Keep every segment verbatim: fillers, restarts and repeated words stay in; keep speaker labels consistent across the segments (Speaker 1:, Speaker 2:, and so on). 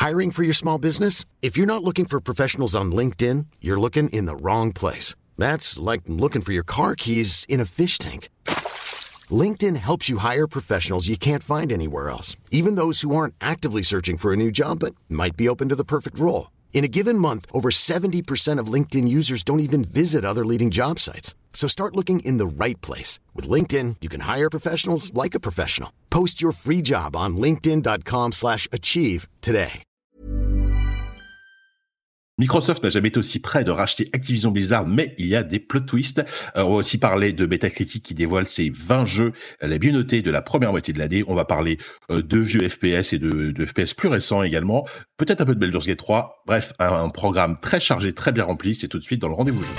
Speaker 1: Hiring for your small business? If you're not looking for professionals on LinkedIn, you're looking in the wrong place. That's like looking for your car keys in a fish tank. LinkedIn helps you hire professionals you can't find anywhere else, even those who aren't actively searching for a new job but might be open to the perfect role. In a given month, over seventy percent of LinkedIn users don't even visit other leading job sites. So start looking in the right place. With LinkedIn, you can hire professionals like a professional. Post your free job on linkedin.com slash achieve today.
Speaker 2: Microsoft n'a jamais été aussi près de racheter Activision Blizzard, mais il y a des plot twists. Euh, on va aussi parler de Metacritic qui dévoile ses vingt jeux les mieux notés de la première moitié de l'année. On va parler euh, de vieux F P S et de, de F P S plus récents également. Peut-être un peu de Baldur's Gate trois. Bref, un, un programme très chargé, très bien rempli. C'est tout de suite dans le rendez-vous jeu.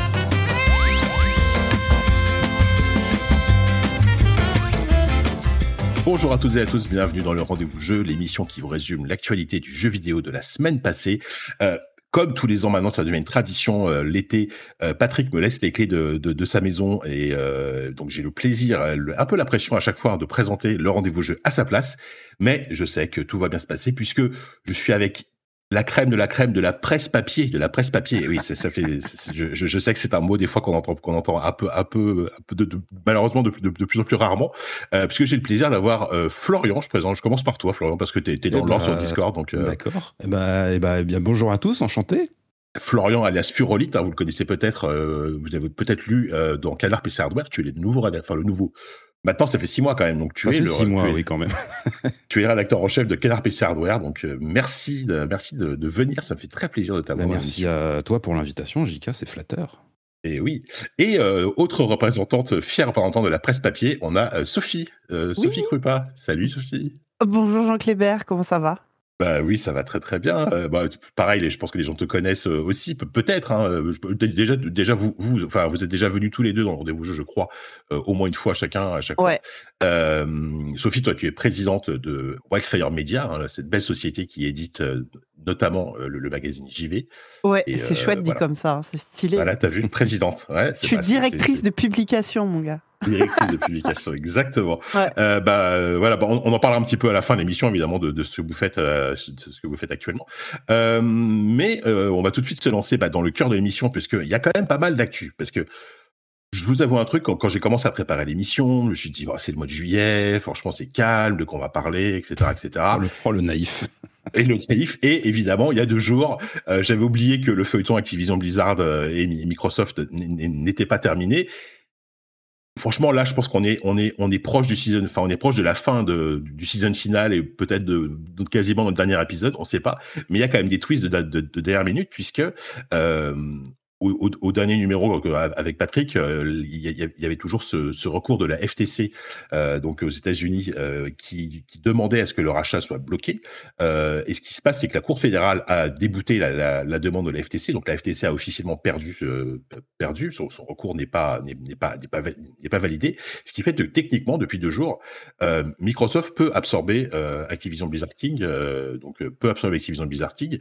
Speaker 2: Bonjour à toutes et à tous, bienvenue dans le Rendez-vous Jeu, l'émission qui vous résume l'actualité du jeu vidéo de la semaine passée. Euh, Comme tous les ans maintenant, ça devient une tradition. Euh, l'été, euh, Patrick me laisse les clés de, de, de sa maison et euh, donc j'ai le plaisir, le, un peu la pression à chaque fois hein, de présenter le rendez-vous jeu à sa place. Mais je sais que tout va bien se passer puisque je suis avec la crème de la crème de la presse papier, de la presse papier. Et oui, ça, ça fait. Je, je, je sais que c'est un mot des fois qu'on entend, qu'on entend un peu, un peu, un peu de, de, malheureusement de, de, de plus en plus rarement, euh, puisque j'ai le plaisir d'avoir euh, Florian. Je présente, je commence par toi, Florian, parce que t'es, t'es dans
Speaker 3: eh
Speaker 2: l'ordre
Speaker 3: bah,
Speaker 2: sur le Discord. Donc, euh...
Speaker 3: d'accord. Eh ben, eh ben, eh bien, bonjour à tous, enchanté.
Speaker 2: Florian alias Furolite, hein, vous le connaissez peut-être, euh, vous l'avez peut-être lu euh, dans Canard P C Hardware. Tu es le nouveau rédacteur, enfin le nouveau. Maintenant, ça fait six mois quand même, donc tu
Speaker 3: ça
Speaker 2: es
Speaker 3: fait
Speaker 2: le.
Speaker 3: Six mois,
Speaker 2: tu es,
Speaker 3: oui, quand même.
Speaker 2: Tu es rédacteur en chef de Canard P C Hardware, donc euh, merci, de, merci de, de venir. Ça me fait très plaisir de t'avoir.
Speaker 3: Ben, merci à toi pour l'invitation, J K, c'est flatteur.
Speaker 2: Et oui. Et euh, autre représentante, fière représentante de la presse papier, on a euh, Sophie, euh, Sophie oui. Krupa. Salut Sophie.
Speaker 4: Bonjour Jean Clébert, comment ça va?
Speaker 2: Bah oui, ça va très très bien. Euh, bah, pareil, je pense que les gens te connaissent aussi, peut-être. Hein, déjà, déjà vous, vous, enfin, vous êtes déjà venus tous les deux dans le rendez-vous jeu, je crois, euh, au moins une fois chacun à chaque
Speaker 4: ouais.
Speaker 2: fois. Euh, Sophie, toi, tu es présidente de Wildfire Media, hein, cette belle société qui édite euh, notamment euh, le, le magazine J V.
Speaker 4: Ouais,
Speaker 2: et,
Speaker 4: c'est
Speaker 2: euh,
Speaker 4: chouette
Speaker 2: voilà.
Speaker 4: dit comme ça, hein, c'est stylé.
Speaker 2: Voilà, t'as vu une présidente. Ouais,
Speaker 4: je suis
Speaker 2: pas,
Speaker 4: directrice
Speaker 2: c'est, c'est...
Speaker 4: de publication, mon gars.
Speaker 2: Directrice de publication, exactement.
Speaker 4: Ouais.
Speaker 2: Euh, bah euh, voilà, bah, on, on en parlera un petit peu à la fin de l'émission, évidemment, de, de ce que vous faites, euh, de ce que vous faites actuellement. Euh, mais euh, on va tout de suite se lancer bah, dans le cœur de l'émission, puisqu'il y a quand même pas mal d'actu. Parce que je vous avoue un truc, quand, quand j'ai commencé à préparer l'émission, je me suis dit, oh, c'est le mois de juillet, franchement, c'est calme, de quoi on va parler, et cetera, et cetera.
Speaker 3: Oh, le, oh, le naïf.
Speaker 2: Et le naïf. Et évidemment, il y a deux jours, euh, j'avais oublié que le feuilleton Activision Blizzard euh, et Microsoft n'était pas terminé. Franchement, là, je pense qu'on est, on est, on est proche du season, enfin, on est proche de la fin de, du season final et peut-être de, de quasiment notre dernier épisode, on sait pas. Mais il y a quand même des twists de, de, de dernière minute puisque, euh, Au, au, au dernier numéro avec Patrick, euh, il y, y avait toujours ce, ce recours de la F T C, euh, donc aux États-Unis, euh, qui, qui demandait à ce que le rachat soit bloqué. Euh, et ce qui se passe, c'est que la Cour fédérale a débouté la, la, la demande de la F T C, donc la F T C a officiellement perdu, euh, perdu, son, son recours n'est pas, n'est, n'est pas, n'est pas, n'est pas validé. Ce qui fait que techniquement, depuis deux jours, euh, Microsoft peut absorber euh, Activision Blizzard King, euh, donc euh, peut absorber Activision Blizzard King,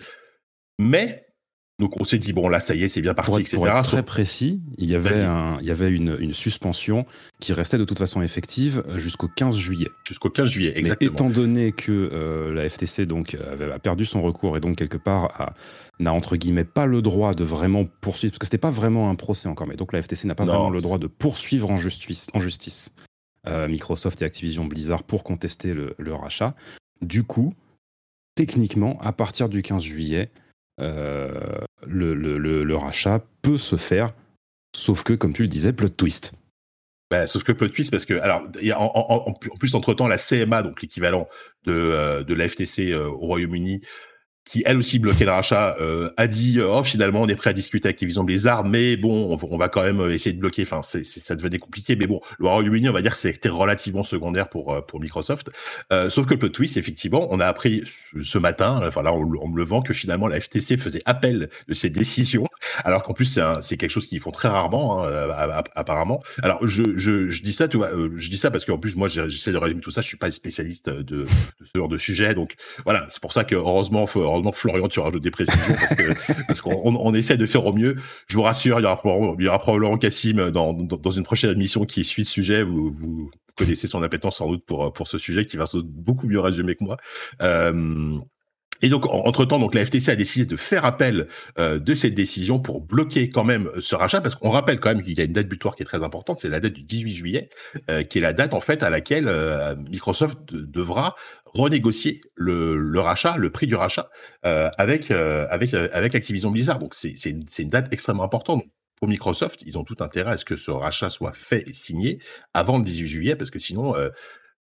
Speaker 2: mais donc on s'est dit bon là ça y est c'est bien parti,
Speaker 3: pour être,
Speaker 2: et cetera.
Speaker 3: Pour être très précis, il y avait un, il y avait une, une suspension qui restait de toute façon effective jusqu'au quinze juillet.
Speaker 2: Jusqu'au quinze juillet, exactement.
Speaker 3: Mais étant donné que euh, la F T C donc avait, a perdu son recours et donc quelque part a, n'a entre guillemets pas le droit de vraiment poursuivre, parce que c'était pas vraiment un procès encore, mais donc la F T C n'a pas non, vraiment le droit de poursuivre en justice, en justice euh, Microsoft et Activision Blizzard pour contester le, le rachat. Du coup, techniquement, à partir du quinze juillet. Euh, le, le, le, le rachat peut se faire, sauf que, comme tu le disais, plot twist.
Speaker 2: Bah, sauf que plot twist, parce que, alors, y a en, en, en plus, entre-temps, la C M A, donc l'équivalent de, euh, de la F T C euh, au Royaume-Uni, qui elle aussi bloquait le rachat, euh, a dit oh finalement on est prêt à discuter avec Activision Blizzard, mais bon on, on va quand même essayer de bloquer. Enfin c'est, c'est, ça devenait compliqué, mais bon le Royaume-Uni on va dire que c'était relativement secondaire pour pour Microsoft. Euh, sauf que le plot twist effectivement on a appris ce matin, enfin là on, on me le vend que finalement la F T C faisait appel de ces décisions, alors qu'en plus c'est, un, c'est quelque chose qu'ils font très rarement hein, apparemment. Alors je, je je dis ça tu vois, je dis ça parce qu'en plus moi j'essaie de résumer tout ça, je suis pas spécialiste de, de ce genre de sujet, donc voilà c'est pour ça que heureusement faut, Heureusement, Florian, tu rajoutes des précisions parce que parce qu'on on, on essaie de faire au mieux. Je vous rassure, il y aura probablement, il y aura probablement Cassim dans, dans dans une prochaine émission qui suit le sujet. Vous, vous connaissez son appétence sans doute pour pour ce sujet qui va beaucoup mieux résumer que moi. Euh, Et donc, entre-temps, donc, la F T C a décidé de faire appel euh, de cette décision pour bloquer quand même ce rachat, parce qu'on rappelle quand même qu'il y a une date butoir qui est très importante, c'est la date du dix-huit juillet, euh, qui est la date en fait à laquelle euh, Microsoft de, devra renégocier le, le rachat, le prix du rachat euh, avec euh, avec avec Activision Blizzard. Donc, c'est c'est une, c'est une date extrêmement importante. Donc, pour Microsoft, ils ont tout intérêt à ce que ce rachat soit fait et signé avant le dix-huit juillet, parce que sinon euh,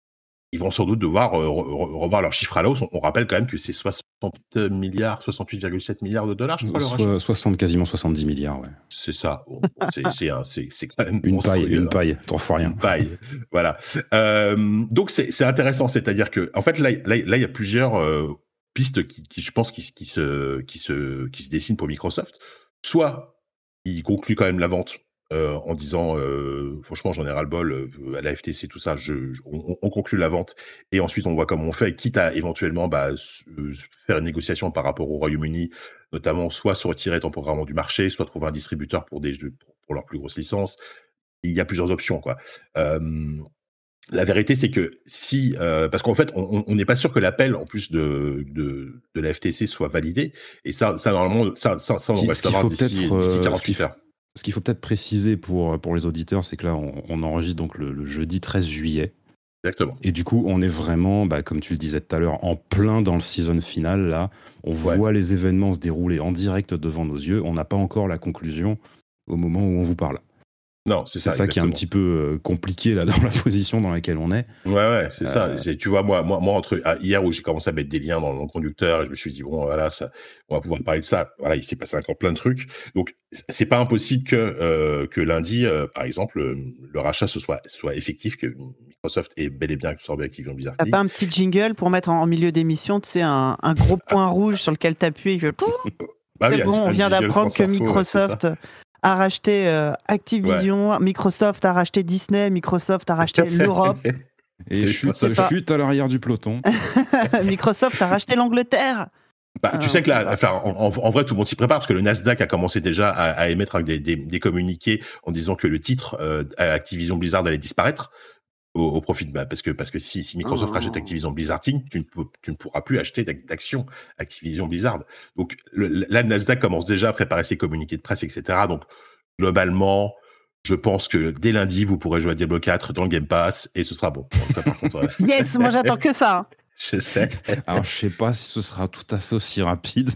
Speaker 2: ils vont sans doute devoir euh, re- revoir leurs chiffres à la hausse. On, on rappelle quand même que c'est soixante milliards, soixante-huit virgule sept milliards de dollars, je crois, le rachat.
Speaker 3: So- soixante, quasiment soixante-dix milliards, ouais.
Speaker 2: C'est ça. Bon, bon, c'est, c'est, un- c'est, c'est quand même
Speaker 3: Une
Speaker 2: monstrueux,
Speaker 3: paille, une
Speaker 2: hein.
Speaker 3: paille, trois fois rien.
Speaker 2: Une paille. Voilà. Euh, donc, c'est, c'est intéressant. C'est-à-dire que, en fait, là, là, là il y a plusieurs euh, pistes qui, qui, je pense, qui, qui, se, qui, se, qui se dessinent pour Microsoft. Soit, ils concluent quand même la vente euh, en disant, euh, franchement, j'en ai ras-le-bol, euh, à la F T C, tout ça, je, je- on, on conclut la vente et ensuite on voit comment on fait, quitte à éventuellement bah, s- euh, faire une négociation par rapport au Royaume-Uni, notamment soit se retirer temporairement du marché, soit trouver un distributeur pour, des jeux, pour, pour leurs plus grosses licences. Il y a plusieurs options, quoi. Euh, la vérité, c'est que si, euh, parce qu'en fait, on on n'est pas sûr que l'appel, en plus de, de, de la F T C, soit validé. Et ça, ça normalement, ça, ça, ça on
Speaker 3: Ce qui-
Speaker 2: va le
Speaker 3: ce qu'il
Speaker 2: savoir
Speaker 3: faut
Speaker 2: d'ici,
Speaker 3: peut-être,
Speaker 2: d'ici
Speaker 3: euh, ce
Speaker 2: quarante-huit
Speaker 3: qu'il
Speaker 2: heures.
Speaker 3: Ce qu'il faut peut-être préciser pour, pour les auditeurs, c'est que là, on, on enregistre donc le, le jeudi treize juillet.
Speaker 2: Exactement.
Speaker 3: Et du coup, on est vraiment, bah, comme tu le disais tout à l'heure, en plein dans le season final. Là, on
Speaker 2: Ouais.
Speaker 3: voit les événements se dérouler en direct devant nos yeux. On n'a pas encore la conclusion au moment où on vous parle.
Speaker 2: Non, c'est
Speaker 3: C'est
Speaker 2: ça.
Speaker 3: ça qui est un
Speaker 2: exactement.
Speaker 3: petit peu euh, compliqué là dans la position dans laquelle on est.
Speaker 2: Ouais, ouais, c'est ça.
Speaker 3: Euh,
Speaker 2: C'est, tu vois, moi, moi, moi, entre ah, hier où j'ai commencé à mettre des liens dans le conducteur, et je me suis dit bon, voilà, ça, on va pouvoir parler de ça. Voilà, il s'est passé encore plein de trucs. Donc, c- c'est pas impossible que euh, que lundi, euh, par exemple, euh, le rachat ce soit soit effectif, que Microsoft ait bel et bien absorbé Activision Blizzard.
Speaker 4: T'as pas un petit jingle pour mettre en, en milieu d'émission, tu sais, un, un gros point rouge sur lequel t'appuies et que
Speaker 2: Bah
Speaker 4: c'est
Speaker 2: oui, un-
Speaker 4: bon, on
Speaker 2: un
Speaker 4: vient
Speaker 2: jingle
Speaker 4: d'apprendre
Speaker 2: France
Speaker 4: que
Speaker 2: Info, ouais, c'est
Speaker 4: Microsoft a racheté euh, Activision, Microsoft a racheté Disney, Microsoft a racheté l'Europe,
Speaker 3: et
Speaker 2: Et
Speaker 3: chute,
Speaker 2: ça,
Speaker 4: pas-
Speaker 3: chute à l'arrière du peloton.
Speaker 4: Microsoft a racheté l'Angleterre.
Speaker 2: Bah,
Speaker 4: Ah,
Speaker 2: tu sais
Speaker 4: on
Speaker 2: que là,
Speaker 4: sait pas.
Speaker 2: enfin, en, en- en vrai, tout le monde s'y prépare parce que le Nasdaq a commencé déjà à, à émettre des, des, des communiqués en disant que le titre euh, Activision Blizzard allait disparaître au, au profit de, bah, parce que parce que si, si Microsoft
Speaker 4: Oh.
Speaker 2: rachète Activision Blizzard Inc, tu ne, peux- tu ne pourras plus acheter d'ac- d'actions Activision Blizzard. Donc le, là, le Nasdaq commence déjà à préparer ses communiqués de presse, et cetera. Donc globalement, je pense que dès lundi, vous pourrez jouer à Diablo quatre dans le Game Pass et ce sera bon. Donc, ça, par contre, euh,
Speaker 4: Yes, moi j'attends que ça. hein.
Speaker 2: je sais.
Speaker 3: Alors, je sais pas si ce sera tout à fait aussi rapide.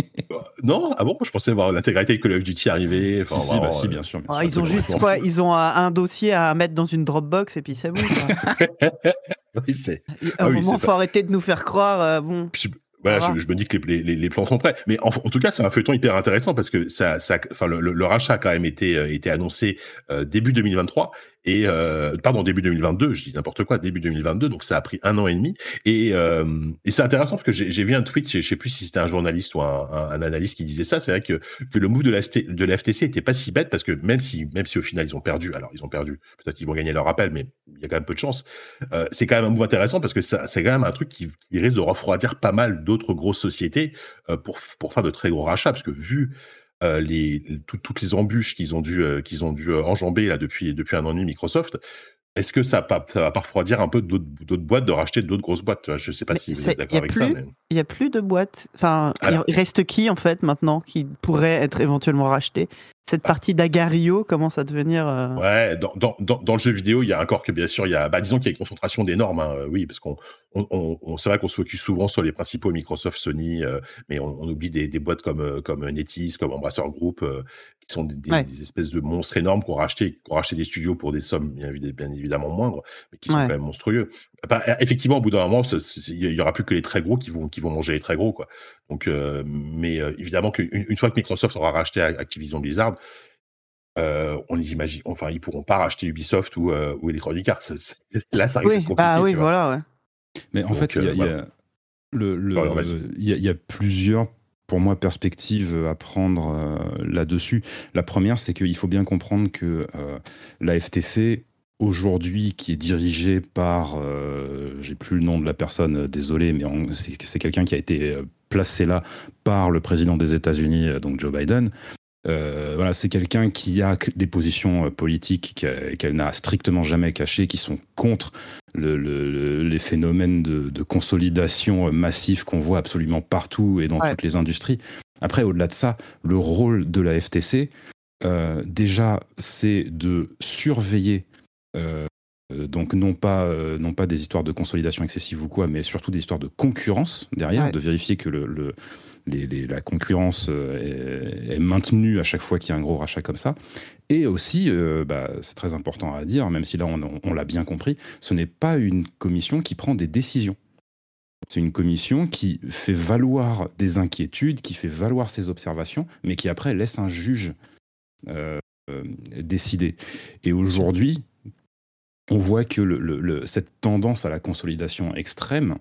Speaker 2: Non, ah bon, je pensais voir l'intégralité de Call of Duty arriver. Enfin,
Speaker 3: si, si,
Speaker 2: vraiment,
Speaker 3: bah, si,
Speaker 2: euh,
Speaker 3: bien sûr. Bien
Speaker 4: Ah,
Speaker 3: sûr,
Speaker 4: ils ont
Speaker 3: absolument.
Speaker 4: juste quoi Ils ont un, un dossier à mettre dans une Dropbox et puis c'est bon. Quoi.
Speaker 2: oui, c'est.
Speaker 4: À un
Speaker 2: Ah oui,
Speaker 4: moment,
Speaker 2: c'est
Speaker 4: faut
Speaker 2: pas-
Speaker 4: arrêter de nous faire croire. euh, bon,
Speaker 2: Puis, voilà,
Speaker 4: Ça va.
Speaker 2: je, je me dis que les, les, les plans sont prêts. Mais en, en tout cas, c'est un feuilleton hyper intéressant parce que ça, ça, enfin, le, le- le rachat a quand même été, euh, été annoncé euh, début deux mille vingt-trois et euh, pardon début deux mille vingt-deux. Je dis n'importe quoi, début deux mille vingt-deux. Donc ça a pris un an et demi. Et, euh, et c'est intéressant parce que j'ai j'ai vu un tweet, je sais plus si c'était un journaliste ou un, un, un analyste qui disait ça. C'est vrai que, que le move de la, ST de la F T C était pas si bête parce que même si, même si au final ils ont perdu, alors ils ont perdu, peut-être qu'ils vont gagner leur appel, mais il y a quand même peu de chance. Euh, c'est quand même un move intéressant parce que ça, c'est quand même un truc qui, qui risque de refroidir pas mal d'autres grosses sociétés euh, pour, pour faire de très gros rachats parce que vu euh, les, tout- toutes les embûches qu'ils ont dû, euh, qu'ils ont dû euh, enjamber là depuis, depuis un an et demi Microsoft, est-ce que ça, va pas- ça va pas refroidir un peu d'autres d'autres boîtes de racheter d'autres grosses boîtes, tu vois. Je sais pas
Speaker 4: Mais
Speaker 2: si vous
Speaker 4: c'est-
Speaker 2: êtes
Speaker 4: y a
Speaker 2: d'accord avec ça.
Speaker 4: plus-
Speaker 2: Mais...
Speaker 4: il n'y a plus de boîtes. Enfin, il
Speaker 2: Alors-
Speaker 4: il reste qui en fait maintenant qui pourrait être éventuellement racheté Cette partie d'Agario commence à devenir. euh,
Speaker 2: Ouais, dans, dans, dans, dans le jeu vidéo, il y a encore que bien sûr, il y a, bah, disons qu'il y a une concentration des normes, hein, euh, oui, parce qu'on, on, on, on- c'est vrai qu'on se focus souvent sur les principaux Microsoft, Sony, euh, mais on, on oublie des, des boîtes comme, euh, comme NetEase, comme Embracer Group, euh, qui sont des, des,
Speaker 4: Ouais.
Speaker 2: des espèces de monstres énormes qu'on racheté, qu'on racheté des studios pour des sommes bien, évid- bien évidemment moindres, mais qui sont
Speaker 4: Ouais.
Speaker 2: quand même monstrueux. Bah, effectivement, au bout d'un moment, ce- ce- il y aura plus que les très gros qui vont, qui vont manger les très gros, quoi. Donc, euh, mais euh, évidemment qu'une une fois que Microsoft aura racheté Activision Blizzard, euh, on les imagine, enfin, ils pourront pas racheter Ubisoft ou, euh, ou Electronic Arts. C'est- c'est- Là, ça risque
Speaker 4: Oui,
Speaker 2: d'être compliqué.
Speaker 4: bah oui,
Speaker 2: tu vois.
Speaker 4: voilà. Ouais.
Speaker 3: Mais en
Speaker 2: Donc,
Speaker 3: fait, il y a,
Speaker 2: euh,
Speaker 3: il y a
Speaker 2: voilà.
Speaker 3: le- le-
Speaker 2: Florian, vas-y.
Speaker 3: il y a- il y a plusieurs, pour moi, perspectives à prendre euh, là-dessus. La première, c'est qu'il faut bien comprendre que euh, la F T C, aujourd'hui, qui est dirigée par, euh, j'ai plus le nom de la personne, euh, désolé, mais on- c'est c'est quelqu'un qui a été euh, placé là par le président des États-Unis, euh, donc Joe Biden. Euh, voilà, c'est quelqu'un qui a des positions euh, politiques qu'elle, qu'elle n'a strictement jamais cachées, qui sont contre le, le, le, les phénomènes de, de consolidation massif qu'on voit absolument partout et dans ouais. toutes les industries. Après, au-delà de ça, le rôle de la F T C, euh, déjà, c'est de surveiller, euh, donc non pas, euh, non pas des histoires de consolidation excessive ou quoi, mais surtout des histoires de concurrence derrière, ouais. de vérifier que le... le Les, les, la concurrence est, est maintenue à chaque fois qu'il y a un gros rachat comme ça. Et aussi, euh, bah, c'est très important à dire, même si là on, on, on l'a bien compris, ce n'est pas une commission qui prend des décisions. C'est une commission qui fait valoir des inquiétudes, qui fait valoir ses observations, mais qui après laisse un juge euh, euh, décider. Et aujourd'hui, on voit que le, le, le, cette tendance à la consolidation extrême,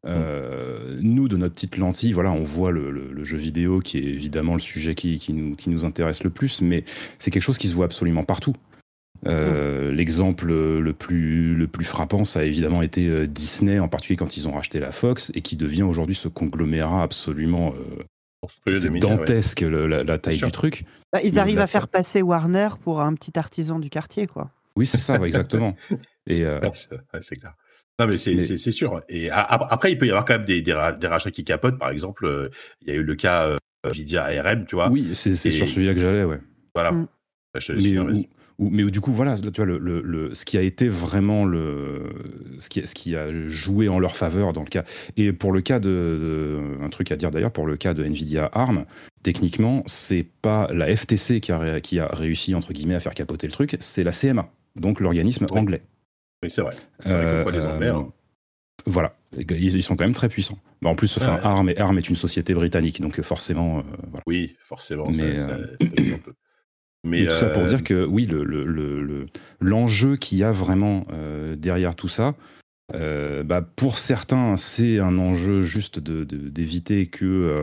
Speaker 3: Euh, nous, de notre petite lentille, voilà, on voit le, le, le jeu vidéo qui est évidemment le sujet qui, qui, nous, qui nous intéresse le plus, mais c'est quelque chose qui se voit absolument partout. Euh, mmh. L'exemple le plus, le plus frappant, ça a évidemment été Disney, en particulier quand ils ont racheté la Fox, et qui devient aujourd'hui ce conglomérat absolument euh, c'est dantesque, ouais. le, la, la taille du truc.
Speaker 4: Bah, ils arrivent à faire passer Warner pour un petit artisan du quartier, quoi.
Speaker 3: Oui, c'est ça, ouais, exactement. Et, euh,
Speaker 2: ouais, c'est, ouais, c'est clair. Non, mais c'est, mais c'est, c'est sûr. Et a, après, il peut y avoir quand même des, des, des rachats qui capotent. Par exemple, euh, il y a eu le cas euh, Nvidia A R M, tu vois.
Speaker 3: Oui, c'est, c'est sur celui-là que j'allais, ouais.
Speaker 2: Voilà.
Speaker 4: Mm.
Speaker 2: Je
Speaker 3: mais, dire, où, où, mais du coup, voilà, tu vois, le, le, le, ce qui a été vraiment le, ce qui, ce qui a joué en leur faveur dans le cas. Et pour le cas de, de un truc à dire d'ailleurs, pour le cas de Nvidia A R M, techniquement, c'est pas la F T C qui a, qui a réussi entre guillemets à faire capoter le truc, c'est la C M A, donc l'organisme oui. anglais.
Speaker 2: Oui, c'est vrai. C'est vrai euh, les Anglais, hein.
Speaker 3: Voilà, ils, ils sont quand même très puissants. Bah, en plus, enfin, ouais. A R M, A R M est une société britannique, donc forcément. Euh, voilà.
Speaker 2: Oui, forcément.
Speaker 3: Mais,
Speaker 2: ça,
Speaker 3: euh,
Speaker 2: ça, ça un peu.
Speaker 3: Mais, mais tout euh... ça pour dire que oui, le, le, le, le, l'enjeu qu'il y a vraiment euh, derrière tout ça, euh, bah, pour certains, c'est un enjeu juste de, de, d'éviter que euh,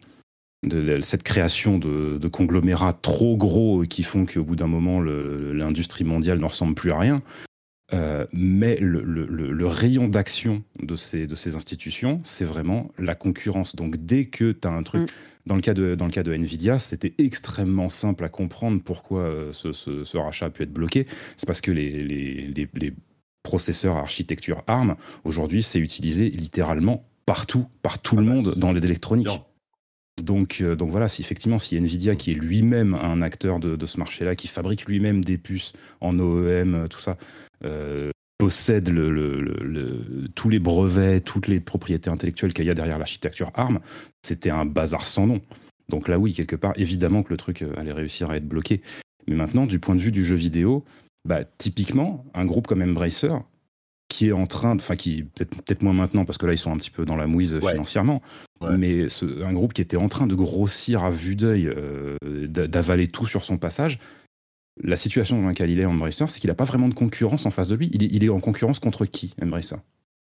Speaker 3: de, cette création de, de conglomérats trop gros qui font qu'au bout d'un moment, le, l'industrie mondiale ne ressemble plus à rien. Euh, mais le, le, le rayon d'action de ces, de ces institutions, c'est vraiment la concurrence. Donc dès que tu as un truc... Mm. Dans le, cas de, dans le cas de Nvidia, c'était extrêmement simple à comprendre pourquoi euh, ce, ce, ce rachat a pu être bloqué. C'est parce que les, les, les, les processeurs architecture A R M, aujourd'hui, c'est utilisé littéralement partout, par tout ah le bah, monde dans l'électronique. Bien. Donc, euh, donc voilà, si effectivement, si Nvidia, qui est lui-même un acteur de, de ce marché-là, qui fabrique lui-même des puces en O E M, tout ça, euh, possède le, le, le, le, tous les brevets, toutes les propriétés intellectuelles qu'il y a derrière l'architecture A R M, c'était un bazar sans nom. Donc là, oui, quelque part, évidemment que le truc allait réussir à être bloqué. Mais maintenant, du point de vue du jeu vidéo, bah, typiquement, un groupe comme Embracer, qui est en train, enfin qui peut-être peut-être moins maintenant parce que là ils sont un petit peu dans la mouise ouais. financièrement, ouais. mais ce, un groupe qui était en train de grossir à vue d'œil, euh, d'avaler tout sur son passage. La situation dans laquelle il est, Embracer, c'est qu'il n'a pas vraiment de concurrence en face de lui. Il est, il est en concurrence contre qui, Embracer ?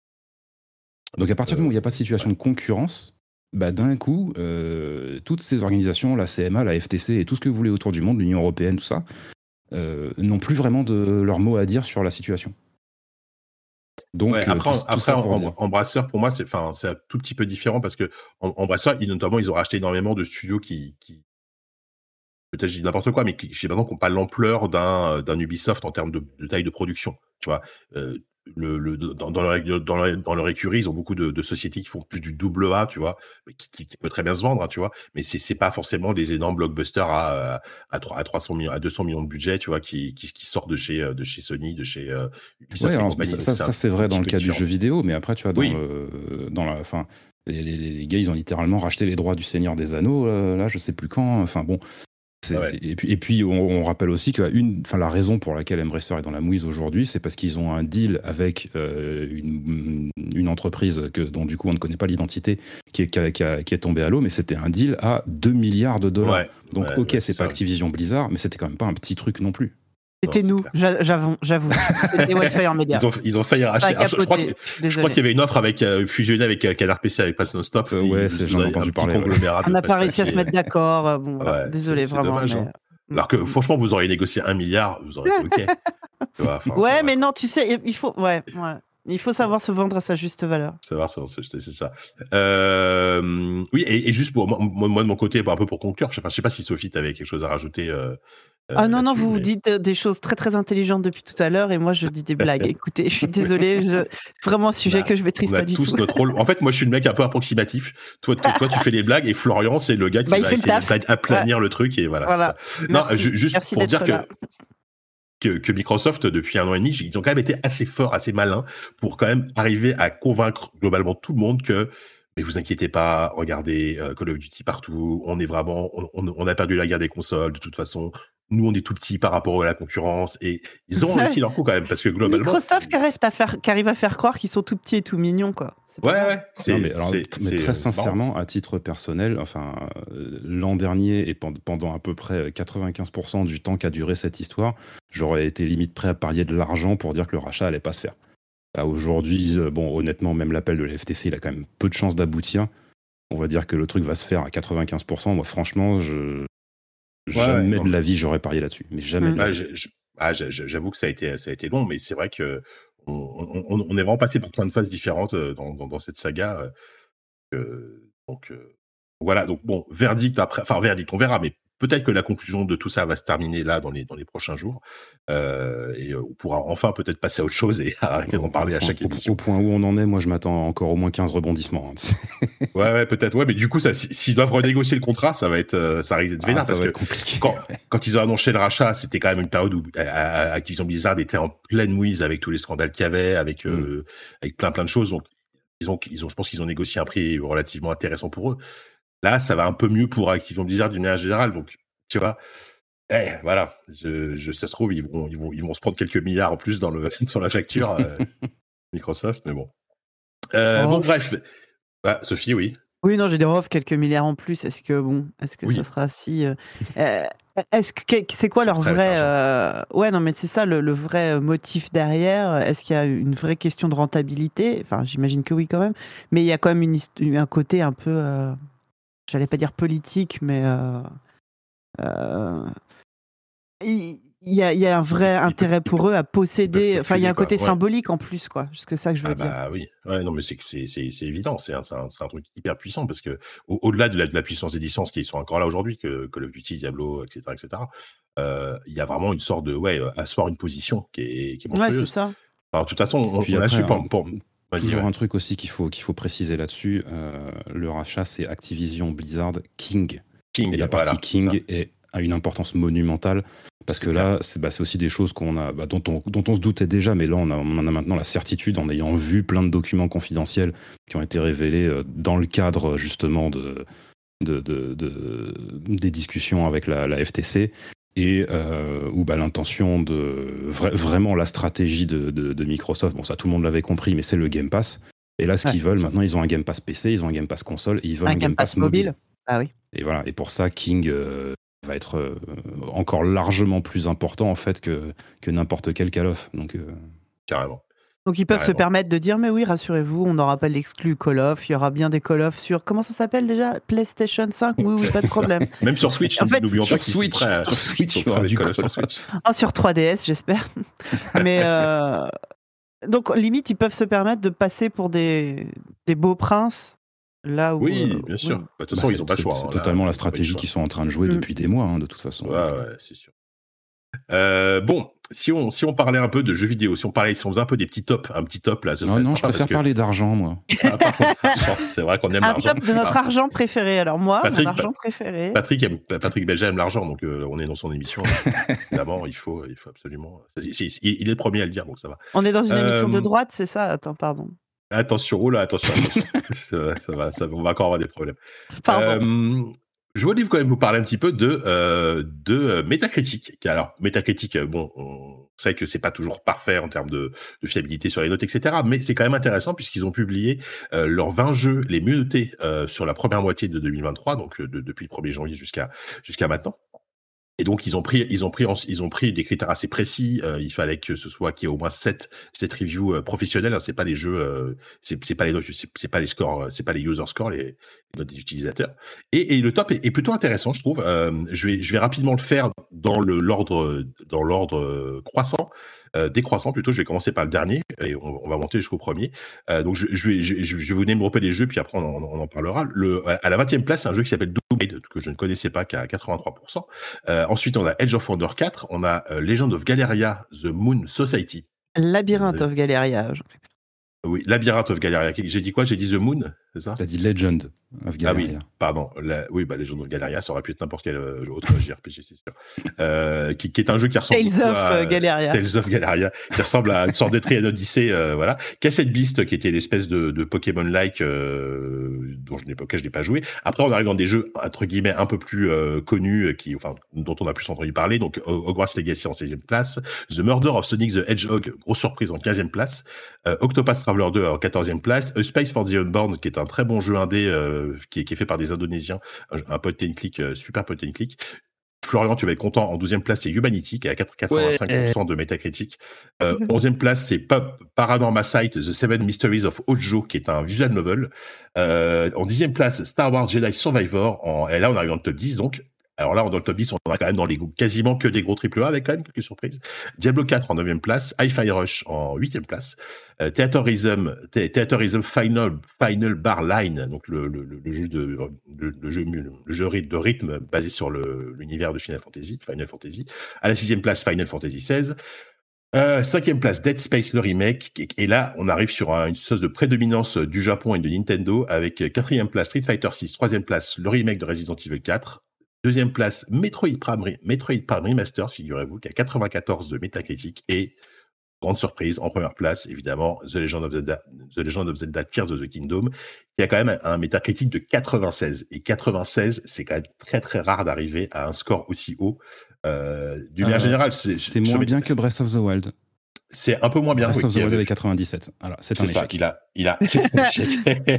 Speaker 3: Donc à partir du moment où il n'y a pas de situation ouais. de concurrence, bah d'un coup, euh, toutes ces organisations, la C M A, la F T C et tout ce que vous voulez autour du monde, l'Union européenne, tout ça, euh, n'ont plus vraiment de leur mot à dire sur la situation. Donc,
Speaker 2: ouais, après,
Speaker 3: euh, tout,
Speaker 2: après
Speaker 3: tout
Speaker 2: en, Embracer, pour moi, c'est, c'est un tout petit peu différent parce que Embracer, ils, notamment, ils ont racheté énormément de studios qui, qui peut-être je dis n'importe quoi, mais qui, je sais pas, qui n'ont pas l'ampleur d'un, d'un Ubisoft en termes de, de taille de production. Tu vois, euh, le, le, dans, dans, leur, dans, leur, dans leur écurie, ils ont beaucoup de, de sociétés qui font plus du double A, tu vois, qui, qui, qui peut très bien se vendre, hein, tu vois, mais c'est, c'est pas forcément des énormes blockbusters à, à, à trois cents millions, à deux cents millions de budget, tu vois, qui, qui, qui sortent de chez, de chez Sony, de chez euh,
Speaker 3: Ubisoft. Ouais, alors, ça, ça, ça c'est vrai dans le cas différent. Du jeu vidéo, mais après, tu vois, dans, oui. le, dans la fin, les, les, les gars, ils ont littéralement racheté les droits du Seigneur des Anneaux, euh, là, je sais plus quand, enfin bon. Ah ouais. Et puis, et puis on, on rappelle aussi que une, enfin, la raison pour laquelle Embracer est dans la mouise aujourd'hui, c'est parce qu'ils ont un deal avec euh, une, une entreprise que, dont du coup on ne connaît pas l'identité, qui est, qui a, qui a, qui est tombée à l'eau, mais c'était un deal à deux milliards de dollars. Ouais, Donc ouais, ok, ouais, c'est, c'est pas Activision Blizzard, mais c'était quand même pas un petit truc non plus.
Speaker 4: C'était non, nous, j'avoue, j'avoue. C'était Wildfire Media.
Speaker 2: Ils ont, ils ont failli racheter. Alors, je, je, crois que, je crois qu'il y avait une offre avec euh, fusionnée avec euh, Canard P C avec Pass No Stop.
Speaker 3: Euh, ouais, c'est, j'en ai entendu parler. Ouais.
Speaker 4: On n'a pas réussi à se mettre d'accord. Bon, ouais, désolé, c'est, c'est vraiment. Dommage, mais... hein.
Speaker 2: Alors que franchement, vous auriez négocié un milliard, vous auriez été ok.
Speaker 4: Tu vois, ouais, mais non, tu sais, il faut. Ouais, ouais. Il faut savoir se vendre à sa juste valeur.
Speaker 2: Savoir se c'est c'est ça. Euh, oui, et, et juste pour moi, moi, de mon côté, un peu pour conclure, je sais pas, je sais pas si Sophie, tu avais quelque chose à rajouter euh,
Speaker 4: Ah
Speaker 2: euh,
Speaker 4: non, non,
Speaker 2: là-dessus.
Speaker 4: vous vous
Speaker 2: Mais...
Speaker 4: dites euh, des choses très très intelligentes depuis tout à l'heure et moi je dis des blagues. Écoutez, je suis désolée, je... vraiment un sujet
Speaker 2: on a,
Speaker 4: que je maîtrise
Speaker 2: on a
Speaker 4: pas du
Speaker 2: tous
Speaker 4: tout.
Speaker 2: notre rôle. En fait, moi, je suis le mec un peu approximatif. Toi, toi, toi tu fais les blagues et Florian, c'est le gars qui
Speaker 4: Bah, il
Speaker 2: va
Speaker 4: fait le
Speaker 2: essayer
Speaker 4: taf.
Speaker 2: d'aplanir
Speaker 4: Ouais.
Speaker 2: le truc et voilà,
Speaker 4: Voilà.
Speaker 2: c'est ça.
Speaker 4: Merci.
Speaker 2: Non, ju- juste
Speaker 4: Merci
Speaker 2: pour
Speaker 4: d'être
Speaker 2: dire
Speaker 4: là.
Speaker 2: que, que, que Microsoft, depuis un an et demi, ils ont quand même été assez forts, assez malins pour quand même arriver à convaincre globalement tout le monde que mais vous inquiétez pas, regardez euh, Call of Duty partout, on est vraiment, on, on, on a perdu la guerre des consoles de toute façon. Nous, on est tout petits par rapport à la concurrence et ils ont réussi leur coup quand même parce que globalement.
Speaker 4: Microsoft qui arrive à faire, qui arrive à faire croire qu'ils sont tout petits et tout mignons, quoi. C'est pas
Speaker 2: Ouais,
Speaker 4: grave.
Speaker 2: ouais. C'est,
Speaker 3: Non, mais, alors,
Speaker 2: c'est,
Speaker 3: mais
Speaker 2: c'est,
Speaker 3: très
Speaker 2: c'est
Speaker 3: sincèrement,
Speaker 2: marrant.
Speaker 3: à titre personnel, enfin, euh, l'an dernier et pendant, pendant à peu près quatre-vingt-quinze pour cent du temps qu'a duré cette histoire, j'aurais été limite prêt à parier de l'argent pour dire que le rachat allait pas se faire. Là, aujourd'hui, euh, bon, honnêtement, même l'appel de la F T C, il a quand même peu de chances d'aboutir. On va dire que le truc va se faire à quatre-vingt-quinze pour cent. Moi, franchement, je...
Speaker 2: Ouais,
Speaker 3: jamais
Speaker 2: ouais, non,
Speaker 3: de la vie j'aurais parié là-dessus. Mais jamais
Speaker 4: Mm.
Speaker 3: de la
Speaker 2: Ah,
Speaker 3: vie.
Speaker 2: je- je- ah, je- je- j'avoue que ça a été, ça a été long, mais c'est vrai que on, on- on est vraiment passé par plein de phases différentes euh, dans, dans, dans cette saga. euh, euh, donc euh, voilà. Donc bon, verdict après, enfin verdict, on verra, mais peut-être que la conclusion de tout ça va se terminer là dans les dans les prochains jours euh, et euh, on pourra enfin peut-être passer à autre chose et arrêter
Speaker 3: Au,
Speaker 2: d'en
Speaker 3: au
Speaker 2: parler à
Speaker 3: point,
Speaker 2: chaque
Speaker 3: au-
Speaker 2: émission.
Speaker 3: au point où on en est, moi, je m'attends encore au moins quinze rebondissements. hein.
Speaker 2: Ouais, ouais, peut-être. Ouais, mais du coup, ça, si- s'ils doivent renégocier le contrat, ça va être, euh, ça risque d'être
Speaker 3: Ah,
Speaker 2: vénère
Speaker 3: ça
Speaker 2: parce
Speaker 3: va
Speaker 2: que
Speaker 3: être compliqué.
Speaker 2: quand, quand ils ont annoncé le rachat, c'était quand même une période où euh, euh, Activision Blizzard était en pleine mouise avec tous les scandales qu'il y avait, avec, euh, avec plein plein de choses. Donc, ils ont, ils ont, je pense qu'ils ont négocié un prix relativement intéressant pour eux. Là, ça va un peu mieux pour Activision Blizzard d'une manière générale. Donc, tu vois, eh, voilà, je, je, ça se trouve, ils vont, ils vont, ils vont se prendre quelques milliards en plus dans le, sur la facture euh, Microsoft, mais bon. Euh,
Speaker 4: Oh,
Speaker 2: bon, bref. Ah, Sophie, oui.
Speaker 4: oui, non, j'ai des offres quelques milliards en plus. Est-ce que bon, est-ce que
Speaker 2: Oui.
Speaker 4: ça sera si euh, euh, Est-ce que que- c'est quoi
Speaker 2: Ils sont
Speaker 4: leur
Speaker 2: prêts avec
Speaker 4: vrai
Speaker 2: l'argent.
Speaker 4: euh, Ouais, non, mais c'est ça le, le vrai motif derrière. Est-ce qu'il y a une vraie question de rentabilité? Enfin, j'imagine que oui quand même. Mais il y a quand même une hist- un côté un peu, euh, j'allais pas dire politique, mais euh, euh, il il y a, il y a un vrai
Speaker 2: Ils- ils peuvent-
Speaker 4: intérêt
Speaker 2: ils
Speaker 4: pour eux à
Speaker 2: Ils peuvent
Speaker 4: posséder. Enfin, il y a
Speaker 2: calculer,
Speaker 4: un côté
Speaker 2: quoi. Ouais.
Speaker 4: symbolique en plus, quoi. C'est ça que je veux
Speaker 2: Ah
Speaker 4: dire.
Speaker 2: bah oui. Ouais, non, mais c'est, c'est, c'est, c'est évident. C'est un, c'est, un, c'est un truc hyper puissant parce que au- au-delà de la, de la puissance des licences qui sont encore là aujourd'hui, que Call of Duty, Diablo, et cetera, et cetera, euh, il y a vraiment une sorte de, ouais, euh, asseoir une position qui est, qui est
Speaker 4: Ouais, c'est
Speaker 2: monstrueuse.
Speaker 4: ça.
Speaker 2: Alors, de toute façon, on,
Speaker 3: Puis
Speaker 2: on a
Speaker 3: après,
Speaker 2: su
Speaker 3: un-
Speaker 2: pour, pour... Vas-y,
Speaker 3: toujours
Speaker 2: ouais.
Speaker 3: un truc aussi qu'il faut, qu'il faut préciser là-dessus, euh, le rachat, c'est Activision Blizzard King.
Speaker 2: King,
Speaker 3: Et la partie
Speaker 2: voilà, c'est ça.
Speaker 3: King est, a une importance monumentale, parce
Speaker 2: C'est
Speaker 3: que
Speaker 2: clair.
Speaker 3: là, c'est, bah, c'est aussi des choses qu'on a, bah, dont, on, dont on se doutait déjà, mais là, on, a, on en a maintenant la certitude en ayant vu plein de documents confidentiels qui ont été révélés euh, dans le cadre, justement, de, de, de, de- des discussions avec la, la F T C. Et euh, où bah, l'intention de vra- vraiment la stratégie de, de, de Microsoft, bon ça tout le monde l'avait compris, mais c'est le Game Pass. Et là, ce
Speaker 4: Ouais,
Speaker 3: qu'ils veulent
Speaker 2: ça.
Speaker 3: maintenant, ils ont un Game Pass P C, ils ont un Game Pass console, et ils veulent
Speaker 4: Un
Speaker 3: un Game Pass mobile.
Speaker 4: Ah oui.
Speaker 3: Et voilà. Et pour ça, King euh, va être euh, encore largement plus important en fait que que n'importe quel Call of. Donc euh,
Speaker 2: Carrément.
Speaker 4: Donc ils peuvent se
Speaker 2: Carrément.
Speaker 4: permettre de dire mais oui, rassurez-vous, on n'aura pas l'exclu Call of, il y aura bien des Call of sur comment ça s'appelle déjà PlayStation cinq. Oui oui, pas de problème.
Speaker 2: Même sur Switch,
Speaker 4: En fait,
Speaker 2: n'oublions
Speaker 3: sur
Speaker 2: pas qu'ils sont
Speaker 3: Switch,
Speaker 2: prêts à-
Speaker 3: sur Switch,
Speaker 2: ils sont
Speaker 3: il y aura
Speaker 2: prêts à
Speaker 3: du
Speaker 2: Call of
Speaker 3: Call
Speaker 2: sur
Speaker 3: of.
Speaker 2: Switch.
Speaker 4: Ah, sur trois D S, j'espère. Mais euh, donc limite ils peuvent se permettre de passer pour des des beaux princes là où
Speaker 2: Oui,
Speaker 4: euh,
Speaker 2: bien sûr.
Speaker 4: oui.
Speaker 2: Bah, de toute
Speaker 3: Bah,
Speaker 2: façon,
Speaker 3: c'est,
Speaker 2: ils n'ont pas le
Speaker 3: c'est-
Speaker 2: choix.
Speaker 3: c'est
Speaker 2: hein, là,
Speaker 3: totalement
Speaker 2: ils
Speaker 3: la
Speaker 2: ont pas eu le
Speaker 3: stratégie
Speaker 2: choix.
Speaker 3: qu'ils sont en train de jouer
Speaker 4: Mm.
Speaker 3: depuis des mois, hein, de toute façon.
Speaker 2: Ouais,
Speaker 3: Donc, euh,
Speaker 2: ouais, c'est sûr. Euh, bon, si on, si on parlait un peu de jeux vidéo, si on parlait, si on faisait un peu des petits tops, un petit top là, ce
Speaker 3: Non,
Speaker 2: serait
Speaker 3: non, je
Speaker 2: sympa
Speaker 3: préfère
Speaker 2: parce que
Speaker 3: parler d'argent, moi.
Speaker 2: Ah, par contre, l'argent, c'est vrai qu'on aime
Speaker 4: Un
Speaker 2: l'argent.
Speaker 4: top de notre
Speaker 2: Ah,
Speaker 4: argent préféré. Alors moi,
Speaker 2: Patrick,
Speaker 4: mon argent préféré.
Speaker 2: Patrick, aime, Patrick Belger aime l'argent, donc euh, on est dans son émission. Évidemment, il faut, il faut absolument. c'est- c'est- c'est- il est le premier à le dire, donc ça va.
Speaker 4: On est dans une émission de
Speaker 2: Euh,
Speaker 4: droite, c'est ça? Attends, pardon.
Speaker 2: Attention, oh là, attention, attention. ça, ça va, ça, on va encore avoir des problèmes.
Speaker 4: Pardon.
Speaker 2: Euh, je voulais quand même vous parler un petit peu de, euh, de euh, Metacritic. Qui, alors, Metacritic, euh, bon, on sait que c'est pas toujours parfait en termes de, de fiabilité sur les notes, et cetera. Mais c'est quand même intéressant puisqu'ils ont publié euh, leurs vingt jeux les mieux notés euh, sur la première moitié de deux mille vingt-trois, donc euh, de- depuis le premier janvier jusqu'à jusqu'à maintenant. Et donc ils ont pris, ils ont pris, ils ont pris des critères assez précis. Euh, il fallait que ce soit qu'il y ait au moins sept, sept reviews euh, professionnelles. Hein, c'est pas les jeux, euh, c'est, c'est pas les, c'est, c'est pas les scores, c'est pas les user scores, les, les notes des utilisateurs. Et, et le top est, est plutôt intéressant, je trouve. Euh, je vais, je vais rapidement le faire dans le l'ordre, dans l'ordre croissant. Euh, décroissant plutôt, je vais commencer par le dernier et on, on va monter jusqu'au premier. Euh, donc je, je, vais, je, je vais vous développer les jeux puis après on en, on en parlera. Le, à la vingtième place, c'est un jeu qui s'appelle Doomblade que je ne connaissais pas, qui a quatre-vingt-trois pour cent. Euh, ensuite, on a Edge of Wonder quatre, on a euh, Legend of Galeria, The Moon Society.
Speaker 4: Labyrinth
Speaker 2: euh,
Speaker 4: of Galeria.
Speaker 2: Oui, Labyrinth of Galeria. J'ai dit quoi? J'ai dit The Moon, c'est ça?
Speaker 3: T'as dit Legend of Galeria.
Speaker 2: Ah oui, pardon. La, oui, bah, Legend of Galeria, ça aurait pu être n'importe quel euh, autre J R P G, c'est sûr. Euh, qui, qui est un jeu qui ressemble
Speaker 4: Tales of
Speaker 2: à
Speaker 4: Galeria.
Speaker 2: Tales of Galeria, qui ressemble à une sorte de Trian Odyssey, euh, voilà. Cassette Beast, qui était l'espèce de, de Pokémon-like euh, dont je n'ai pas, auquel je n'ai pas joué. Après, on arrive dans des jeux entre guillemets un peu plus euh, connus, qui, enfin, dont on a plus entendu parler. Donc, Hogwarts Legacy en seizième place, The Murder of Sonic the Hedgehog, grosse surprise en quinzième place, euh, Octopath Traveler deux en quatorzième place, A Space for the Unborn, qui est un très bon jeu indé, euh, qui, est, qui est fait par des Indonésiens, un, un point and click, euh, super point and click. Florian, tu vas être content. En douzième place, c'est Humanity, qui est à quatre-vingt-cinq pour cent ouais. de Metacritic. Euh, onzième place, c'est Pop Paranormal Sight, The Seven Mysteries of Ojo, qui est un visual novel. Euh, en dixième place, Star Wars Jedi Survivor. En, et là, on arrive dans le top dix, donc. Alors là, dans le top dix, on a quand même dans les quasiment que des gros triple A avec quand même quelques surprises. Diablo quatre en neuvième place, Hi-Fi Rush en huitième place, euh, Theaterism, Theaterism Final, Final Bar Line, donc le, le, le jeu de, le, le jeu, le jeu de rythme basé sur le, l'univers de Final Fantasy, Final Fantasy. À la sixième place, Final Fantasy seize. Euh, cinquième place, Dead Space le remake, et là on arrive sur un, une sorte de prédominance du Japon et de Nintendo avec quatrième place Street Fighter six, troisième place le remake de Resident Evil quatre. Deuxième place, Metroid Prime, Metroid Prime Remastered, figurez-vous, qui a quatre-vingt-quatorze de Metacritic. Et, grande surprise, en première place, évidemment, The Legend of Zelda, The Legend of Zelda Tears of the Kingdom, qui a quand même un, un Metacritic de quatre-vingt-seize. Et quatre-vingt-seize, c'est quand même très très rare d'arriver à un score aussi haut. Euh, d'une manière euh, générale, c'est,
Speaker 3: c'est moins bien que Breath of the Wild.
Speaker 2: C'est un peu moins bien.
Speaker 3: Breath of the Wild avec quatre-vingt-dix-sept. Alors, c'est, c'est un
Speaker 2: ça,
Speaker 3: échec.
Speaker 2: Il a, il a, c'est un échec.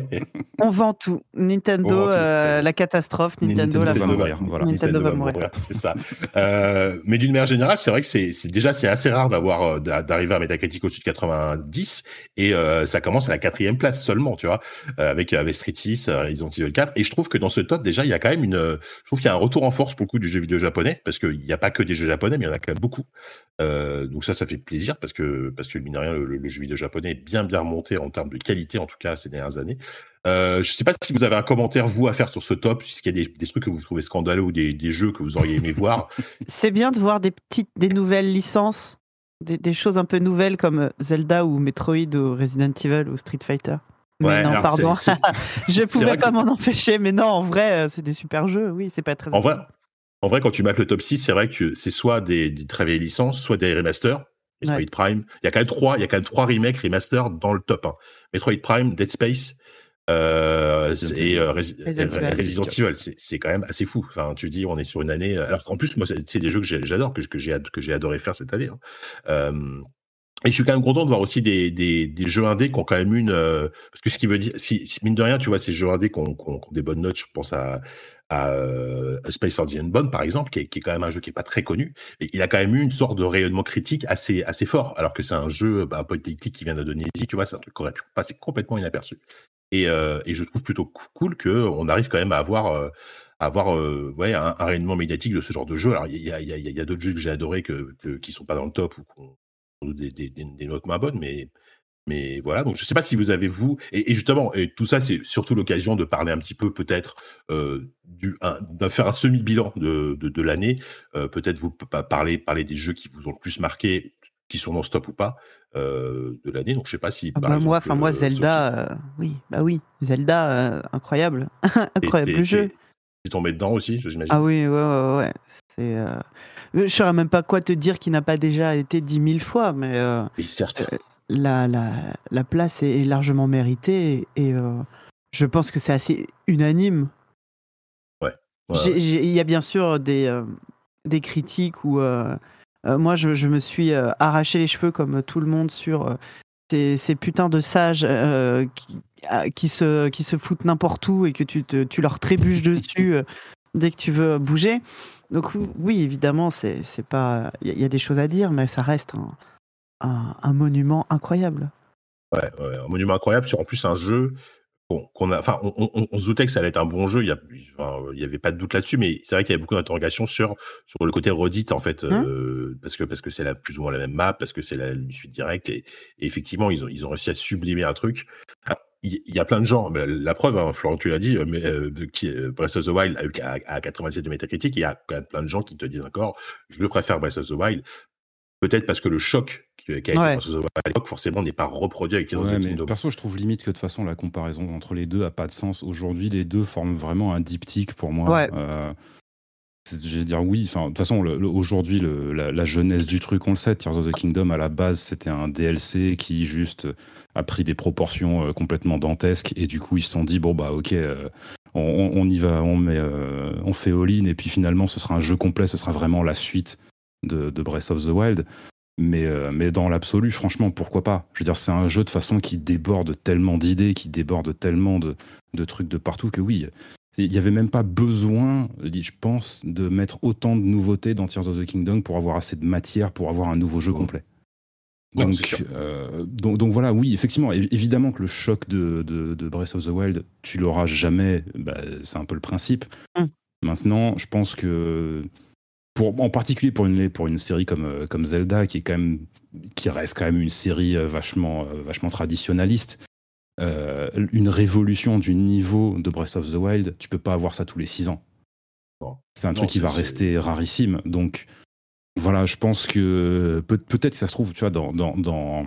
Speaker 4: On vend tout. Nintendo, vend tout, euh, la catastrophe. Nintendo,
Speaker 3: Nintendo
Speaker 4: la
Speaker 3: va mourir. Voilà.
Speaker 4: Nintendo, Nintendo va mourir. mourir.
Speaker 2: C'est ça. euh, mais d'une manière générale, c'est vrai que c'est, c'est déjà c'est assez rare d'avoir d'arriver à Metacritic au-dessus de quatre-vingt-dix et euh, ça commence à la quatrième place seulement, tu vois, euh, avec avec Street six, euh, Resident Evil quatre. Et je trouve que dans ce top déjà, il y a quand même une, je trouve qu'il y a un retour en force pour le coup du jeu vidéo japonais parce qu'il n'y a pas que des jeux japonais, mais il y en a quand même beaucoup. Euh, donc ça, ça fait plaisir parce que parce que mine de rien, le, le jeu vidéo japonais est bien bien remonté en termes de qualité, en tout cas ces dernières années. Euh, je sais pas si vous avez un commentaire vous à faire sur ce top, s'il y a des, des trucs que vous trouvez scandaleux ou des, des jeux que vous auriez aimé voir.
Speaker 4: C'est bien de voir des petites, des nouvelles licences, des, des choses un peu nouvelles comme Zelda ou Metroid ou Resident Evil ou Street Fighter. Mais ouais, non, pardon, c'est, c'est... je pouvais pas que... m'en empêcher. Mais non, en vrai, c'est des super jeux. Oui, c'est pas très.
Speaker 2: En vrai. En vrai, quand tu mates le top six, c'est vrai que c'est soit des, des très vieilles licences, soit des remasters. Metroid ouais. Prime. Il y a quand même trois, il y a quand même trois remakes, remasters dans le top un. Metroid Prime, Dead Space, euh, et euh, Resi- Resident, Resident Evil. C'est, c'est quand même assez fou. Enfin, tu dis, on est sur une année. Alors qu'en plus, moi, c'est, c'est des jeux que j'adore, que, que, j'ai, que j'ai adoré faire cette année. Hein. Euh, Et je suis quand même content de voir aussi des, des, des jeux indés qui ont quand même une... Euh, parce que ce qui veut dire... Si, si mine de rien, tu vois, ces jeux indés qui ont, qui ont, qui ont des bonnes notes, je pense à, à, à Space for the Unborn, par exemple, qui est, qui est quand même un jeu qui est pas très connu. Et il a quand même eu une sorte de rayonnement critique assez, assez fort, alors que c'est un jeu, bah, un point and click qui vient d'Indonésie, tu vois, c'est un truc qui aurait pu passer complètement inaperçu. Et, euh, et je trouve plutôt cool qu'on arrive quand même à avoir... Euh, avoir euh, ouais, un, un rayonnement médiatique de ce genre de jeu. Alors, il y a, y, a, y a d'autres jeux que j'ai adorés que, que, qui sont pas dans le top ou qu'on Des, des, des notes moins bonnes, mais, mais voilà. Donc, je ne sais pas si vous avez, vous, et, et justement, et tout ça, c'est surtout l'occasion de parler un petit peu, peut-être, euh, du, un, de faire un semi-bilan de, de, de l'année. Euh, peut-être vous parler, parler des jeux qui vous ont le plus marqué, qui sont dans ce top ou pas, euh, de l'année. Donc, je ne sais pas si.
Speaker 4: Ah
Speaker 2: par
Speaker 4: bah
Speaker 2: exemple,
Speaker 4: moi, enfin, moi, Zelda, euh, oui, bah oui, Zelda, euh, incroyable. incroyable le jeu.
Speaker 2: Tu es tombé dedans aussi, j'imagine.
Speaker 4: Ah oui, ouais, ouais, ouais. C'est. Euh... Je ne saurais même pas quoi te dire qui n'a pas déjà été dix mille fois, mais euh,
Speaker 2: oui, certes.
Speaker 4: Euh, la, la, la place est, est largement méritée et euh, je pense que c'est assez unanime.
Speaker 2: Ouais.
Speaker 4: Il ouais, ouais. y a bien sûr des, euh, des critiques où euh, euh, moi je, je me suis euh, arraché les cheveux comme tout le monde sur euh, ces, ces putains de sages euh, qui, qui, se, qui se foutent n'importe où et que tu, te, tu leur trébuches dessus. Euh, dès que tu veux bouger. Donc oui, évidemment, c'est, c'est pas, il y, y a des choses à dire, mais ça reste un, un, un monument incroyable.
Speaker 2: Ouais, ouais, un monument incroyable sur en plus un jeu qu'on, qu'on a, enfin, on, on, on se doutait que ça allait être un bon jeu. Il y a, enfin, il y avait pas de doute là-dessus, mais c'est vrai qu'il y avait beaucoup d'interrogations sur sur le côté redite en fait,
Speaker 4: Hum
Speaker 2: euh, parce que parce que c'est la plus ou moins la même map, parce que c'est la une suite directe et, et effectivement ils ont ils ont réussi à sublimer un truc. Alors, il y, y a plein de gens, mais la preuve, hein, Florent, tu l'as dit, mais euh, de qui euh, Breath of the Wild a eu à, à quatre-vingt-sept de métacritique, il y a quand même plein de gens qui te disent encore, je préfère Breath of the Wild. Peut-être parce que le choc qui a été
Speaker 4: Ouais.
Speaker 2: Breath of the Wild à l'époque, forcément, n'est pas reproduit avec Tears of
Speaker 3: Ouais,
Speaker 2: the
Speaker 3: mais
Speaker 2: Kingdom.
Speaker 3: perso, je trouve limite que de toute façon, la comparaison entre les deux a pas de sens. Aujourd'hui, les deux forment vraiment un diptyque pour moi.
Speaker 4: Ouais.
Speaker 3: Euh, c'est- je vais dire oui. Enfin, de toute façon, le- le- aujourd'hui, le- la, la jeunesse du truc, on le sait. Tears of the Kingdom, à la base, c'était un D L C qui juste a pris des proportions euh, complètement dantesques. Et du coup, ils se sont dit bon bah ok, euh, on, on- on y va, on met, euh, on fait all-in. Et puis finalement, ce sera un jeu complet. Ce sera vraiment la suite de, de Breath of the Wild. Mais, euh, mais dans l'absolu, franchement, pourquoi pas? Je veux dire, c'est un jeu de façon qui déborde tellement d'idées, qui déborde tellement de, de trucs de partout que oui, il n'y avait même pas besoin, je pense, de mettre autant de nouveautés dans Tears of the Kingdom pour avoir assez de matière pour avoir un nouveau jeu
Speaker 2: Mmh.
Speaker 3: complet.
Speaker 2: Non,
Speaker 3: Donc,
Speaker 2: c'est sûr.
Speaker 3: euh, donc, donc voilà, oui, effectivement, évi- évidemment que le choc de, de, de Breath of the Wild, tu l'auras jamais, bah, c'est un peu le principe.
Speaker 4: Mm.
Speaker 3: Maintenant, je pense que pour, en particulier pour une, pour une série comme, euh, comme Zelda, qui, est quand même, qui reste quand même une série euh, vachement, euh, vachement traditionnaliste, euh, une révolution du niveau de Breath of the Wild, tu peux pas avoir ça tous les six ans.
Speaker 2: Non.
Speaker 3: C'est un
Speaker 2: Non,
Speaker 3: truc qui
Speaker 2: c'est-
Speaker 3: va
Speaker 2: c'est-
Speaker 3: rester rarissime. Donc voilà, je pense que peut- peut-être que ça se trouve, tu vois, dans, dans, dans,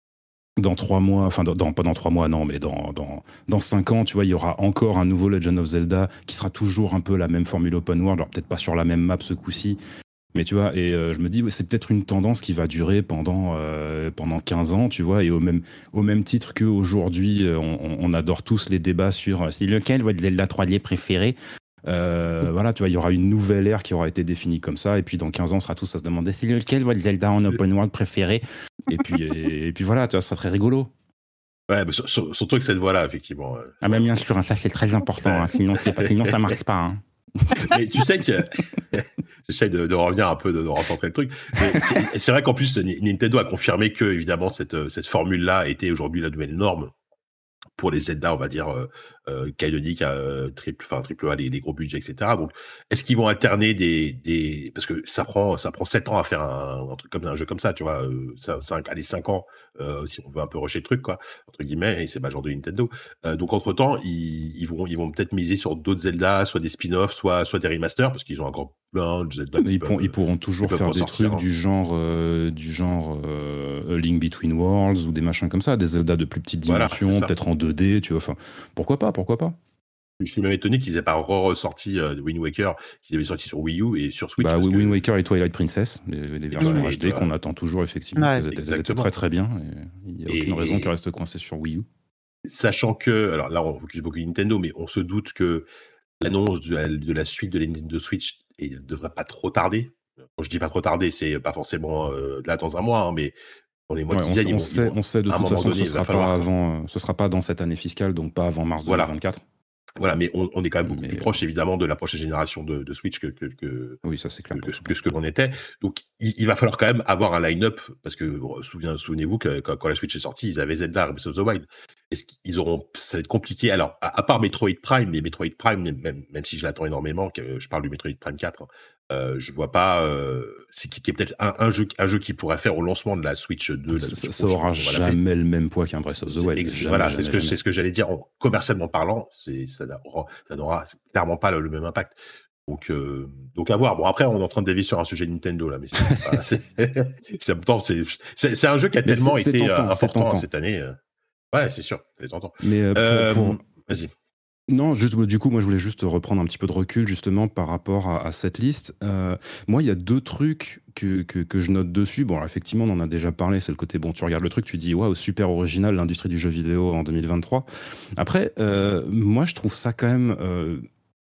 Speaker 3: dans trois mois, enfin dans, dans- pas dans trois mois, non, mais dans, dans, dans cinq ans, tu vois, il y aura encore un nouveau Legend of Zelda qui sera toujours un peu la même formule open world, alors peut-être pas sur la même map ce coup-ci, mais tu vois, et euh, je me dis, ouais, c'est peut-être une tendance qui va durer pendant, euh, pendant quinze ans, tu vois, et au même, au même titre qu'aujourd'hui, euh, on, on adore tous les débats sur euh, c'est lequel votre Zelda trois D préféré. Euh, voilà, tu vois, il y aura une nouvelle ère qui aura été définie comme ça, et puis dans quinze ans, on sera tous à se demander c'est lequel votre Zelda en open world préféré. Et puis, et, et puis voilà, tu vois, ça sera très rigolo.
Speaker 2: Ouais, mais sur- sur- surtout que cette voie-là, effectivement. euh,
Speaker 3: Ah, ben bien sûr, ça c'est très important, hein, sinon, c'est pas, sinon ça marche pas. Hein.
Speaker 2: Mais tu sais que j'essaie de, de revenir un peu, de, de recentrer le truc. Mais c'est, c'est vrai qu'en plus, Ni- Nintendo a confirmé que évidemment cette, cette formule-là était aujourd'hui la nouvelle norme pour les Zelda, on va dire euh, euh, canoniques, euh, triple, enfin triple A, les, les gros budgets, et cetera. Donc, est-ce qu'ils vont alterner des, des, parce que ça prend, ça prend sept ans à faire un, un truc comme un jeu comme ça, tu vois, euh, cinq, allez cinq ans euh, si on veut un peu rusher le truc, quoi, entre guillemets, et c'est pas le genre de Nintendo. Euh, donc entre temps, ils, ils vont, ils vont peut-être miser sur d'autres Zelda, soit des spin-offs, soit, soit des remasters, parce qu'ils ont encore plein de Zelda.
Speaker 3: Mais
Speaker 2: Qui
Speaker 3: ils, pourront,
Speaker 2: peuvent,
Speaker 3: ils pourront toujours
Speaker 2: peuvent
Speaker 3: faire des
Speaker 2: ressortir,
Speaker 3: trucs
Speaker 2: hein.
Speaker 3: du genre, euh, du genre euh, A Link Between Worlds ou des machins comme ça, des Zelda de plus petite
Speaker 2: Voilà,
Speaker 3: dimension,
Speaker 2: c'est ça.
Speaker 3: peut-être en deux D, tu vois. Enfin, pourquoi pas, pourquoi pas.
Speaker 2: Je suis même étonné qu'ils aient pas ressorti euh, Wind Waker, qu'ils avaient sorti sur Wii U et sur Switch.
Speaker 3: Bah
Speaker 2: parce
Speaker 3: oui,
Speaker 2: que-
Speaker 3: Wind Waker et Twilight Princess, les, les versions
Speaker 2: Ouais,
Speaker 3: H D
Speaker 2: toi.
Speaker 3: qu'on attend toujours effectivement,
Speaker 4: Ouais.
Speaker 3: elles, étaient, elles étaient
Speaker 2: Exactement.
Speaker 3: très très bien. Et il n'y a aucune
Speaker 2: Et-
Speaker 3: raison qu'elles restent coincées sur Wii U.
Speaker 2: Sachant que, alors là, on focus beaucoup Nintendo, mais on se doute que l'annonce de la, de la suite de la Nintendo Switch ne devrait pas trop tarder. Quand je dis pas trop tarder, c'est pas forcément euh, là dans un mois, hein, mais dans les mois
Speaker 3: Ouais,
Speaker 2: qui
Speaker 3: on,
Speaker 2: viennent,
Speaker 3: sait-
Speaker 2: ils
Speaker 3: on
Speaker 2: vont- ils
Speaker 3: sait,
Speaker 2: vont-
Speaker 3: on sait de
Speaker 2: à un
Speaker 3: toute
Speaker 2: moment
Speaker 3: façon
Speaker 2: donné,
Speaker 3: que ce
Speaker 2: il va
Speaker 3: sera
Speaker 2: falloir,
Speaker 3: pas
Speaker 2: quoi.
Speaker 3: avant, euh, ce sera pas dans cette année fiscale, donc pas avant mars
Speaker 2: Voilà.
Speaker 3: deux mille vingt-quatre.
Speaker 2: Voilà, mais on, on est quand même beaucoup
Speaker 3: Mais,
Speaker 2: plus
Speaker 3: euh,
Speaker 2: proche, évidemment, de la prochaine génération de, de Switch que, que, que,
Speaker 3: Oui, ça c'est clair.
Speaker 2: que, que ce que l'on était. Donc, il, il va falloir quand même avoir un line-up, parce que euh, souvenez- souvenez-vous que quand, quand la Switch est sortie, ils avaient Zelda, Breath of the Wild. Est-ce qu'ils auront, ça va être compliqué. Alors, à, à part Metroid Prime, mais Metroid Prime, même, même, même si je l'attends énormément, que je parle du Metroid Prime quatre, hein, euh, je vois pas, euh, c'est qui, qui est peut-être un, un jeu, un jeu qui pourrait faire au lancement de la Switch deux, la
Speaker 3: Ça,
Speaker 2: Switch
Speaker 3: ça
Speaker 2: Pro,
Speaker 3: aura
Speaker 2: je sais pas comment on va l'appeler.
Speaker 3: jamais le même poids qu'un Breath of the
Speaker 2: C'est-
Speaker 3: Wild.
Speaker 2: ex-
Speaker 3: Jamais,
Speaker 2: voilà,
Speaker 3: jamais,
Speaker 2: c'est ce que
Speaker 3: jamais.
Speaker 2: c'est ce que j'allais dire. En- commercialement parlant, c'est ça n'aura ça n'aura clairement pas le, le même impact. Donc euh, donc à voir. Bon après on est en train de dévier sur un sujet Nintendo là, mais c'est c'est pas- c'est c'est en même temps, c'est c'est c'est un jeu qui a
Speaker 3: Mais
Speaker 2: tellement
Speaker 3: c'est- c'est
Speaker 2: été euh,
Speaker 3: tentant, c'est
Speaker 2: important
Speaker 3: tentant.
Speaker 2: cette année. euh. Ouais, c'est sûr, c'est tentant.
Speaker 3: Mais euh, pour,
Speaker 2: Euh,
Speaker 3: pour-
Speaker 2: Vas-y.
Speaker 3: Non, juste, du coup, moi, je voulais juste reprendre un petit peu de recul, justement, par rapport à, à cette liste. Euh, moi, il y a deux trucs que, que, que je note dessus. Bon, alors, effectivement, on en a déjà parlé, c'est le côté, bon, tu regardes le truc, tu dis, waouh, super original, l'industrie du jeu vidéo en deux mille vingt-trois. Après, euh, moi, je trouve ça quand même euh,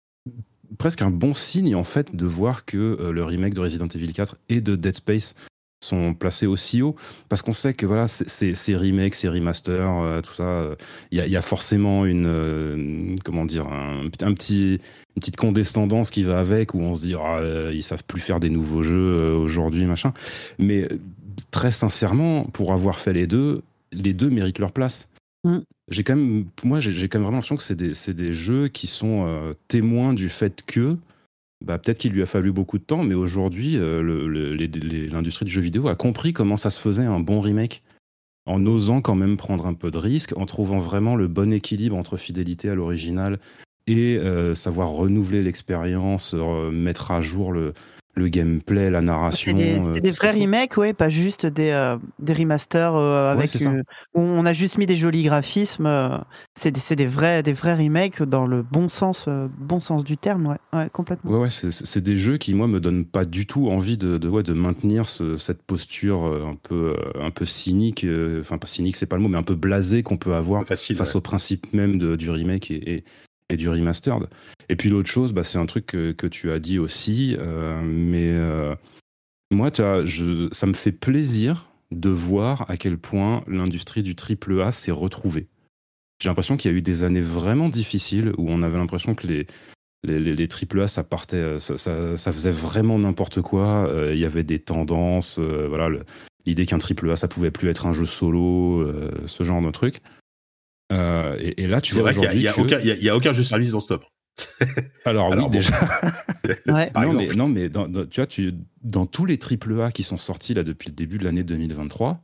Speaker 3: presque un bon signe, en fait, de voir que euh, le remake de Resident Evil quatre et de Dead Space sont placés aussi haut, parce qu'on sait que voilà, ces, ces remakes, ces remasters, euh, tout ça, il y, y a forcément une, euh, comment dire, un, un petit, une petite condescendance qui va avec, où on se dit, ah, euh, ils savent plus faire des nouveaux jeux euh, aujourd'hui, machin. Mais très sincèrement, pour avoir fait les deux, les deux méritent leur place. Mm. J'ai quand même, moi, j'ai, j'ai quand même vraiment l'impression que c'est des, c'est des jeux qui sont euh, témoins du fait que bah, peut-être qu'il lui a fallu beaucoup de temps, mais aujourd'hui, euh, le, le, les, les, l'industrie du jeu vidéo a compris comment ça se faisait un bon remake, en osant quand même prendre un peu de risque, en trouvant vraiment le bon équilibre entre fidélité à l'original et euh, savoir renouveler l'expérience, euh, mettre à jour le, le gameplay, la narration.
Speaker 4: C'est des, c'est
Speaker 3: euh,
Speaker 4: des vrais remakes, ouais, pas juste des, euh, des remasters euh, avec
Speaker 3: ouais,
Speaker 4: euh, où on a juste mis des jolis graphismes. Euh, c'est des, c'est des vrais, des vrais remakes dans le bon sens, euh, bon sens du terme, ouais, ouais complètement.
Speaker 3: Ouais, ouais, c'est, c'est des jeux qui moi me donnent pas du tout envie de, de, ouais, de maintenir ce, cette posture un peu, un peu cynique, euh, enfin pas cynique, c'est pas le mot, mais un peu blasé qu'on peut avoir facile, face ouais. au principe même de, du remake et, et et du remastered. Et puis l'autre chose, bah, c'est un truc que, que tu as dit aussi, euh, mais euh, moi, je, ça me fait plaisir de voir à quel point l'industrie du triple A s'est retrouvée. J'ai l'impression qu'il y a eu des années vraiment difficiles où on avait l'impression que les, les, les, les triple A, ça partait, ça, ça, ça faisait vraiment n'importe quoi. Euh, il y avait des tendances, euh, voilà, le, l'idée qu'un triple A, ça pouvait plus être un jeu solo, euh, ce genre de truc. Euh, et, et là, tu
Speaker 2: c'est
Speaker 3: vois,
Speaker 2: vrai qu'il n'y a,
Speaker 3: que...
Speaker 2: a, a, a aucun jeu service dans ce top.
Speaker 3: Alors, Alors oui, bon. déjà.
Speaker 4: ouais.
Speaker 3: non, mais, non, mais dans, dans, tu vois, tu, dans tous les triple A qui sont sortis là, depuis le début de l'année deux mille vingt-trois,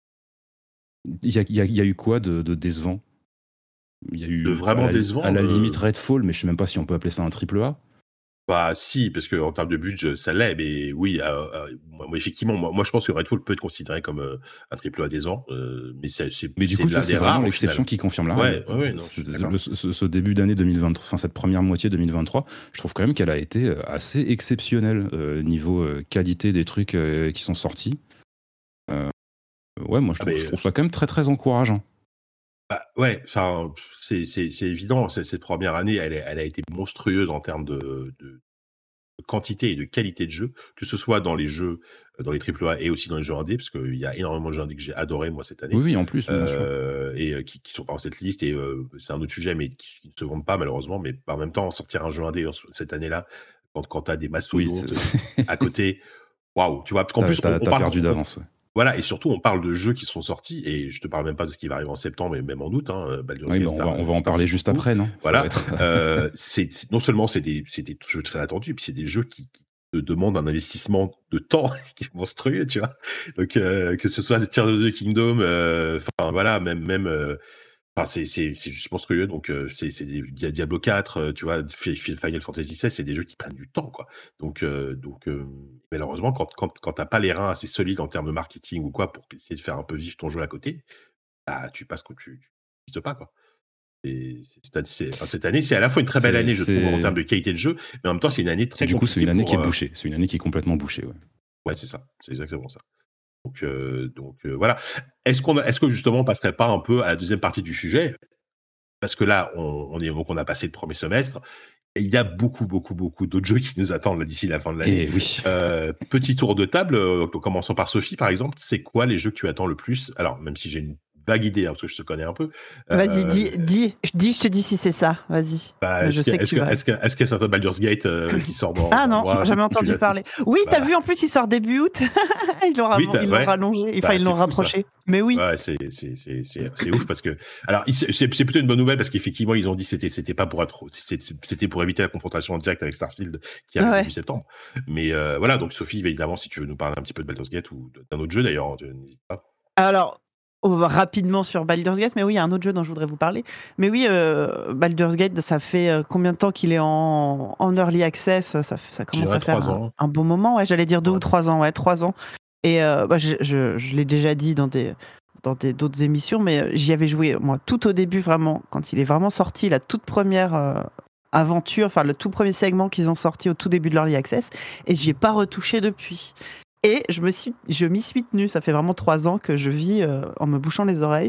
Speaker 3: il y a, y, a, y a eu quoi de, de décevant? Il y a eu
Speaker 2: de vraiment
Speaker 3: à la,
Speaker 2: décevant.
Speaker 3: À la
Speaker 2: euh...
Speaker 3: limite Redfall, mais je ne sais même pas si on peut appeler ça un triple A.
Speaker 2: Bah si, parce qu'en termes de budget, ça l'est, mais oui, euh, euh, moi, effectivement, moi, moi je pense que Redfall peut être considéré comme euh, un triple A décevant, euh, mais c'est, c'est,
Speaker 3: mais du
Speaker 2: c'est
Speaker 3: coup, tu vois, c'est vraiment
Speaker 2: rares,
Speaker 3: l'exception qui confirme la règle.
Speaker 2: Ouais, ouais, non,
Speaker 3: le, ce, ce début d'année deux mille vingt-trois, enfin cette première moitié deux mille vingt-trois, je trouve quand même qu'elle a été assez exceptionnelle euh, niveau euh, qualité des trucs euh, qui sont sortis. Euh, ouais, moi je trouve, ah, je trouve ça quand même très très encourageant.
Speaker 2: Bah, ouais, enfin, c'est, c'est, c'est évident. C'est, cette première année, elle, elle a été monstrueuse en termes de, de, de quantité et de qualité de jeu, que ce soit dans les jeux, dans les triple A et aussi dans les jeux indés, parce qu'il y a énormément de jeux indés que j'ai adoré moi cette année.
Speaker 3: Oui, oui, en plus, bien
Speaker 2: euh,
Speaker 3: sûr.
Speaker 2: Et euh, qui, qui sont pas dans cette liste. Et euh, c'est un autre sujet, mais qui, qui ne se vendent pas malheureusement. Mais en même temps, sortir un jeu indé cette année-là, quand, quand t'as des mastodontes oui, à côté, waouh, tu vois, parce qu'en
Speaker 3: t'as,
Speaker 2: plus,
Speaker 3: t'as,
Speaker 2: on, on
Speaker 3: t'as
Speaker 2: parle
Speaker 3: perdu d'avance. Ouais.
Speaker 2: Voilà, et surtout, on parle de jeux qui sont sortis, et je te parle même pas de ce qui va arriver en septembre et même en août. Hein,
Speaker 3: oui, bah on, Star, va, on va en parler juste coup. Après, non?
Speaker 2: Voilà. Être... euh, c'est, c'est, non seulement c'est des, c'est des jeux très attendus, puis c'est des jeux qui, qui te demandent un investissement de temps qui est monstrueux, tu vois. Donc, euh, que ce soit Tears of the Kingdom, enfin euh, voilà, même même. Euh, Enfin, c'est, c'est, c'est juste monstrueux. Donc, euh, c'est, c'est des, il y a Diablo quatre, euh, tu vois, Final Fantasy seize, c'est des jeux qui prennent du temps, quoi. Donc, euh, donc euh, malheureusement, quand, quand, quand t'as pas les reins assez solides en termes de marketing ou quoi pour essayer de faire un peu vivre ton jeu à côté, bah, tu passes que tu n'existes pas, quoi. Et c'est, c'est, enfin, cette année, c'est à la fois une très belle c'est, année, je c'est... trouve, en termes de qualité de jeu, mais en même temps, c'est une année très
Speaker 3: compliquée. Du coup, c'est une année
Speaker 2: pour,
Speaker 3: qui est bouchée. C'est une année qui est complètement bouchée, ouais.
Speaker 2: Ouais, c'est ça. C'est exactement ça. Donc, euh, donc euh, voilà. Est-ce qu'on a, est-ce que justement on passerait pas un peu à la deuxième partie du sujet? Parce que là, on, on, est, donc on a passé le premier semestre. Et il y a beaucoup, beaucoup, beaucoup d'autres jeux qui nous attendent là, d'ici la fin de l'année.
Speaker 3: Et oui.
Speaker 2: Euh, petit tour de table, euh, commençons par Sophie, par exemple. C'est quoi les jeux que tu attends le plus? Alors, même si j'ai une vague idée, hein, parce que je te connais un peu.
Speaker 4: Vas-y, euh, dis, dis, dis, je te dis si c'est ça. Vas-y.
Speaker 2: Bah,
Speaker 4: je
Speaker 2: est-ce,
Speaker 4: sais
Speaker 2: que, est-ce, que, est-ce, que, est-ce qu'il y a certains Baldur's Gate euh, qui sort dans.
Speaker 4: Ah non,
Speaker 2: mois,
Speaker 4: jamais entendu parler. Oui, bah. T'as vu, en plus, il sort début août. ils l'ont, oui, ils l'ont ouais. rallongé. Enfin, bah, ils l'ont rapproché. Ça. Mais oui.
Speaker 2: Ouais, c'est, c'est, c'est, c'est, c'est ouf parce que. Alors, c'est, c'est plutôt une bonne nouvelle parce qu'effectivement, ils ont dit que c'était, c'était pas pour être. C'était pour éviter la confrontation en direct avec Starfield qui arrive ouais. début septembre. Mais euh, voilà, donc Sophie, évidemment, si tu veux nous parler un petit peu de Baldur's Gate ou d'un autre jeu d'ailleurs, n'hésite pas.
Speaker 4: Alors. On va rapidement sur Baldur's Gate, mais oui, il y a un autre jeu dont je voudrais vous parler. Mais oui, euh, Baldur's Gate, ça fait euh, combien de temps qu'il est en, en early access? Ça, ça commence à faire un, un bon moment. Ouais, j'allais dire deux ouais. ou trois ans. Ouais, trois ans. Et euh, bah, je, je, je l'ai déjà dit dans des dans des, d'autres émissions, mais j'y avais joué moi tout au début vraiment, quand il est vraiment sorti, la toute première euh, aventure, enfin le tout premier segment qu'ils ont sorti au tout début de l'early access, et j'y ai pas retouché depuis. Et je, me suis, je m'y suis tenue. Ça fait vraiment trois ans que je vis euh, en me bouchant les oreilles.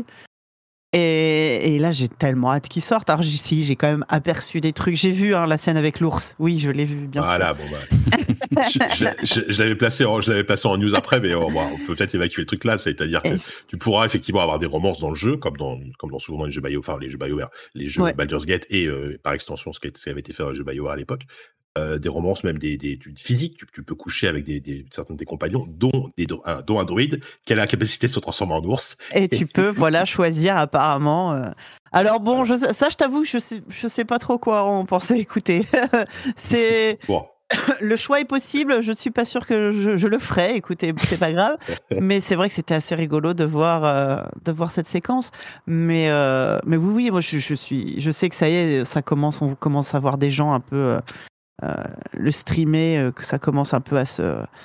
Speaker 4: Et, et là, j'ai tellement hâte qu'il sorte. Alors, si, j'ai quand même aperçu des trucs. J'ai vu hein, la scène avec l'ours. Oui, je l'ai vu, bien
Speaker 2: voilà,
Speaker 4: sûr.
Speaker 2: Voilà, bon bah. je, je, je, je l'avais placé en, je l'avais placé en news après, mais on, on peut peut-être évacuer le truc là, c'est-à-dire que tu pourras effectivement avoir des romances dans le jeu, comme dans, comme dans souvent les jeux BioWare, enfin les jeux BioWare, les jeux ouais. Baldur's Gate et euh, par extension ce qui avait été fait dans les jeux BioWare à l'époque. Euh, des romances, même des, des, des physiques, tu, tu peux coucher avec des, des, certains de tes compagnons, dont, des, un, dont un druide qui a la capacité de se transformer en ours.
Speaker 4: Et tu peux, voilà, choisir apparemment. Euh... Alors bon, je, ça, je t'avoue, je sais, je sais pas trop quoi en penser. Écoutez, c'est bon. Le choix est possible. Je ne suis pas sûr que je, je le ferai. Écoutez, c'est pas grave. Mais c'est vrai que c'était assez rigolo de voir, euh, de voir cette séquence. Mais, euh, mais oui, oui, moi, je, je suis, je sais que ça y est, ça commence, on commence à voir des gens un peu. Euh, Euh, le streamer, euh, que ça commence un peu à se,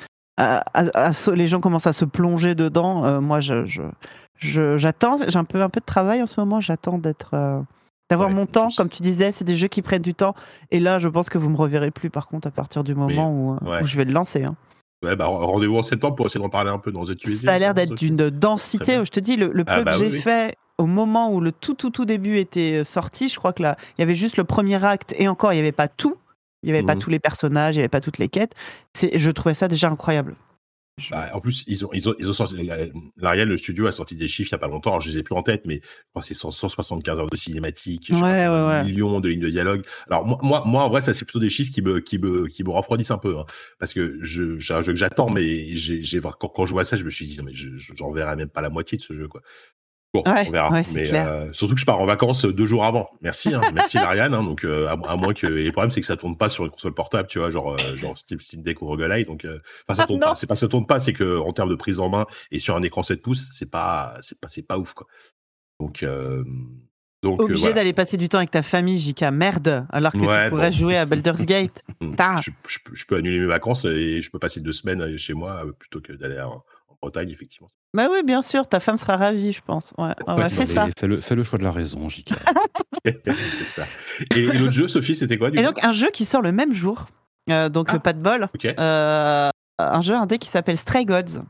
Speaker 4: à, à, à se, les gens commencent à se plonger dedans. Euh, moi, je, je, je, j'attends. J'ai un peu, un peu de travail en ce moment. J'attends d'être, euh, d'avoir ouais, mon temps. Comme tu disais, c'est des jeux qui prennent du temps. Et là, je pense que vous me reverrez plus. Par contre, à partir du moment Mais, où, ouais. où je vais le lancer. Hein.
Speaker 2: Ouais, bah rendez-vous en septembre pour essayer d'en parler un peu dans Z Q S D.
Speaker 4: Ça a l'air d'être d'une densité. Je te dis, le, le peu ah, bah, que j'ai oui, fait. Au moment où le tout, tout, tout début était sorti, je crois que là, il y avait juste le premier acte. Et encore, il n'y avait pas tout. Il n'y avait mmh. pas tous les personnages, il n'y avait pas toutes les quêtes. C'est, je trouvais ça déjà incroyable.
Speaker 2: Je... Bah, en plus, ils ont, ils ont, ils ont sorti, l'Ariel, le studio a sorti des chiffres il n'y a pas longtemps. Alors, je ne les ai plus en tête, mais je crois que c'est cent soixante-quinze heures de cinématique,
Speaker 4: ouais, ouais, ouais.
Speaker 2: millions de lignes de dialogue. Alors, moi, moi, moi, en vrai, ça, c'est plutôt des chiffres qui me, qui me, qui me refroidissent un peu. Hein, parce que je, j'ai un jeu que j'attends, mais j'ai, j'ai, quand, quand je vois ça, je me suis dit, non, mais je, j'en verrai même pas la moitié de ce jeu, quoi. Bon,
Speaker 4: ouais,
Speaker 2: on verra.
Speaker 4: Ouais,
Speaker 2: mais euh, surtout que je pars en vacances deux jours avant. Merci, hein, merci Lariane. Hein, donc euh, à, à moins que et le problème c'est que ça tourne pas sur une console portable, tu vois, genre euh, genre Steam, Steam Deck ou Roguelite. Donc enfin euh, ça tourne ah, pas. C'est pas ça tourne pas, c'est que en termes de prise en main et sur un écran sept pouces, c'est pas c'est pas c'est pas ouf quoi. Donc euh, donc
Speaker 4: obligé
Speaker 2: euh, voilà.
Speaker 4: d'aller passer du temps avec ta famille, J K. Merde, alors que ouais, tu pourrais bon. jouer à Baldur's Gate.
Speaker 2: je, je, je peux annuler mes vacances et je peux passer deux semaines chez moi plutôt que d'aller en, en Bretagne effectivement.
Speaker 4: Bah oui, bien sûr, ta femme sera ravie, je pense. Ouais, ouais, ouais fais ça.
Speaker 3: Fais le, fais le choix de la raison, J K.
Speaker 2: C'est ça. Et, et l'autre jeu, Sophie, c'était quoi du
Speaker 4: Et
Speaker 2: coup
Speaker 4: donc, un jeu qui sort le même jour, euh, donc ah, pas de bol, okay. euh, un jeu indé qui s'appelle Stray Gods.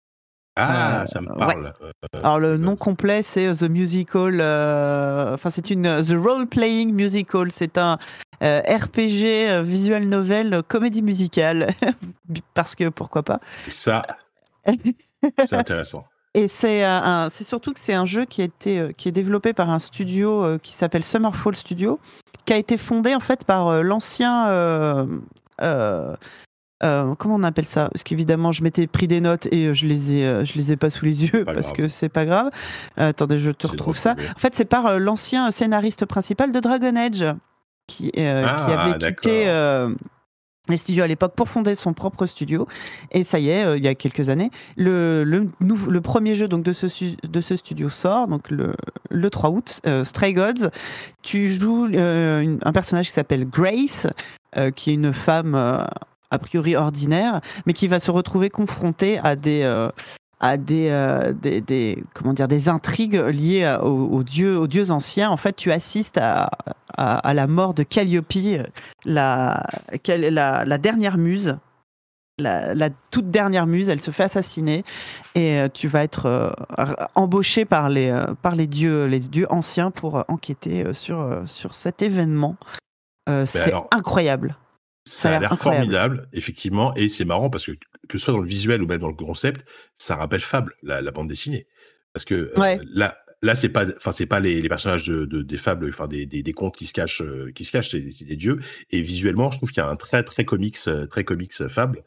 Speaker 2: Ah, euh, ça me parle. Ouais.
Speaker 4: Euh, Alors, le nom complet, c'est The Musical. Euh, enfin, c'est une The Role Playing Musical. C'est un euh, R P G, euh, visual novel, comédie musicale. Parce que pourquoi pas.
Speaker 2: Ça. C'est intéressant.
Speaker 4: Et c'est, un, c'est surtout que c'est un jeu qui, a été, qui est développé par un studio qui s'appelle Summerfall Studio, qui a été fondé en fait par l'ancien... Euh, euh, euh, comment on appelle ça ? Parce qu'évidemment, je m'étais pris des notes et je les ai, je les ai pas sous les yeux pas parce grave. que c'est pas grave. Euh, attendez, je te c'est retrouve ça. En fait, c'est par l'ancien scénariste principal de Dragon Age qui, euh, ah, qui avait d'accord. quitté... Euh, les studios à l'époque pour fonder son propre studio et ça y est euh, il y a quelques années le, le, nouveau, le premier jeu donc de ce, de ce studio sort donc le, le trois août euh, Stray Gods. Tu joues euh, une, un personnage qui s'appelle Grace euh, qui est une femme euh, a priori ordinaire mais qui va se retrouver confrontée à des euh, à des, euh, des, des, comment dire, des intrigues liées aux, aux, dieux, aux dieux anciens. En fait, tu assistes à, à, à la mort de Calliope, la, la, la dernière muse, la, la toute dernière muse. Elle se fait assassiner et euh, tu vas être euh, embauché par les, euh, par les dieux, les dieux anciens pour euh, enquêter euh, sur, euh, sur cet événement. Euh, c'est alors... incroyable.
Speaker 2: Ça, ça a l'air incroyable. Formidable, effectivement, et c'est marrant parce que que ce soit dans le visuel ou même dans le concept, ça rappelle Fable, la, la bande dessinée. Parce que ouais. euh, là, là, c'est pas, enfin, c'est pas les, les personnages de, de, des fables, enfin des, des, des contes qui se cachent, euh, qui se cachent, c'est, c'est des dieux. Et visuellement, je trouve qu'il y a un très, très comics, très comics Fable.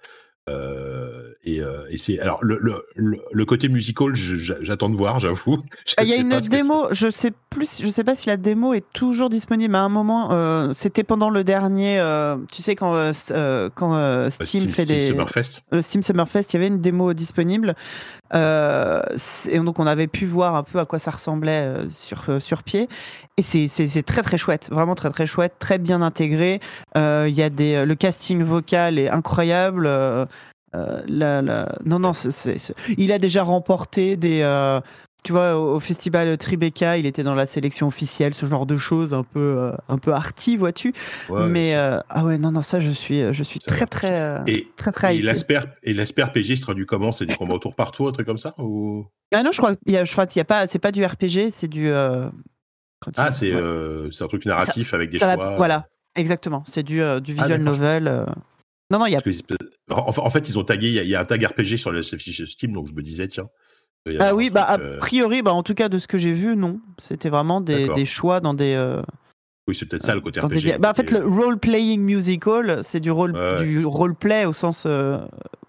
Speaker 2: Euh, et, euh, et c'est alors le, le, le, le côté musical, je, j'attends de voir, j'avoue.
Speaker 4: Il y a une démo, je sais plus, je sais pas si la démo est toujours disponible. À un moment, euh, c'était pendant le dernier, euh, tu sais quand euh, quand euh, Steam, Steam fait
Speaker 2: Steam
Speaker 4: des
Speaker 2: Summerfest.
Speaker 4: Le Steam Summerfest, il y avait une démo disponible. Euh, et donc on avait pu voir un peu à quoi ça ressemblait euh, sur euh, sur pied. Et c'est, c'est c'est très très chouette, vraiment très très chouette, très bien intégré. Il euh, y a des, le casting vocal est incroyable. Euh, euh, la, la... Non non, c'est, c'est, c'est... il a déjà remporté des. Euh... Tu vois, au, au festival Tribeca, il était dans la sélection officielle, ce genre de choses un peu euh, un peu arty, vois-tu. Ouais, mais euh, ah ouais non non ça je suis je suis ça très très euh,
Speaker 2: et,
Speaker 4: très très
Speaker 2: et l'aspect et l'aspect R P G se traduit comment ? C'est des combats au tour par tour, un truc comme ça ou...
Speaker 4: Ah non, je crois il y a je crois qu'il y a pas c'est pas du R P G, c'est du euh...
Speaker 2: Ah, c'est, ouais. euh, c'est un truc narratif
Speaker 4: ça,
Speaker 2: avec des
Speaker 4: ça
Speaker 2: choix.
Speaker 4: Va, voilà, exactement. C'est du, euh, du visual ah, novel. Euh... Non, non, il y a.
Speaker 2: Parce que, En, en fait, ils ont tagué, il y, a- il y a un tag R P G sur le fichier Steam, donc je me disais, tiens, il va y
Speaker 4: Ah
Speaker 2: avoir un
Speaker 4: oui, bah
Speaker 2: truc.
Speaker 4: a
Speaker 2: euh,
Speaker 4: priori, bah en tout cas de ce que j'ai vu, non. C'était vraiment des, des
Speaker 2: D'accord.
Speaker 4: choix dans des, euh,
Speaker 2: Oui, c'est peut-être ça le côté
Speaker 4: dans des.
Speaker 2: R P G,
Speaker 4: dia-
Speaker 2: le
Speaker 4: Bah en fait,
Speaker 2: côté.
Speaker 4: le
Speaker 2: euh,
Speaker 4: role-playing musical, c'est du role,
Speaker 2: Ouais, ouais.
Speaker 4: du role-play au sens euh,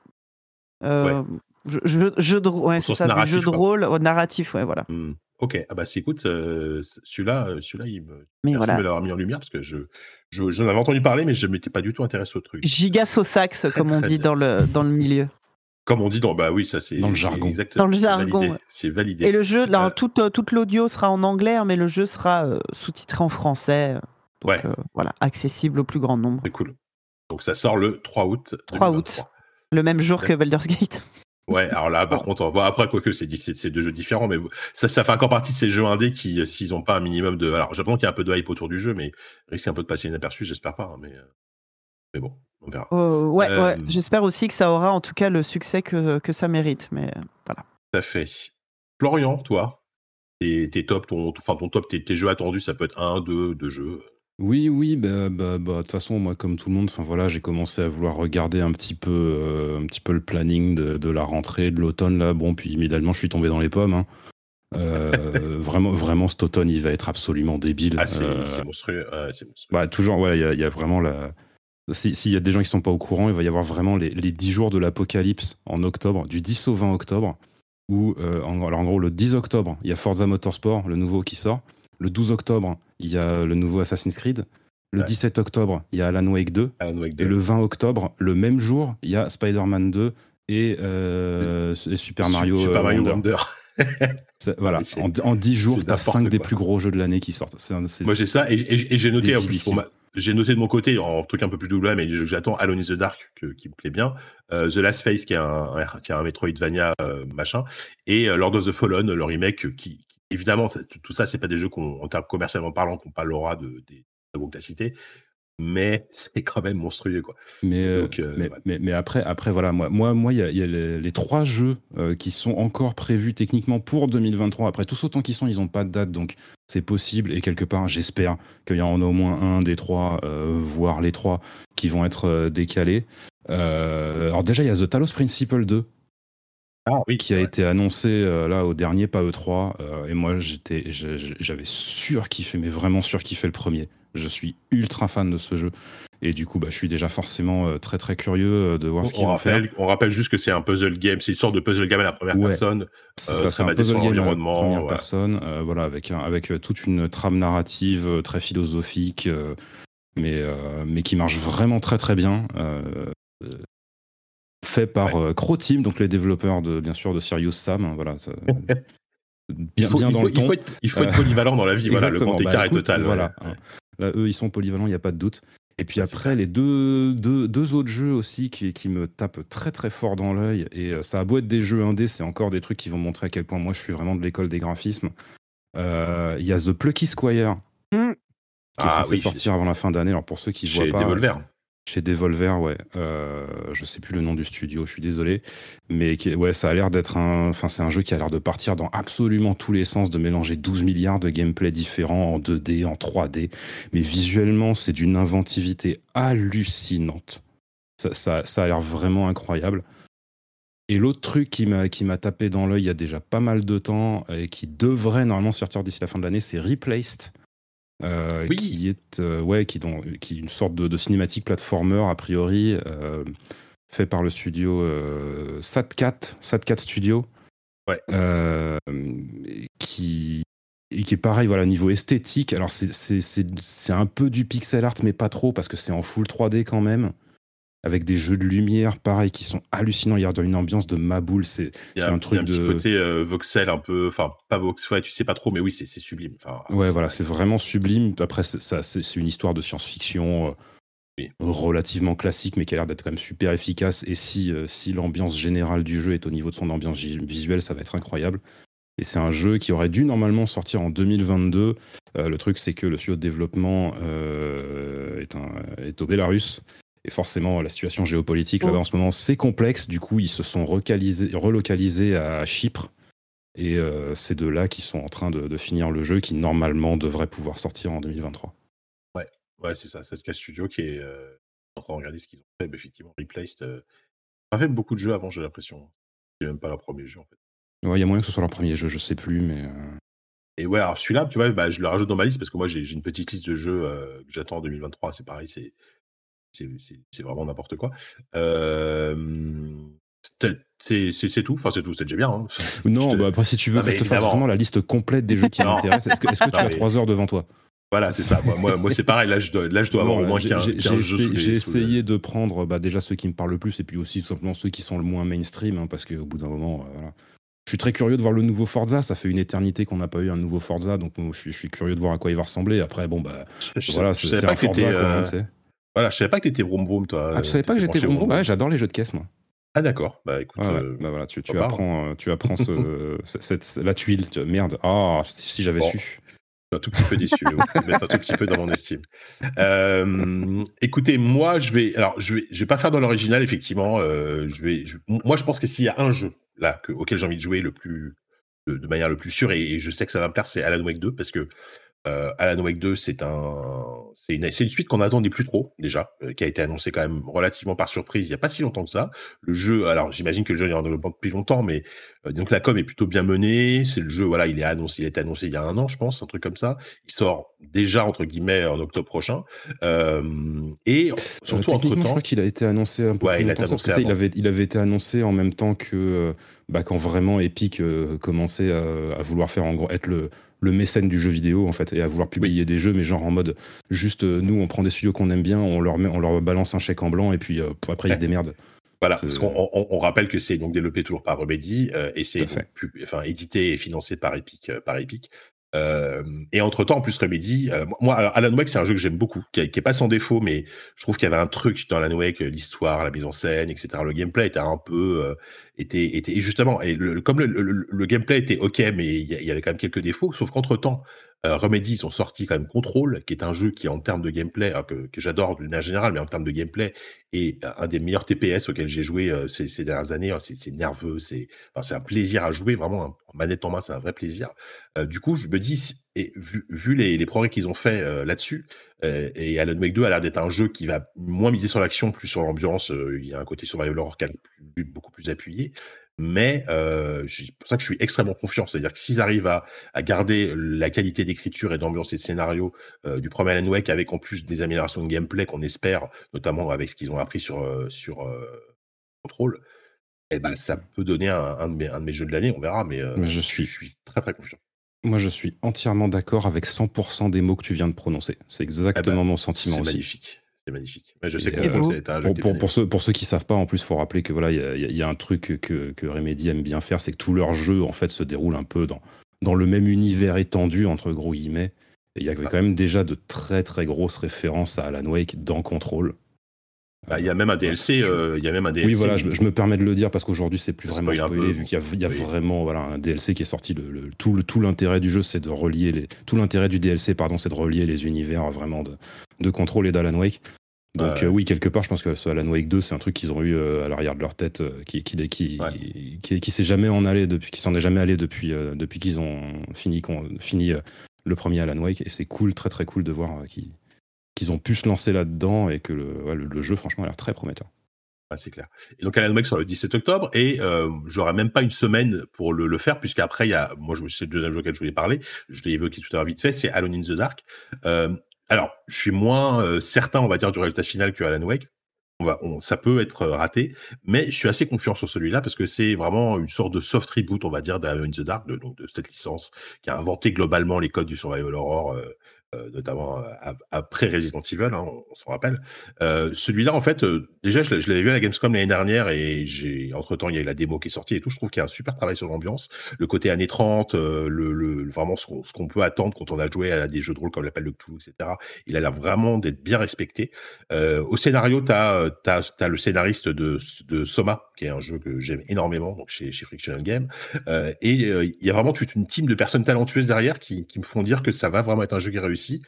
Speaker 2: Ouais.
Speaker 4: euh, jeu, jeu- jeu de, ouais,
Speaker 2: Au
Speaker 4: c'est
Speaker 2: sens
Speaker 4: ça, du jeu
Speaker 2: narratif,
Speaker 4: de
Speaker 2: quoi.
Speaker 4: rôle euh, narratif, ouais, voilà.
Speaker 2: Hmm. Ok, ah bah c'est écoute, euh, c- celui-là, euh, celui-là, il me...
Speaker 4: Mais
Speaker 2: merci de me
Speaker 4: voilà,
Speaker 2: l'avoir mis en lumière parce que je, je, j'en avais entendu parler, mais je m'étais pas du tout intéressé au truc. Donc, euh,
Speaker 4: giga saxe,
Speaker 2: très
Speaker 4: comme on
Speaker 2: très
Speaker 4: dit
Speaker 2: bien.
Speaker 4: dans le dans le milieu,
Speaker 2: Comme on dit dans, bah oui, ça
Speaker 3: dans le
Speaker 2: c'est, c'est
Speaker 3: jargon.
Speaker 2: exact,
Speaker 4: dans le
Speaker 2: c'est
Speaker 4: jargon.
Speaker 2: validé,
Speaker 4: Ouais.
Speaker 2: c'est
Speaker 4: Et
Speaker 2: validé.
Speaker 4: le jeu, là,
Speaker 2: Euh,
Speaker 4: toute euh, toute l'audio sera en anglais, hein, mais le jeu sera euh, sous-titré en français, euh, donc
Speaker 2: ouais,
Speaker 4: euh, voilà, accessible au plus grand nombre.
Speaker 2: c'est cool. Donc ça sort le trois août
Speaker 4: trois août,
Speaker 2: deux mille vingt-trois.
Speaker 4: le même jour que
Speaker 2: D'ac-
Speaker 4: Baldur's Gate.
Speaker 2: Ouais, alors là, par contre, on voit après, quoique c'est, c'est, c'est deux jeux différents, mais ça, ça fait encore partie de ces jeux indés qui, euh, s'ils ont pas un minimum de, alors j'apprends qu'il y a un peu de hype autour du jeu, mais risque un peu de passer inaperçu, j'espère pas, hein, mais, euh, mais bon, on verra.
Speaker 4: Euh, ouais,
Speaker 2: Euh,
Speaker 4: ouais. J'espère aussi que ça aura en tout cas le succès que, que ça mérite. Mais euh, voilà.
Speaker 2: Tout à fait. Florian, toi, tes, tes top, ton, enfin ton top, tes, tes jeux attendus, ça peut être un, deux, deux jeux.
Speaker 3: Oui, oui, bah, bah, bah, de toute façon, moi, comme tout le monde, enfin voilà, j'ai commencé à vouloir regarder un petit peu, euh, un petit peu le planning de, de la rentrée, de l'automne là. Bon, puis immédiatement, je suis tombé dans les pommes. Hein. Euh, vraiment, vraiment, cet automne, il va être absolument débile.
Speaker 2: Ah, c'est,
Speaker 3: Euh,
Speaker 2: c'est monstrueux. Ouais, c'est monstrueux.
Speaker 3: bah, toujours, ouais, il y, a- il y a vraiment la. si- S'il y a des gens qui sont pas au courant, il va y avoir vraiment les, les dix jours de l'apocalypse en octobre, du dix au vingt octobre. Où, euh, en, alors en gros, le dix octobre, il y a Forza Motorsport, le nouveau qui sort. Le douze octobre, il y a le nouveau Assassin's Creed. Le
Speaker 2: Ouais.
Speaker 3: dix-sept octobre, il y a Alan Wake deux.
Speaker 2: Alan Wake
Speaker 3: Et
Speaker 2: deux.
Speaker 3: le vingt octobre, le même jour, il y a Spider-Man deux et, euh, et Super Mario,
Speaker 2: Super
Speaker 3: euh,
Speaker 2: Mario
Speaker 3: Wonder.
Speaker 2: Wonder.
Speaker 3: C'est- voilà,
Speaker 2: mais c'est-
Speaker 3: en, en dix jours,
Speaker 2: c'est
Speaker 3: tu as
Speaker 2: n'importe
Speaker 3: cinq des
Speaker 2: quoi.
Speaker 3: plus gros jeux de l'année qui sortent. C'est un- c'est-
Speaker 2: Moi, j'ai ça, et, et- et j'ai noté, en plus, pour
Speaker 3: débilissime.
Speaker 2: ma- j'ai noté de mon côté, en truc un peu plus double, mais j'attends Alone in the Dark, que- qui me plaît bien, euh, The Last Phase, qui est un, un- qui est un Metroidvania, euh, machin, et euh, Lord of the Fallen, le remake, euh, qui, qui- évidemment, ça- tout ça, c'est pas des jeux qu'on, en termes commercialement parlant, qu'on pas l'aura de, des jeux que t'as cités, mais c'est quand même monstrueux, quoi.
Speaker 3: Mais, euh,
Speaker 2: Donc, euh,
Speaker 3: mais,
Speaker 2: voilà.
Speaker 3: mais, mais après, après, voilà, moi, moi, moi, il y a, il y a les, les trois jeux euh, qui sont encore prévus techniquement pour deux mille vingt-trois. Après, tous autant qu'ils sont, ils n'ont pas de date, donc c'est possible. Et quelque part, j'espère qu'il y en a au moins un des trois, euh, voire les trois, qui vont être euh, décalés. Euh, alors déjà, il y a The Talos Principle deux
Speaker 2: Ah oui,
Speaker 3: qui a
Speaker 2: ouais.
Speaker 3: été annoncé euh, là au dernier, pas E trois. euh, et moi, j'étais, j'ai- j'ai- j'avais surkiffé, mais vraiment surkiffé le premier. Je suis ultra fan de ce jeu. Et du coup, bah, je suis déjà forcément euh, très très curieux euh, de voir
Speaker 2: On,
Speaker 3: ce qu'ils
Speaker 2: on
Speaker 3: vont faire.
Speaker 2: rappelle, on rappelle juste que c'est un puzzle game, c'est une sorte de puzzle game à la première
Speaker 3: Ouais.
Speaker 2: personne,
Speaker 3: C'est
Speaker 2: euh,
Speaker 3: ça,
Speaker 2: très
Speaker 3: c'est un
Speaker 2: basé
Speaker 3: puzzle
Speaker 2: sur
Speaker 3: game à la
Speaker 2: l'environnement.
Speaker 3: première
Speaker 2: Voilà.
Speaker 3: personne, euh, voilà, avec, un- avec euh, toute une trame narrative euh, très philosophique, euh, mais, euh, mais qui marche vraiment très très bien. euh, euh, fait par euh, Crow Team, donc les développeurs de, bien sûr de Serious Sam. Hein, voilà, ça-
Speaker 2: Il
Speaker 3: bien,
Speaker 2: faut,
Speaker 3: bien
Speaker 2: il
Speaker 3: dans
Speaker 2: faut,
Speaker 3: le
Speaker 2: il
Speaker 3: ton.
Speaker 2: faut être, il faut être
Speaker 3: Euh,
Speaker 2: polyvalent dans la vie, voilà, le
Speaker 3: Exactement.
Speaker 2: grand
Speaker 3: Bah,
Speaker 2: écart est
Speaker 3: écoute,
Speaker 2: total. ouais.
Speaker 3: voilà.
Speaker 2: Ouais.
Speaker 3: hein. Là, eux, ils sont polyvalents, il n'y a pas de doute. Et puis
Speaker 2: Ouais, c'est
Speaker 3: après,
Speaker 2: clair.
Speaker 3: les deux, deux, deux autres jeux aussi qui, qui me tapent très très fort dans l'œil, et euh, ça a beau être des jeux indés, c'est encore des trucs qui vont montrer à quel point moi je suis vraiment de l'école des graphismes. Euh, Il y a The Plucky Squire,
Speaker 4: Mm.
Speaker 3: qui est
Speaker 2: Ah
Speaker 3: censé
Speaker 2: oui,
Speaker 3: sortir avant la fin d'année. Alors pour ceux qui ne
Speaker 2: chez
Speaker 3: voient pas,
Speaker 2: Devolver.
Speaker 3: chez Devolver, ouais. Euh, je sais plus le nom du studio, je suis désolé. Mais qui, ouais, ça a l'air d'être un. Enfin, c'est un jeu qui a l'air de partir dans absolument tous les sens, de mélanger douze milliards de gameplay différents en deux D, en trois D. Mais visuellement, c'est d'une inventivité hallucinante. Ça, ça, ça a l'air vraiment incroyable. Et l'autre truc qui m'a, qui m'a tapé dans l'œil il y a déjà pas mal de temps et qui devrait normalement sortir d'ici la fin de l'année, c'est Replaced. Euh,
Speaker 2: Oui.
Speaker 3: qui est euh, ouais qui, donc, qui est une sorte de, de cinématique platformer a priori euh, fait par le studio euh, Satcat Satcat Studio
Speaker 2: Ouais.
Speaker 3: euh, qui et qui est pareil voilà niveau esthétique. Alors c'est, c'est, c'est, c'est un peu du pixel art mais pas trop parce que c'est en full trois D quand même, avec des jeux de lumière pareil qui sont hallucinants. Il y a une ambiance de Maboule, c'est,
Speaker 2: Il y a,
Speaker 3: c'est
Speaker 2: un,
Speaker 3: un
Speaker 2: il y a
Speaker 3: truc
Speaker 2: un petit
Speaker 3: de
Speaker 2: côté euh, voxel un peu, enfin pas vox, ouais, tu sais pas trop, mais oui, c'est, c'est sublime. Enfin,
Speaker 3: ouais
Speaker 2: c'est
Speaker 3: voilà
Speaker 2: vrai.
Speaker 3: c'est vraiment sublime. Après c'est, ça, c'est, c'est une histoire de science-fiction euh,
Speaker 2: Oui.
Speaker 3: relativement classique mais qui a l'air d'être quand même super efficace, et si, euh, si l'ambiance générale du jeu est au niveau de son ambiance gi- visuelle, ça va être incroyable. Et c'est un jeu qui aurait dû normalement sortir en deux mille vingt-deux. Euh, le truc c'est que le studio de développement euh, est, un, est au Bélarus, et forcément la situation géopolitique là-bas en ce moment c'est complexe. Du coup ils se sont recalisés, relocalisés à Chypre, et euh, c'est de là qu'ils sont en train de, de finir le jeu qui normalement devrait pouvoir sortir en deux mille vingt-trois.
Speaker 2: Ouais, ouais, c'est ça, c'est ce cas studio qui est euh, en train de regarder ce qu'ils ont fait. Bah, effectivement, Replaced, euh, Pas fait beaucoup de jeux avant, j'ai l'impression. C'est même pas leur premier jeu, en fait.
Speaker 3: Ouais, il y a moyen que ce soit leur premier jeu, je sais plus, mais heu,
Speaker 2: Et ouais, alors celui-là, tu vois, bah, je le rajoute dans ma liste parce que moi, j'ai j'ai une petite liste de jeux, heu, que j'attends en deux mille vingt-trois. C'est pareil, c'est c'est c'est c'est vraiment n'importe quoi. Hem, c'est c'est c'est c'est tout, enfin, c'est tout, c'est déjà bien, hein. Je
Speaker 3: non,
Speaker 2: te
Speaker 3: bah, après si tu veux
Speaker 2: non,
Speaker 3: que je
Speaker 2: mais
Speaker 3: te fasse
Speaker 2: évidemment.
Speaker 3: vraiment la liste complète des jeux qui
Speaker 2: Non,
Speaker 3: m'intéressent, est-ce que est-ce que tu
Speaker 2: non,
Speaker 3: as
Speaker 2: mais
Speaker 3: trois heures devant toi?
Speaker 2: voilà, c'est ça. Moi moi moi, c'est pareil, là, je dois là, je dois avoir
Speaker 3: Non,
Speaker 2: au
Speaker 3: là,
Speaker 2: moins
Speaker 3: j'ai
Speaker 2: quin
Speaker 3: j'ai j'ai
Speaker 2: quinze jeux sous
Speaker 3: essayé j'ai
Speaker 2: les sous le
Speaker 3: essayé de prendre, bah, déjà ceux qui me parlent le plus et puis aussi tout simplement ceux qui sont le moins mainstream, hein, parce qu'au bout d'un moment, heu, voilà. Je suis très curieux de voir le nouveau Forza, ça fait une éternité qu'on n'a pas eu un nouveau Forza, donc moi je suis je suis curieux de voir à quoi il va ressembler. Après bon, bah,
Speaker 2: je je
Speaker 3: voilà,
Speaker 2: je
Speaker 3: c'est
Speaker 2: savais
Speaker 3: c'est
Speaker 2: pas
Speaker 3: un
Speaker 2: que tu étais,
Speaker 3: Forza quoi, hein, tu sais?
Speaker 2: voilà, je savais pas que tu étais vroom vroom toi,
Speaker 3: Ah, tu
Speaker 2: heu,
Speaker 3: savais
Speaker 2: tu
Speaker 3: pas que
Speaker 2: étais
Speaker 3: j'étais
Speaker 2: branché
Speaker 3: vroom
Speaker 2: vroom
Speaker 3: vroom? Ouais,
Speaker 2: vroom.
Speaker 3: j'adore les jeux de caisse moi.
Speaker 2: Ah d'accord, bah, écoute,
Speaker 3: Ouais, ouais,
Speaker 2: heu,
Speaker 3: bah, voilà, tu tu
Speaker 2: pourquoi pas, hein.
Speaker 3: apprends, heu, tu apprends ce c cette la tuile, tu merde, ah si j'avais
Speaker 2: Bon,
Speaker 3: su.
Speaker 2: je suis un tout petit peu déçu, mais bon, tu baisses un tout petit peu dans mon estime. Hem, écoutez, moi, je vais alors je vais je vais pas faire dans l'original effectivement, heu, je vais je moi, je pense que s'il y a un jeu là que auquel j'ai envie de jouer le plus de de manière le plus sûre et et je sais que ça va me plaire, c'est Alan Wake deux parce que Heu, Alan Wake deux, c'est un c'est une c'est une suite qu'on n'attendait plus trop déjà, heu, qui a été annoncée quand même relativement par surprise il y a pas si longtemps que ça. Le jeu alors j'imagine que le jeu il est en développement depuis longtemps, mais heu, donc la com est plutôt bien menée. C'est le jeu, voilà, il est annoncé il a été annoncé il y a un an, je pense, un truc comme ça. Il sort déjà entre guillemets «en octobre prochain». Hem et
Speaker 3: Heu,
Speaker 2: surtout
Speaker 3: techniquement, je crois
Speaker 2: entre-temps
Speaker 3: qu'il a été annoncé un peu
Speaker 2: ouais,
Speaker 3: plus
Speaker 2: il a
Speaker 3: longtemps
Speaker 2: été
Speaker 3: que ça, parce que
Speaker 2: annoncé
Speaker 3: tu sais, il
Speaker 2: avant.
Speaker 3: avait il avait été annoncé en même temps que, heu, bah, quand vraiment Epic, heu, commençait à à vouloir faire en gros être le le mécène du jeu vidéo en fait et à vouloir
Speaker 2: Oui,
Speaker 3: publier des jeux, mais genre en mode juste, heu, nous on prend des studios qu'on aime bien, on leur met on leur balance un chèque en blanc et puis, heu, après ils se
Speaker 2: ouais,
Speaker 3: démerdent.
Speaker 2: voilà,
Speaker 3: C'est
Speaker 2: parce qu'on on on rappelle que c'est donc développé toujours par Remedy, heu et
Speaker 3: tout
Speaker 2: c'est
Speaker 3: à
Speaker 2: donc
Speaker 3: fait.
Speaker 2: pub enfin édité et financé par Epic, heu, par Epic. Hem et entre-temps, en plus, Remedy, heu, moi alors Alan Wake, c'est un jeu que j'aime beaucoup, qui est qui est pas sans défaut, mais je trouve qu'il y avait un truc dans Alan Wake, heu, l'histoire, la mise en scène et cetera. Le gameplay était un peu, heu, était était et justement et le le comme le le le le gameplay était OK, mais il y a il y avait quand même quelques défauts, sauf qu'entre-temps, heu, Remedy, ils ont sorti quand même Control, qui est un jeu qui, en termes de gameplay, alors que que j'adore d'une manière générale, mais en termes de gameplay est un des meilleurs T P S auxquels j'ai joué, heu, ces ces dernières années, hein. C'est c'est nerveux, c'est enfin, c'est un plaisir à jouer, vraiment, hein, manette en main, c'est un vrai plaisir. Heu, du coup, je me dis si et vu vu les les progrès qu'ils ont fait, heu, là-dessus, heu et Alan Wake deux a l'air d'être un jeu qui va moins miser sur l'action, plus sur l'ambiance, heu, il y a un côté survival horror qui a plus beaucoup plus appuyé. Mais heu, je c'est pour ça que je suis extrêmement confiant. C'est-à-dire que s'ils arrivent à à garder la qualité d'écriture et d'ambiance et de scénario, heu, du premier Alan Wake avec en plus des améliorations de gameplay qu'on espère, notamment avec ce qu'ils ont appris sur, heu, sur, heu, Control, et ben, ça peut donner un un de mes un de mes jeux de l'année, on verra, mais heu,
Speaker 3: Mais je
Speaker 2: je suis
Speaker 3: suis
Speaker 2: je suis très, très confiant.
Speaker 3: moi je suis entièrement d'accord avec cent pour cent des mots que tu viens de prononcer. C'est
Speaker 2: Eh ben,
Speaker 3: exactement mon sentiment
Speaker 2: c'est
Speaker 3: aussi.
Speaker 2: magnifique, c'est magnifique. Ouais, je sais
Speaker 3: Et
Speaker 2: que
Speaker 4: C'est
Speaker 2: toi,
Speaker 3: heu,
Speaker 4: beau.
Speaker 2: c'est un jeu que
Speaker 3: pour
Speaker 2: tu bien
Speaker 3: pour
Speaker 2: aimé.
Speaker 3: pour ceux pour ceux qui savent pas, en plus, il faut rappeler que voilà, il y a il y a il y a un truc que que Remedy aime bien faire, c'est que tous leurs jeux, en fait, se déroulent un peu dans dans le même «univers étendu» entre gros guillemets et il y avait
Speaker 2: Ah,
Speaker 3: quand même déjà de très, très grosses références à Alan Wake dans Control.
Speaker 2: bah,
Speaker 3: Heu,
Speaker 2: il y a même un
Speaker 3: voilà,
Speaker 2: D L C,
Speaker 3: je
Speaker 2: heu, il y a même un
Speaker 3: oui,
Speaker 2: D L C
Speaker 3: voilà, je me je me
Speaker 2: où
Speaker 3: permets de le dire parce qu'aujourd'hui, c'est plus
Speaker 2: ça
Speaker 3: vraiment
Speaker 2: spoil un peu,
Speaker 3: spoilé vu
Speaker 2: bon,
Speaker 3: qu'il y a il y a
Speaker 2: oui.
Speaker 3: vraiment, voilà, un D L C qui est sorti. Le le tout le tout l'intérêt du jeu, c'est de relier les tout l'intérêt du D L C, pardon, c'est de relier les univers, euh, vraiment de de Control et d'Alan Wake.
Speaker 2: Ouais,
Speaker 3: Donc, heu,
Speaker 2: ouais,
Speaker 3: oui, quelque part, je pense que ce Alan Wake deux, c'est un truc qu'ils ont eu, heu, à l'arrière de leur tête, heu, qui qui
Speaker 2: ouais.
Speaker 3: qui qui qui s'est jamais en allé depuis qui s'en est jamais allé depuis, heu, depuis qu'ils ont fini qu'on fini, heu, le premier Alan Wake et c'est cool, très, très cool de voir, heu, qu'ils qu'ils ont pu se lancer là-dedans et que le ouais, le le jeu, franchement, a l'air très prometteur.
Speaker 2: Ouais, c'est clair. Et donc Alan Wake sort le dix-sept octobre et heu, j'aurai même pas une semaine pour le le faire puisqu'après il y a moi je c'est le deuxième jeu auquel je voulais parler, je l'ai évoqué tout à l'heure vite fait, c'est Alone in the Dark. Hem, alors je suis moins, heu, certain on va dire du résultat final que Alan Wake. On va on ça peut être, heu, raté, mais je suis assez confiant sur celui-là parce que c'est vraiment une sorte de soft reboot on va dire d'Alone in the Dark, de donc de cette licence qui a inventé globalement les codes du survival horror, heu heu, notamment, heu, ap après Resident Evil, hein, on on s'en rappelle. Heu, celui-là, en fait, heu, déjà, je l'a je l'avais vu à la Gamescom l'année dernière et j'ai entre-temps, il y a eu la démo qui est sortie et tout. Je trouve qu'il y a un super travail sur l'ambiance. Le côté années trente, heu, le le vraiment ce qu'on ce qu'on peut attendre quand on a joué à des jeux de rôle comme l'appel de Cthulhu et cetera. Il a l'air vraiment d'être bien respecté. Heu, au scénario, tu as, heu, tu as tu as le scénariste de de Soma, qui est un jeu que j'aime énormément, donc chez chez Frictional Games, heu et heu, il y a vraiment toute une team de personnes talentueuses derrière qui qui me font dire que ça va vraiment être un jeu qui réussit.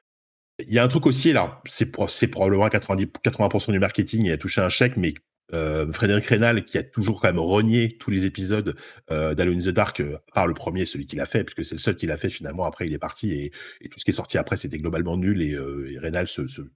Speaker 2: Il y a un truc aussi, alors c'est pro c'est probablement à quatre-vingt-dix quatre-vingts du marketing et a touché un chèque, mais heu, Frédéric Reynal qui a toujours quand même renié tous les épisodes, heu, d'Alone in the Dark, heu, à part le premier, celui qu'il a fait, puisque c'est le seul qu'il a fait finalement. Après il est parti et et tout ce qui est sorti après, c'était globalement nul et heu et Reynal se se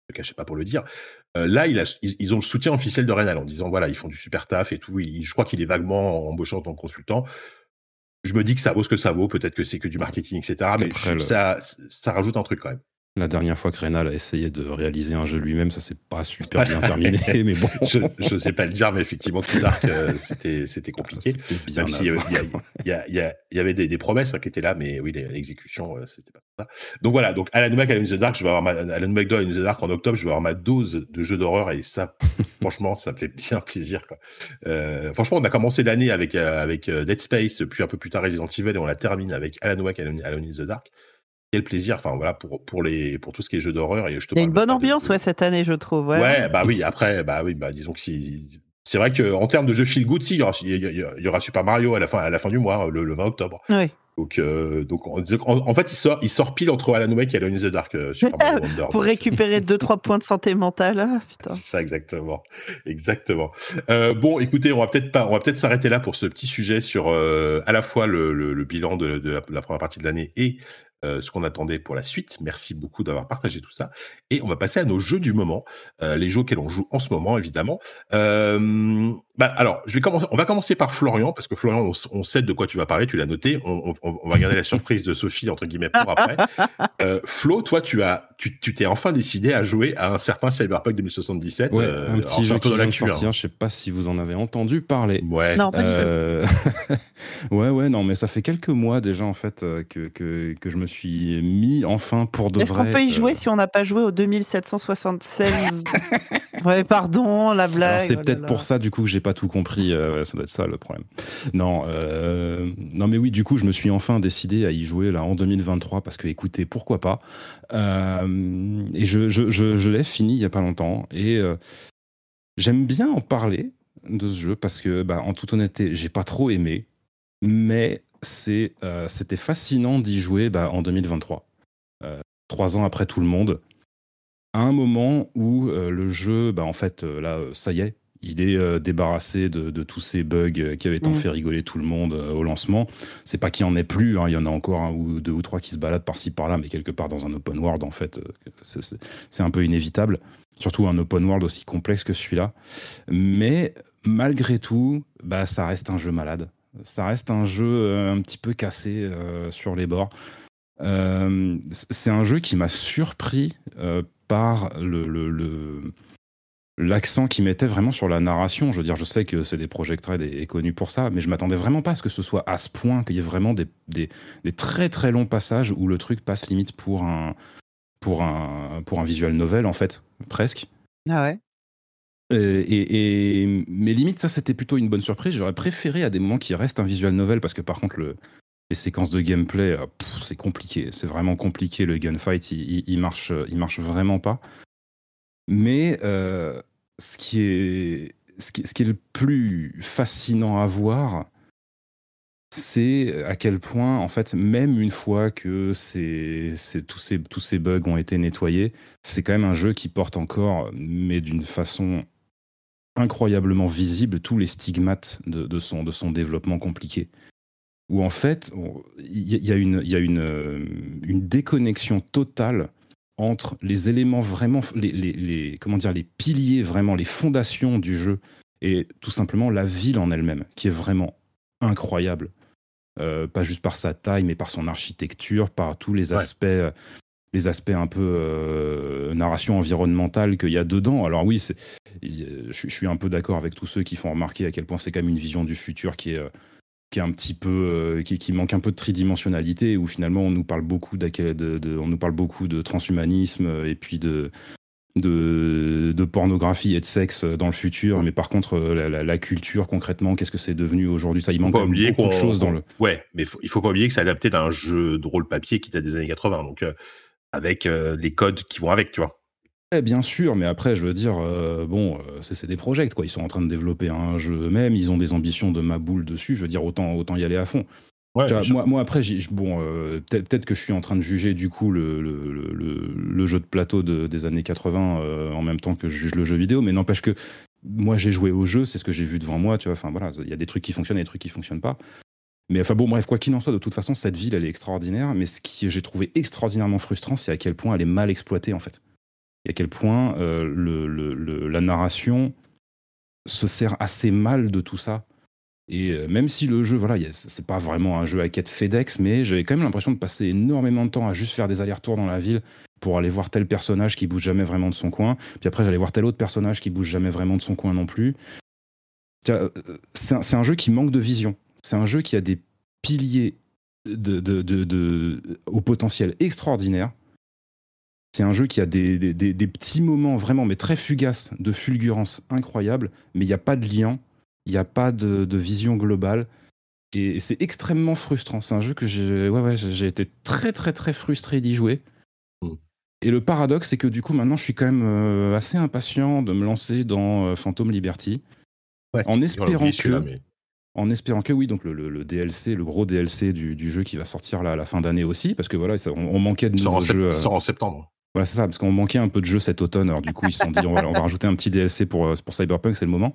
Speaker 2: ne cachez pas pour le dire. Euh, là, il a, ils, ils ont le soutien officiel de Reynal en disant voilà, ils font du super taf et tout. Il, je crois qu'il est vaguement embauché en tant que consultant. Je me dis que ça vaut ce que ça vaut. Peut-être que c'est que du marketing, et cetera. Mais je,
Speaker 3: le...
Speaker 2: ça, ça rajoute un truc quand même.
Speaker 3: La dernière fois que Reynal a essayé de réaliser un jeu lui-même, ça s'est pas super bien terminé, mais bon.
Speaker 2: Je ne sais pas le dire, mais effectivement, True Dark, euh, c'était, c'était compliqué.
Speaker 3: C'était bien
Speaker 2: Même s'il y, y, y, y, y avait des, des promesses hein, qui étaient là, mais oui, l'exécution, euh, c'était pas ça. Donc voilà, donc Alan Wake, Alone in the Dark, je vais avoir ma, Alan Wake Alone in the Dark en octobre, je vais avoir ma dose de jeux d'horreur et ça, franchement, ça me fait bien plaisir. Quoi. Euh, franchement, on a commencé l'année avec, euh, avec Dead Space, puis un peu plus tard Resident Evil, et on la termine avec Alan Wake, Alone, Alone in the Dark. Quel plaisir, enfin voilà, pour, pour, les, pour tout ce qui est jeux d'horreur. Et je te
Speaker 4: Il y a une bonne ambiance
Speaker 2: de, de...
Speaker 4: ouais, cette année, je trouve. Ouais,
Speaker 2: ouais bah oui, après, bah oui, bah disons que si. C'est vrai qu'en termes de jeux feel good, si, il y aura, il y, il y aura Super Mario à la fin, à la fin du mois, le, le vingt octobre.
Speaker 4: Oui.
Speaker 2: Donc, euh, donc en, en, en fait, il sort, il sort pile entre Alan Wake et Alone in the Dark, euh, Super Mario Wonder.
Speaker 4: Pour donc. récupérer deux trois points de santé mentale. Ah, putain.
Speaker 2: C'est ça, exactement. Exactement. Euh, bon, écoutez, on va peut-être pas, on va peut-être s'arrêter là pour ce petit sujet sur euh, à la fois le, le, le bilan de, de, la, de la première partie de l'année et Euh, ce qu'on attendait pour la suite. Merci beaucoup d'avoir partagé tout ça. Et on va passer à nos jeux du moment, euh, les jeux auxquels on joue en ce moment, évidemment. Euh, bah, alors, je vais commencer, on va commencer par Florian, parce que Florian, on, on sait de quoi tu vas parler, tu l'as noté. On, on, on va garder la surprise de Sophie, entre guillemets, pour après. Euh, Flo, toi, tu as, tu, tu t'es enfin décidé à jouer à un certain Cyberpunk deux mille soixante-dix-sept.
Speaker 3: Ouais,
Speaker 2: euh,
Speaker 3: un petit jeu qui vient de sortir,
Speaker 2: hein.
Speaker 3: Je sais pas si vous en avez entendu parler.
Speaker 2: Ouais.
Speaker 4: Non, pas
Speaker 3: euh... ouais, ouais, non, mais ça fait quelques mois déjà, en fait, que, que, que je me suis mis enfin pour de
Speaker 4: Est-ce
Speaker 3: vrai.
Speaker 4: Est-ce qu'on peut y jouer
Speaker 3: euh...
Speaker 4: si on n'a pas joué au deux mille sept cent soixante-seize Ouais, pardon, la blague.
Speaker 3: Alors, c'est
Speaker 4: oh
Speaker 3: peut-être
Speaker 4: là
Speaker 3: pour
Speaker 4: là.
Speaker 3: ça, du coup, que j'ai pas tout compris. Euh, ça doit être ça, le problème. Non, euh... non, mais oui, du coup, je me suis enfin décidé à y jouer là en deux mille vingt-trois parce que, écoutez, pourquoi pas. Euh... Et je, je, je, je l'ai fini il y a pas longtemps. Et euh, j'aime bien en parler de ce jeu parce que, bah, en toute honnêteté, j'ai pas trop aimé. Mais c'est, euh, c'était fascinant d'y jouer bah, en deux mille vingt-trois. Euh, trois ans après tout le monde. À un moment où euh, le jeu, bah, en fait, euh, là, ça y est, il est euh, débarrassé de, de tous ces bugs qui avaient tant mmh. fait rigoler tout le monde euh, au lancement. C'est pas qu'il y en ait plus, hein, il y en a encore un ou deux ou trois qui se baladent par-ci par-là, mais quelque part dans un open world, en fait, euh, c'est, c'est, c'est un peu inévitable. Surtout un open world aussi complexe que celui-là. Mais malgré tout, bah, ça reste un jeu malade. Ça reste un jeu euh, un petit peu cassé euh, sur les bords. Euh, c'est un jeu qui m'a surpris euh, par le, le, le, l'accent qu'il mettait vraiment sur la narration. Je veux dire, je sais que C D Projekt Red est, est connu pour ça, mais je m'attendais vraiment pas à ce que ce soit à ce point, qu'il y ait vraiment des, des, des très très longs passages où le truc passe limite pour un, pour un, pour un visual novel, en fait, presque.
Speaker 4: Ah ouais.
Speaker 3: Et, et, et, mais limite, ça, c'était plutôt une bonne surprise. J'aurais préféré à des moments qu'il reste un visual novel, parce que par contre, le, les séquences de gameplay, pff, c'est compliqué. C'est vraiment compliqué. Le gunfight, il, il, il, marche, il marche vraiment pas. Mais euh, ce, qui est, ce, qui, ce qui est le plus fascinant à voir, c'est à quel point, en fait, même une fois que c'est, c'est, tous, ces, tous ces bugs ont été nettoyés, c'est quand même un jeu qui porte encore, mais d'une façon incroyablement visible, tous les stigmates de, de, son, de son développement compliqué. Où en fait, il y, y a, une, y a une, une déconnexion totale entre les éléments vraiment, les, les, les, comment dire, les piliers, vraiment les fondations du jeu, et tout simplement la ville en elle-même, qui est vraiment incroyable. Euh, pas juste par sa taille, mais par son architecture, par tous les aspects, ouais. les aspects un peu euh, narration environnementale qu'il y a dedans. Alors oui, c'est, je, je suis un peu d'accord avec tous ceux qui font remarquer à quel point c'est quand même une vision du futur qui est, qui est un petit peu, euh, qui, qui manque un peu de tridimensionnalité, où finalement on nous parle beaucoup de, de, de, on nous parle beaucoup de transhumanisme et puis de De, de pornographie et de sexe dans le futur, mais par contre la, la, la culture concrètement, qu'est-ce que c'est devenu aujourd'hui, ça il manque quand même beaucoup de choses dans le.
Speaker 2: Ouais, mais faut, il faut pas oublier que c'est adapté d'un jeu de rôle papier qui date des années quatre-vingts, donc euh, avec euh, les codes qui vont avec, tu vois.
Speaker 3: Eh bien sûr, mais après je veux dire, euh, bon, euh, c'est, c'est des projets quoi, ils sont en train de développer un jeu eux-mêmes, ils ont des ambitions de ma boule dessus, je veux dire autant autant y aller à fond. Ouais, vois, moi, moi après, j'ai, bon, euh, peut-être, peut-être que je suis en train de juger du coup le, le, le, le jeu de plateau de, des années quatre-vingts euh, en même temps que je juge le jeu vidéo, mais n'empêche que moi j'ai joué au jeu, c'est ce que j'ai vu devant moi, tu vois. Enfin voilà, il y a des trucs qui fonctionnent et des trucs qui fonctionnent pas. Mais enfin bon, bref, quoi qu'il en soit, de toute façon, cette ville, elle est extraordinaire. Mais ce que j'ai trouvé extraordinairement frustrant, c'est à quel point elle est mal exploitée en fait. et à quel point euh, le, le, le, la narration se sert assez mal de tout ça. Et euh, même si le jeu, voilà, y a, c'est pas vraiment un jeu à quête FedEx, mais j'avais quand même l'impression de passer énormément de temps à juste faire des allers-retours dans la ville pour aller voir tel personnage qui bouge jamais vraiment de son coin, puis après j'allais voir tel autre personnage qui bouge jamais vraiment de son coin non plus. Tiens, c'est, un, c'est un jeu qui manque de vision. C'est un jeu qui a des piliers de, de, de, de, au potentiel extraordinaire. C'est un jeu qui a des, des, des, des petits moments vraiment, mais très fugaces, de fulgurance incroyable, mais il n'y a pas de lien, il n'y a pas de, de vision globale. Et, et c'est extrêmement frustrant. C'est un jeu que j'ai, ouais, ouais, j'ai été très, très, très frustré d'y jouer. Mm. Et le paradoxe, c'est que du coup, maintenant, je suis quand même euh, assez impatient de me lancer dans euh, Phantom Liberty. Ouais, en espérant que, mais... en espérant que oui, donc le, le, le D L C, le gros D L C du, du jeu qui va sortir là à la fin d'année aussi, parce que voilà, ça, on, on manquait de nouveaux jeux.
Speaker 2: Ça sort en septembre.
Speaker 3: Voilà, c'est ça, parce qu'on manquait un peu de jeux cet automne. Alors du coup, ils se sont dit, on va, on va rajouter un petit D L C pour pour Cyberpunk, c'est le moment.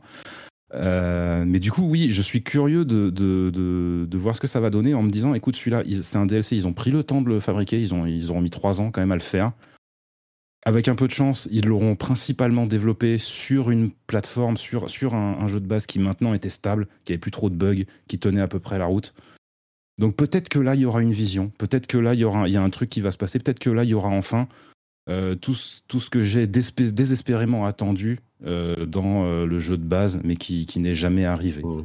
Speaker 3: Euh, mais du coup, oui, je suis curieux de, de, de, de voir ce que ça va donner en me disant, écoute, celui-là, il, c'est un D L C, ils ont pris le temps de le fabriquer, ils ont ils auront mis trois ans quand même à le faire. Avec un peu de chance, ils l'auront principalement développé sur une plateforme, sur, sur un, un jeu de base qui maintenant était stable, qui avait plus trop de bugs, qui tenait à peu près la route. Donc peut-être que là, il y aura une vision. Peut-être que là, il y aura, il y a un truc qui va se passer. Peut-être que là, il y aura enfin euh, tout, tout ce que j'ai désespé- désespérément attendu euh, dans euh, le jeu de base, mais qui, qui n'est jamais arrivé.
Speaker 2: Mmh.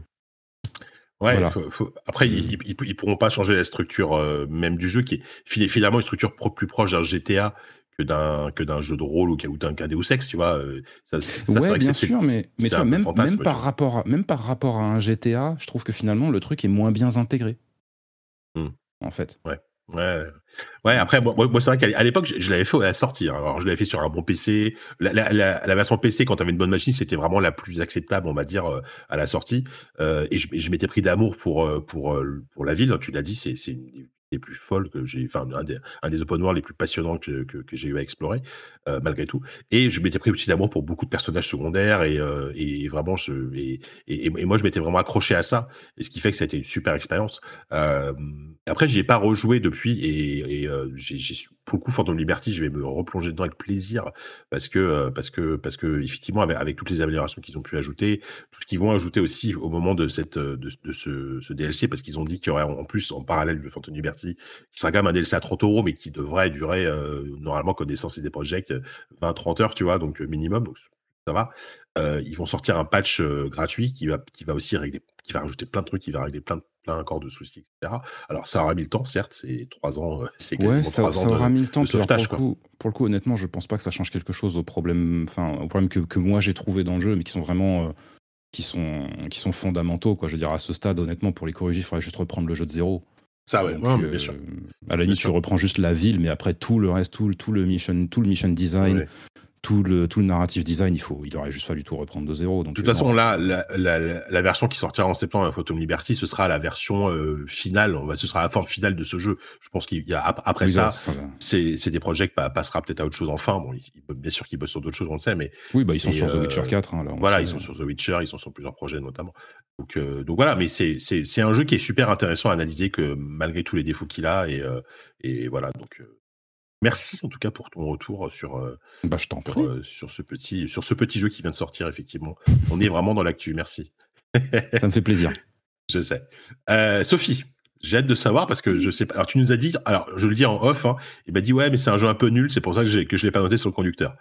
Speaker 2: Ouais, voilà. faut, faut... après, ils, ils, ils pourront pas changer la structure euh, même du jeu, qui est finalement une structure pro- plus proche d'un G T A que d'un que d'un jeu de rôle ou, ou d'un Deus Ex, tu vois. Ça, ça,
Speaker 3: ouais,
Speaker 2: c'est vrai
Speaker 3: bien
Speaker 2: que c'est,
Speaker 3: sûr, mais, mais tu vois, même,
Speaker 2: fantasme,
Speaker 3: même, par
Speaker 2: tu
Speaker 3: rapport à, même par rapport à un G T A, je trouve que finalement, le truc est moins bien intégré.
Speaker 2: Mmh.
Speaker 3: En fait.
Speaker 2: Ouais. Ouais, ouais. Après, moi, moi c'est vrai qu'à l'époque, je, je l'avais fait à la sortie. Hein. Alors, je l'avais fait sur un bon P C. La, la, la, la version P C, quand tu avais une bonne machine, c'était vraiment la plus acceptable, on va dire, euh, à la sortie. Euh, et je, je m'étais pris d'amour pour pour pour la ville. Tu l'as dit, c'est c'est une des plus folles que j'ai, enfin un des, un des open world les plus passionnants que, que, que j'ai eu à explorer, euh, malgré tout. Et je m'étais pris aussi d'amour pour beaucoup de personnages secondaires et, euh, et vraiment, je, et, et, et moi, je m'étais vraiment accroché à ça. Et ce qui fait que ça a été une super expérience. Euh, après, j'y ai pas rejoué depuis et, et euh, j'ai, j'ai beaucoup Phantom Liberty. Je vais me replonger dedans avec plaisir parce que parce que parce que effectivement, avec, avec toutes les améliorations qu'ils ont pu ajouter, tout ce qu'ils vont ajouter aussi au moment de cette de, de ce, ce D L C, parce qu'ils ont dit qu'il y aurait en plus en parallèle de Phantom Liberty qui sera quand même un D L C à trente euros, mais qui devrait durer euh, normalement connaissance et des projets vingt à trente heures, tu vois, donc minimum, donc ça va. Euh, ils vont sortir un patch euh, gratuit qui va, qui va aussi régler, qui va rajouter plein de trucs, qui va régler plein de plein encore de soucis, et cetera. Alors ça aura mis le temps, certes, c'est trois ans, euh, c'est quasiment
Speaker 3: ouais, ça,
Speaker 2: trois
Speaker 3: ça
Speaker 2: ans
Speaker 3: aura
Speaker 2: de,
Speaker 3: mis le temps,
Speaker 2: de sauvetage.
Speaker 3: Pour le, coup, pour le coup, honnêtement, je pense pas que ça change quelque chose au problème, enfin, au problème que, que moi j'ai trouvé dans le jeu, mais qui sont vraiment, euh, qui sont, qui sont fondamentaux, quoi. Je veux dire, à ce stade, honnêtement, pour les corriger, il faudrait juste reprendre le jeu de zéro.
Speaker 2: Ça, ouais,
Speaker 3: donc,
Speaker 2: ouais,
Speaker 3: euh,
Speaker 2: bien sûr.
Speaker 3: À la limite, tu reprends juste la ville, mais après tout le reste, tout, tout le mission, tout le mission design, ouais. tout le tout le narrative design, il faut, il aurait juste fallu tout reprendre de zéro. Donc,
Speaker 2: de toute euh, façon, là, la, la, la, la version qui sortira en septembre à Phantom Liberty, ce sera la version euh, finale. On va, ce sera la forme finale de ce jeu. Je pense qu'il y a après oui, ça, ça, ça c'est c'est des projets qui passera peut-être à autre chose enfin. Bon, il, bien sûr qu'ils bossent sur d'autres choses, on le sait, mais
Speaker 3: oui, bah ils sont
Speaker 2: et,
Speaker 3: sur
Speaker 2: euh,
Speaker 3: The Witcher quatre. Hein, là,
Speaker 2: voilà,
Speaker 3: sait.
Speaker 2: ils sont sur The Witcher, ils sont sur plusieurs projets notamment. Donc, euh, donc voilà, mais c'est c'est c'est un jeu qui est super intéressant à analyser, que malgré tous les défauts qu'il a, et euh, et voilà. Donc euh, merci en tout cas pour ton retour sur euh,
Speaker 3: bah, je t'en
Speaker 2: sur,
Speaker 3: prie.
Speaker 2: euh, sur ce petit sur ce petit jeu qui vient de sortir, effectivement. On est vraiment dans l'actu. Merci.
Speaker 3: Ça me fait plaisir.
Speaker 2: Je sais. Euh, Sophie, j'ai hâte de savoir parce que je sais pas. Alors tu nous as dit, alors je le dis en off, hein, il m'a dit ouais, mais c'est un jeu un peu nul, c'est pour ça que, j'ai, que je l'ai pas noté sur le conducteur.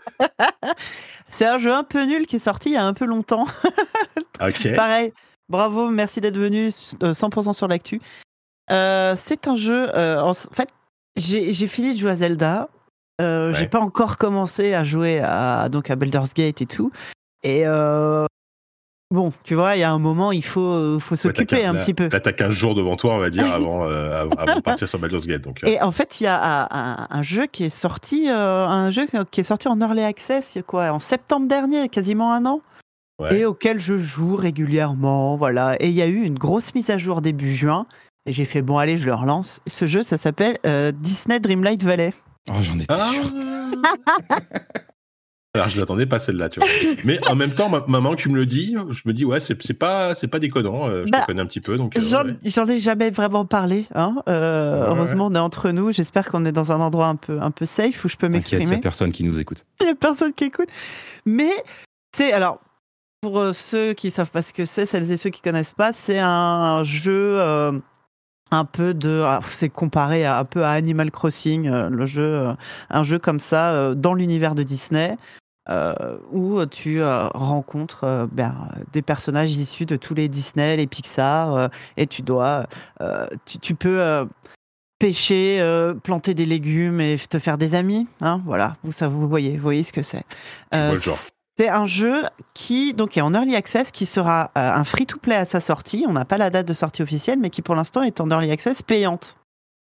Speaker 4: C'est un jeu un peu nul qui est sorti il y a un peu longtemps.
Speaker 2: Ok.
Speaker 4: Pareil. Bravo, merci d'être venu euh, cent pour cent sur l'actu. Euh, c'est un jeu. Euh, en fait, j'ai, j'ai fini de jouer à Zelda. Euh, ouais. J'ai pas encore commencé à jouer à, donc à Baldur's Gate et tout. Et euh, bon, tu vois, il y a un moment, il faut, faut s'occuper ouais, un
Speaker 2: là,
Speaker 4: petit peu.
Speaker 2: Là, t'as quinze jours devant toi, on va dire, avant, euh, avant de partir sur Baldur's Gate. Donc, euh.
Speaker 4: Et en fait, il y a un, un jeu qui est sorti, euh, un jeu qui est sorti en Early Access, quoi, en septembre dernier, quasiment un an. Ouais. Et auquel je joue régulièrement, voilà. Et il y a eu une grosse mise à jour début juin. Et j'ai fait, bon, allez, je le relance. Et ce jeu, ça s'appelle euh, Disney Dreamlight Valley.
Speaker 3: Oh, j'en étais ah sûr.
Speaker 2: Alors, je l'attendais pas celle-là, tu vois. Mais en même temps, ma- maman, tu me le dis, je me dis, ouais, c'est c'est pas, c'est pas déconnant. euh, je
Speaker 4: Bah,
Speaker 2: te connais un petit peu, donc. euh,
Speaker 4: J'en,
Speaker 2: ouais,
Speaker 4: j'en ai jamais vraiment parlé. Hein. Euh,
Speaker 2: ouais. Ouais, ouais.
Speaker 4: heureusement, on est entre nous. J'espère qu'on est dans un endroit un peu, un peu safe où je peux
Speaker 3: T'inquiète, il n'y a
Speaker 4: m'exprimer.
Speaker 3: personne qui nous écoute.
Speaker 4: Il n'y a personne qui écoute. Mais c'est alors pour euh, ceux qui savent pas ce que c'est, celles et ceux qui connaissent pas, c'est un jeu euh, un peu de, ah, c'est comparé à, un peu à Animal Crossing, euh, le jeu, euh, un jeu comme ça euh, dans l'univers de Disney. Euh, où tu euh, rencontres euh, ben, des personnages issus de tous les Disney, les Pixar, euh, et tu dois, euh, tu, tu peux euh, pêcher, euh, planter des légumes et te faire des amis. Hein, voilà, vous, ça, vous voyez, vous voyez ce que c'est.
Speaker 2: Je vois
Speaker 4: Euh,
Speaker 2: le genre.
Speaker 4: c'est un jeu qui donc est en early access, qui sera euh, un free-to-play à sa sortie. On n'a pas la date de sortie officielle, mais qui pour l'instant est en early access payante.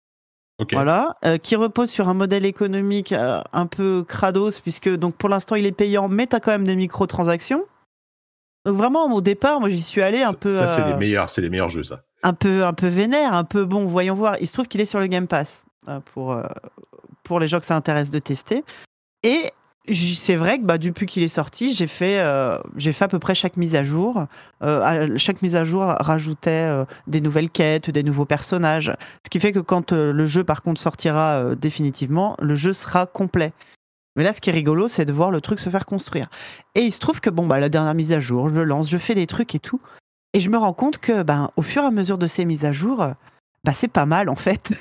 Speaker 2: Ok.
Speaker 4: Voilà, euh, qui repose sur un modèle économique euh, un peu crados, puisque donc pour l'instant il est payant, mais tu as quand même des microtransactions. Donc vraiment au départ, moi j'y suis allé un
Speaker 2: Ça,
Speaker 4: peu,
Speaker 2: ça, c'est les
Speaker 4: euh,
Speaker 2: meilleurs, c'est les meilleurs jeux, ça.
Speaker 4: un peu, un peu vénère, un peu bon, voyons voir. Il se trouve qu'il est sur le Game Pass euh, pour euh, pour les gens que ça intéresse de tester. Et j- c'est vrai que bah, depuis qu'il est sorti, j'ai fait, euh, j'ai fait à peu près chaque mise à jour. Euh, à- chaque mise à jour rajoutait euh, des nouvelles quêtes, des nouveaux personnages. Ce qui fait que quand euh, le jeu, par contre, sortira euh, définitivement, le jeu sera complet. Mais là, ce qui est rigolo, c'est de voir le truc se faire construire. Et il se trouve que bon, bah, la dernière mise à jour, je le lance, je fais des trucs et tout. Et je me rends compte que, ben, au fur et à mesure de ces mises à jour, bah, c'est pas mal en fait.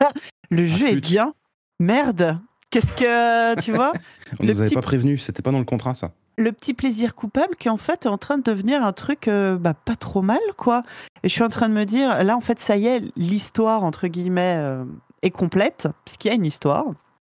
Speaker 4: Le jeu est
Speaker 3: flûte.
Speaker 4: bien. Merde. Qu'est-ce que tu vois
Speaker 3: On
Speaker 4: Le
Speaker 3: nous avait
Speaker 4: petit-
Speaker 3: pas prévenu, c'était pas dans le contrat, ça.
Speaker 4: le petit plaisir coupable qui en fait est en train de devenir un truc euh, bah, pas trop mal quoi. Et je suis en train de me dire là en fait ça y est l'histoire entre guillemets euh, est complète puisqu'il y a une histoire.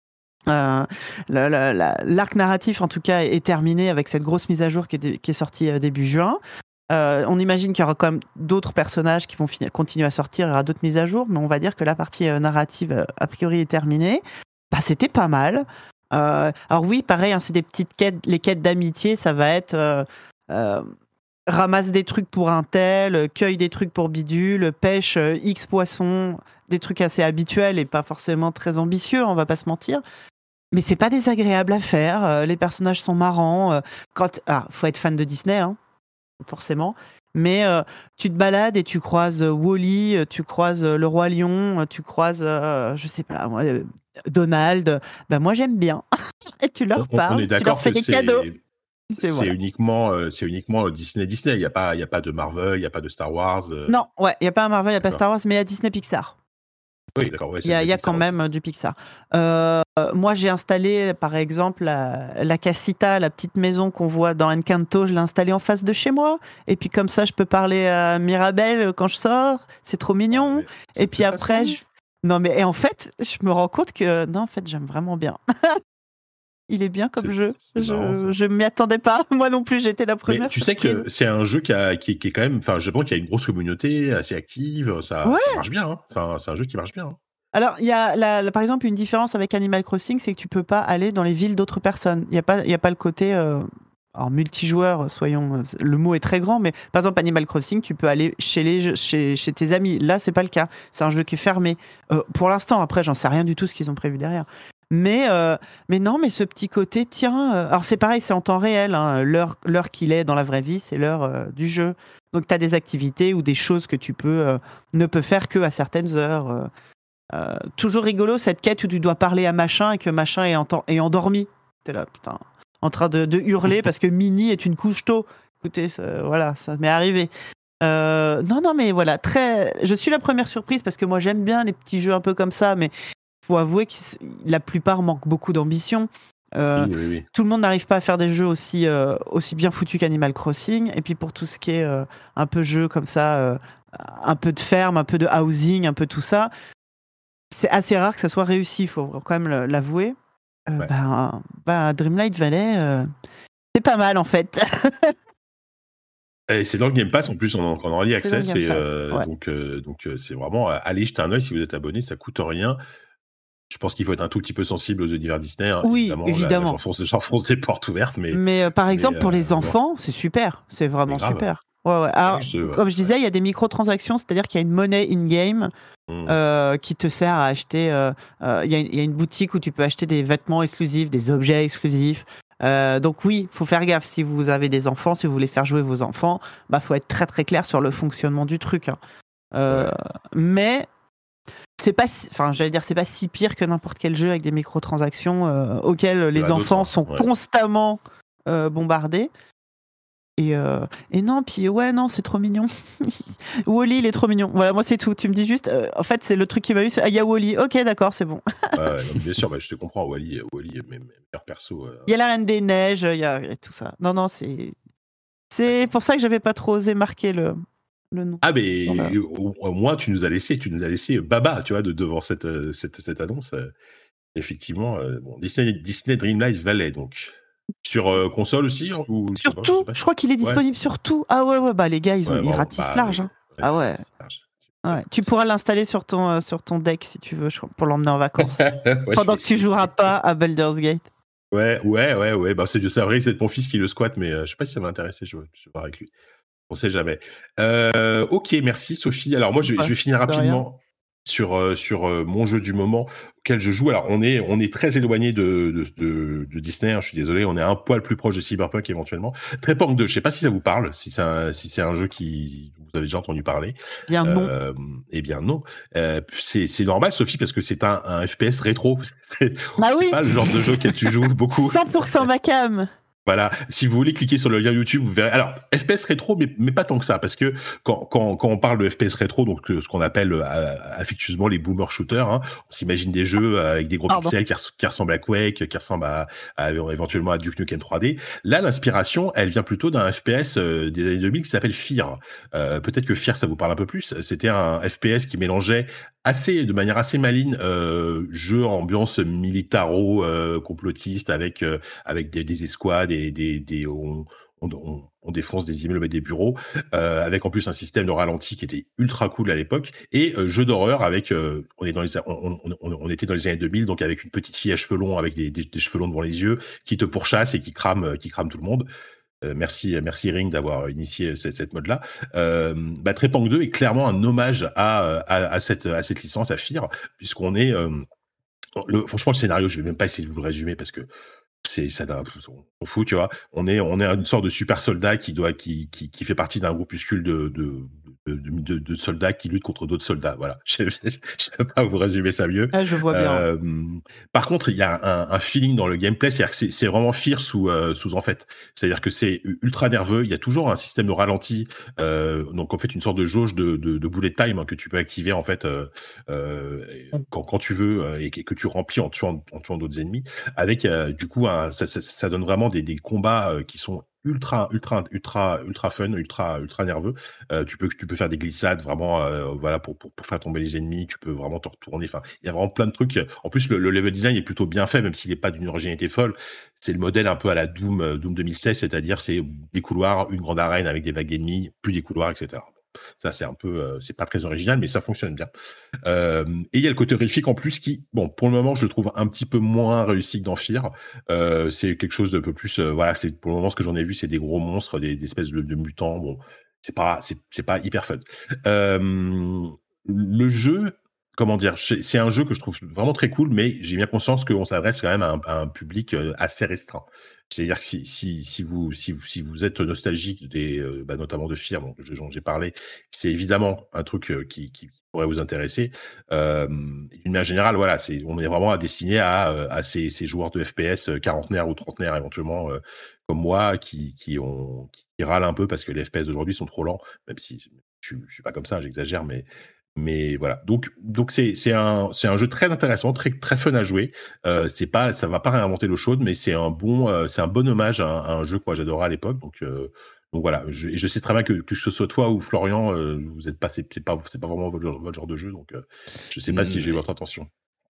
Speaker 4: Euh, la- la- la- l'arc narratif en tout cas est terminé avec cette grosse mise à jour qui est, dé- qui est sortie euh, début juin. Euh, on imagine qu'il y aura quand même d'autres personnages qui vont finir, continuer à sortir, il y aura d'autres mises à jour, mais on va dire que la partie euh, narrative euh, a priori est terminée. Bah, c'était pas mal. Euh, alors oui, pareil, hein, c'est des petites quêtes, les quêtes d'amitié, ça va être euh, euh, ramasse des trucs pour un tel, euh, cueille des trucs pour bidule, pêche euh, X poissons, des trucs assez habituels et pas forcément très ambitieux, on va pas se mentir. Mais c'est pas désagréable à faire. euh, les personnages sont marrants. euh, quand, ah, faut être fan de Disney, hein, forcément. Mais euh, tu te balades et tu croises euh, Wall-E, euh, tu croises euh, le Roi Lion, euh, tu croises, euh, je sais pas, moi, euh, Donald. Ben moi j'aime bien. Et tu
Speaker 2: On,
Speaker 4: leur
Speaker 2: on- on
Speaker 4: parles,
Speaker 2: est
Speaker 4: tu leur
Speaker 2: d'accord
Speaker 4: fais
Speaker 2: que
Speaker 4: des
Speaker 2: c'est
Speaker 4: cadeaux. C'est
Speaker 2: c'est
Speaker 4: voilà.
Speaker 2: uniquement, euh, c'est uniquement Disney Disney. Il n'y a pas, il y a pas de Marvel, il n'y a pas de Star Wars. euh,
Speaker 4: Non, ouais, il y a pas un Marvel, il y a pas
Speaker 2: D'accord.
Speaker 4: Star Wars, mais il y a Disney Pixar.
Speaker 2: Oui, d'accord. Ouais,
Speaker 4: Il y a,
Speaker 2: c'est
Speaker 4: il y a
Speaker 2: Pixar
Speaker 4: quand
Speaker 2: aussi.
Speaker 4: même euh, du Pixar. Euh, moi, j'ai installé, par exemple, la, la casita, la petite maison qu'on voit dans Encanto. Je l'ai installée en face de chez moi. Et puis, comme ça, je peux parler à Mirabelle quand je sors. C'est trop
Speaker 2: Ah,
Speaker 4: mignon.
Speaker 2: mais c'est
Speaker 4: Et puis
Speaker 2: très
Speaker 4: après,
Speaker 2: sympa.
Speaker 4: je... non, mais et en fait, je me rends compte que, non, en fait, j'aime vraiment bien. Il est bien comme
Speaker 2: C'est
Speaker 4: jeu.
Speaker 2: c'est marrant, ça.
Speaker 4: Je je m'y attendais pas. Moi non plus, j'étais la
Speaker 2: Mais
Speaker 4: première
Speaker 2: tu sais
Speaker 4: surprise.
Speaker 2: que c'est un jeu qui, a, qui, qui est quand même, enfin, je pense qu'il y a une grosse communauté assez active. Ça,
Speaker 4: Ouais.
Speaker 2: ça marche bien. Hein. Enfin, c'est un jeu qui marche bien. Hein.
Speaker 4: Alors, il y a la- la- par exemple une différence avec Animal Crossing, c'est que tu peux pas aller dans les villes d'autres personnes. Il y a pas, il y a pas le côté euh, alors multijoueur, soyons, euh, le mot est très grand, mais par exemple Animal Crossing, tu peux aller chez les, chez, chez tes amis. Là, c'est pas le cas. C'est un jeu qui est fermé Euh, pour l'instant. Après, j'en sais rien du tout ce qu'ils ont prévu derrière. Mais, euh, mais non, mais ce petit côté, tiens, euh, alors c'est pareil, c'est en temps réel. Hein, l'heure, l'heure qu'il est dans la vraie vie, c'est l'heure euh, du jeu. Donc, tu as des activités ou des choses que tu peux euh, ne peux faire que à certaines heures. euh. Euh, toujours rigolo cette quête où tu dois parler à machin et que machin est, en temps- est endormi. T'es là, putain, en train de, de hurler parce que Minnie est une couche tôt. Écoutez, ça, voilà, ça m'est arrivé. Euh, non, non, mais voilà, très. Je suis la première surprise parce que moi j'aime bien les petits jeux un peu comme ça, mais faut avouer que la plupart manquent beaucoup d'ambition. Euh,
Speaker 2: Oui, oui, oui.
Speaker 4: tout le monde n'arrive pas à faire des jeux aussi, euh, aussi bien foutus qu'Animal Crossing. Et puis pour tout ce qui est euh, un peu jeu comme ça, euh, un peu de ferme, un peu de housing, un peu tout ça, c'est assez rare que ça soit réussi, il faut quand même le- l'avouer. Euh,
Speaker 2: Ouais.
Speaker 4: ben, ben, Dreamlight Valley, euh, c'est pas mal en fait.
Speaker 2: Et c'est dans le Game Pass en plus, on en, on en early
Speaker 4: C'est dans le
Speaker 2: access.
Speaker 4: Game
Speaker 2: Et
Speaker 4: Pass,
Speaker 2: euh,
Speaker 4: ouais.
Speaker 2: donc, euh, donc euh, c'est vraiment, euh, allez jeter un œil si vous êtes abonné, ça coûte rien. Je pense qu'il faut être un tout petit peu sensible aux univers Disney. Hein,
Speaker 4: Oui,
Speaker 2: évidemment, là,
Speaker 4: évidemment.
Speaker 2: j'enfonce, j'enfonce des portes ouvertes, mais,
Speaker 4: Mais euh, par
Speaker 2: mais,
Speaker 4: exemple, pour les
Speaker 2: euh, bon,
Speaker 4: enfants, c'est super. C'est vraiment
Speaker 2: mais grave.
Speaker 4: super. Ouais, ouais. Alors,
Speaker 2: Ouais, je- ouais,
Speaker 4: comme je disais,
Speaker 2: ouais.
Speaker 4: il y a des microtransactions, c'est-à-dire qu'il y a une monnaie in-game
Speaker 2: Mm.
Speaker 4: euh, qui te sert à acheter. euh, euh, Il y, a une- il y a une boutique où tu peux acheter des vêtements exclusifs, des objets exclusifs. Euh, donc oui, faut faire gaffe si vous avez des enfants, si vous voulez faire jouer vos enfants, bah faut être très très clair sur le fonctionnement du truc. Hein. Euh,
Speaker 2: Ouais.
Speaker 4: Mais c'est pas, si- enfin j'allais dire c'est pas si pire que n'importe quel jeu avec des microtransactions euh, auxquels
Speaker 2: Il y en
Speaker 4: les
Speaker 2: a d'autres,
Speaker 4: enfants
Speaker 2: hein.
Speaker 4: sont
Speaker 2: Ouais.
Speaker 4: constamment euh, bombardés. Et, euh, et non, puis ouais, non, c'est trop mignon. Wall-E, il est trop mignon. Voilà, moi c'est tout. Tu me dis juste, euh, en fait, c'est le truc qui m'a eu, c'est ah, il y a Wall-E. Ok, d'accord, c'est bon.
Speaker 2: Ouais, ouais, non, mais bien sûr, bah, je te comprends, Wally, euh, Wally, mes, mes meilleurs persos. euh,
Speaker 4: Il y a la Reine des Neiges, il y a, il y a tout ça. Non, non, c'est c'est
Speaker 2: D'accord.
Speaker 4: pour ça que j'avais pas trop osé marquer le, le nom.
Speaker 2: Ah,
Speaker 4: Voilà.
Speaker 2: mais au, au moins, tu nous as laissé, tu nous as laissé baba, tu vois, de, devant cette, euh, cette, cette annonce. euh, Effectivement, euh, bon, Disney, Disney Dreamlight Valley, donc. Sur euh, console aussi, hein, ou je sais pas, je sais
Speaker 4: Surtout,
Speaker 2: pas.
Speaker 4: je crois qu'il est
Speaker 2: Ouais,
Speaker 4: disponible sur tout. Ah ouais, ouais, bah les gars, ils, ont,
Speaker 2: ouais,
Speaker 4: ils
Speaker 2: vraiment.
Speaker 4: ratissent
Speaker 2: Bah,
Speaker 4: large.
Speaker 2: mais,
Speaker 4: Hein.
Speaker 2: ouais,
Speaker 4: Ah ouais.
Speaker 2: c'est large.
Speaker 4: Ouais. Tu pourras l'installer sur ton, euh, sur ton deck si tu veux, je crois, pour l'emmener en vacances.
Speaker 2: Ouais, je
Speaker 4: Pendant
Speaker 2: vais
Speaker 4: que tu
Speaker 2: essayer.
Speaker 4: joueras pas à Baldur's Gate.
Speaker 2: Ouais, ouais, ouais, ouais. Bah, c'est c'est vrai que c'est mon fils qui le squatte, mais euh, je sais pas si ça va m'intéresser. Je, je vais voir avec lui. On sait jamais. Euh, ok, merci Sophie. Alors moi, je, vais- je
Speaker 4: Ouais,
Speaker 2: vais finir
Speaker 4: de rien.
Speaker 2: rapidement sur euh, sur euh, mon jeu du moment auquel je joue. Alors on est on est très éloigné de de, de, de Disney. Hein, je suis désolé. On est un poil plus proche de Cyberpunk éventuellement. Trepang deux. Je sais pas si ça vous parle. Si c'est un, si c'est un jeu qui vous avez déjà entendu parler.
Speaker 4: Bien non.
Speaker 2: Euh, eh bien non. Euh, c'est c'est normal Sophie parce que c'est un, un F P S rétro. C'est
Speaker 4: Ah
Speaker 2: c'est
Speaker 4: oui.
Speaker 2: pas le genre de jeu auquel tu joues beaucoup.
Speaker 4: cent pour cent ma cam.
Speaker 2: Voilà, si vous voulez cliquer sur le lien YouTube, vous verrez. Alors, F P S rétro, mais, mais pas tant que ça, parce que quand, quand, quand on parle de F P S rétro, donc euh, ce qu'on appelle euh, affectueusement les boomer shooters, hein, on s'imagine des jeux euh, avec des gros
Speaker 4: Pardon.
Speaker 2: pixels qui, res- qui ressemblent à Quake, qui ressemblent à, à éventuellement à Duke Nukem trois D. Là, l'inspiration, elle vient plutôt d'un F P S euh, des années deux mille qui s'appelle Fear. Euh, peut-être que Fear, ça vous parle un peu plus. C'était un F P S qui mélangeait assez, de manière assez maligne, euh, jeu ambiance militaro euh, complotiste avec euh, avec des, des escouades et des, des on, on, on défonce des immeubles et des bureaux, euh, avec en plus un système de ralenti qui était ultra cool à l'époque, et euh, jeu d'horreur avec, euh, on est dans les, on, on, on, on était dans les années deux mille, donc avec une petite fille à cheveux longs avec des, des, des cheveux longs devant les yeux qui te pourchasse et qui crame, qui crame tout le monde. Euh, merci, merci Ring d'avoir initié cette, cette mode-là. Euh, bah, Trepang deux est clairement un hommage à, à, à cette, à cette licence, à Fear, puisqu'on est, euh, le, franchement, le scénario, je vais même pas essayer de vous le résumer parce que c'est ça d'un on s'en fout, tu vois. On est on est une sorte de super soldat qui doit qui qui, qui fait partie d'un groupuscule de de, de de de soldats qui luttent contre d'autres soldats. Voilà. Je ne sais pas vous résumer ça mieux.
Speaker 4: Ah, je vois bien.
Speaker 2: Euh, par contre, il y a un, un feeling dans le gameplay, c'est-à-dire que c'est c'est vraiment Fear sous euh, sous en fait. C'est-à-dire que c'est ultra nerveux. Il y a toujours un système de ralenti. Euh, donc en fait une sorte de jauge de de, de bullet time hein, que tu peux activer en fait euh, euh, quand quand tu veux euh, et que, que tu remplis en tuant en tuant d'autres ennemis. Avec euh, du coup un, ça, ça, ça donne vraiment des, des combats euh, qui sont ultra ultra ultra ultra fun, ultra ultra nerveux. Euh, tu peux tu peux faire des glissades vraiment euh, voilà pour, pour pour faire tomber les ennemis, tu peux vraiment te retourner. Enfin, il y a vraiment plein de trucs. En plus le, le level design est plutôt bien fait même s'il n'est pas d'une originalité folle. C'est le modèle un peu à la Doom euh, Doom deux mille seize, c'est-à-dire c'est des couloirs, une grande arène avec des vagues ennemies, plus des couloirs, et cetera. Ça c'est un peu euh, c'est pas très original mais ça fonctionne bien. Euh, et il y a le côté horrifique en plus qui, bon, pour le moment, je le trouve un petit peu moins réussi que dans Fear. Euh, c'est quelque chose d'un peu plus, euh, voilà, c'est pour le moment ce que j'en ai vu, c'est des gros monstres, des, des espèces de, de mutants. Bon, c'est pas, c'est, c'est pas hyper fun. Euh, le jeu, comment dire, c'est, c'est un jeu que je trouve vraiment très cool, mais j'ai bien conscience qu'on s'adresse quand même à un, à un public euh, assez restreint. C'est-à-dire que si, si, si, vous, si, vous, si vous êtes nostalgique, des, euh, bah, notamment de Fear, donc, dont j'ai parlé, c'est évidemment un truc euh, qui, qui pourrait vous intéresser. Euh, d'une manière générale, voilà, c'est, on est vraiment destiné à, à ces, ces joueurs de F P S quarantenaires ou trentenaires éventuellement, euh, comme moi, qui, qui, ont, qui râlent un peu parce que les F P S d'aujourd'hui sont trop lents, même si je, je suis pas comme ça, j'exagère, mais mais voilà. Donc donc c'est c'est un c'est un jeu très intéressant, très très fun à jouer. Euh, c'est pas ça va pas réinventer l'eau chaude, mais c'est un bon euh, c'est un bon hommage à un, à un jeu que moi j'adorais à l'époque. Donc euh, donc voilà. Je, et je sais très bien que que ce soit toi ou Florian, euh, vous êtes pas c'est, c'est pas c'est pas vraiment votre, votre genre de jeu. Donc euh, je sais pas si j'ai eu votre attention.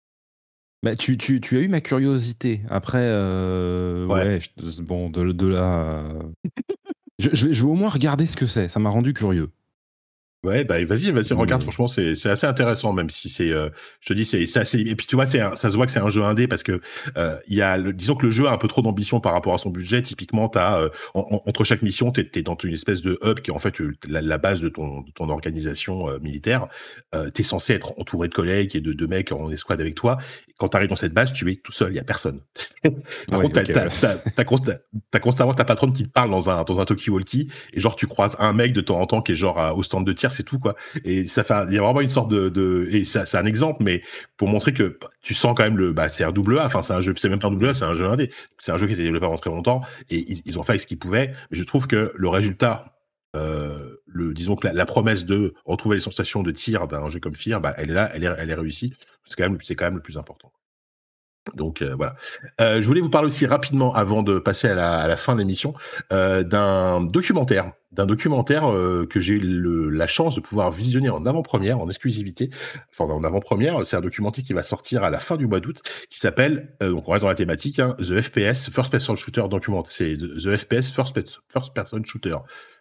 Speaker 3: Bah, tu, tu, tu as eu ma curiosité. Après, euh,
Speaker 2: Ouais.
Speaker 3: ouais, je- bon, de, de là. euh, je, je, vais, je vais au moins regarder ce que c'est. Ça m'a rendu curieux.
Speaker 2: Ouais, bah vas-y, vas-y, regarde.
Speaker 3: Mais-
Speaker 2: Franchement, c'est c'est assez intéressant, même si c'est, euh, je te dis, c'est c'est assez. Et puis tu vois, c'est un- ça se voit que c'est un jeu indé parce que euh, il y a, le, disons que le jeu a un peu trop d'ambition par rapport à son budget. Typiquement, t'as euh, en- en- entre chaque mission, t'es es dans une espèce de hub qui est en fait euh, la, la base de ton de ton organisation euh, militaire. Euh, t'es censé être entouré de collègues et de, de mecs en escouade avec toi. Et quand t'arrives dans cette base, tu es tout seul, il y a personne. Par
Speaker 3: Ouais,
Speaker 2: contre, t'as
Speaker 3: ok,
Speaker 2: t'as
Speaker 3: ouais.
Speaker 2: t'as t'as consta- t'as constamment ta patronne qui te parle dans un dans un talkie-walkie et genre tu croises un mec de temps en temps qui est genre à- au stand de tir, c'est tout quoi. Et ça fait, il y a vraiment une sorte de, de et ça, c'est un exemple, mais pour montrer que bah, tu sens quand même le, bah, c'est un double A, enfin, c'est un jeu, c'est même pas un double A, c'est un jeu indé. C'est un jeu qui a été développé pendant très longtemps et ils, ils ont fait avec ce qu'ils pouvaient. Mais je trouve que le résultat, euh, le, disons que la, la promesse de retrouver les sensations de tir d'un jeu comme Fear, bah, elle est là, elle est, elle est réussie. C'est quand même, c'est quand même le plus important. Donc euh, voilà. Euh, je voulais vous parler aussi rapidement, avant de passer à la, à la fin de l'émission, euh, d'un documentaire, d'un documentaire euh, que j'ai eu le- la chance de pouvoir visionner en avant-première, en exclusivité. Enfin, en avant-première, c'est un documentaire qui va sortir à la fin du mois d'août, qui s'appelle, euh, donc on reste dans la thématique, hein, The F P S, First Person Shooter Document. C'est The F P S, First, Pe- First Person Shooter.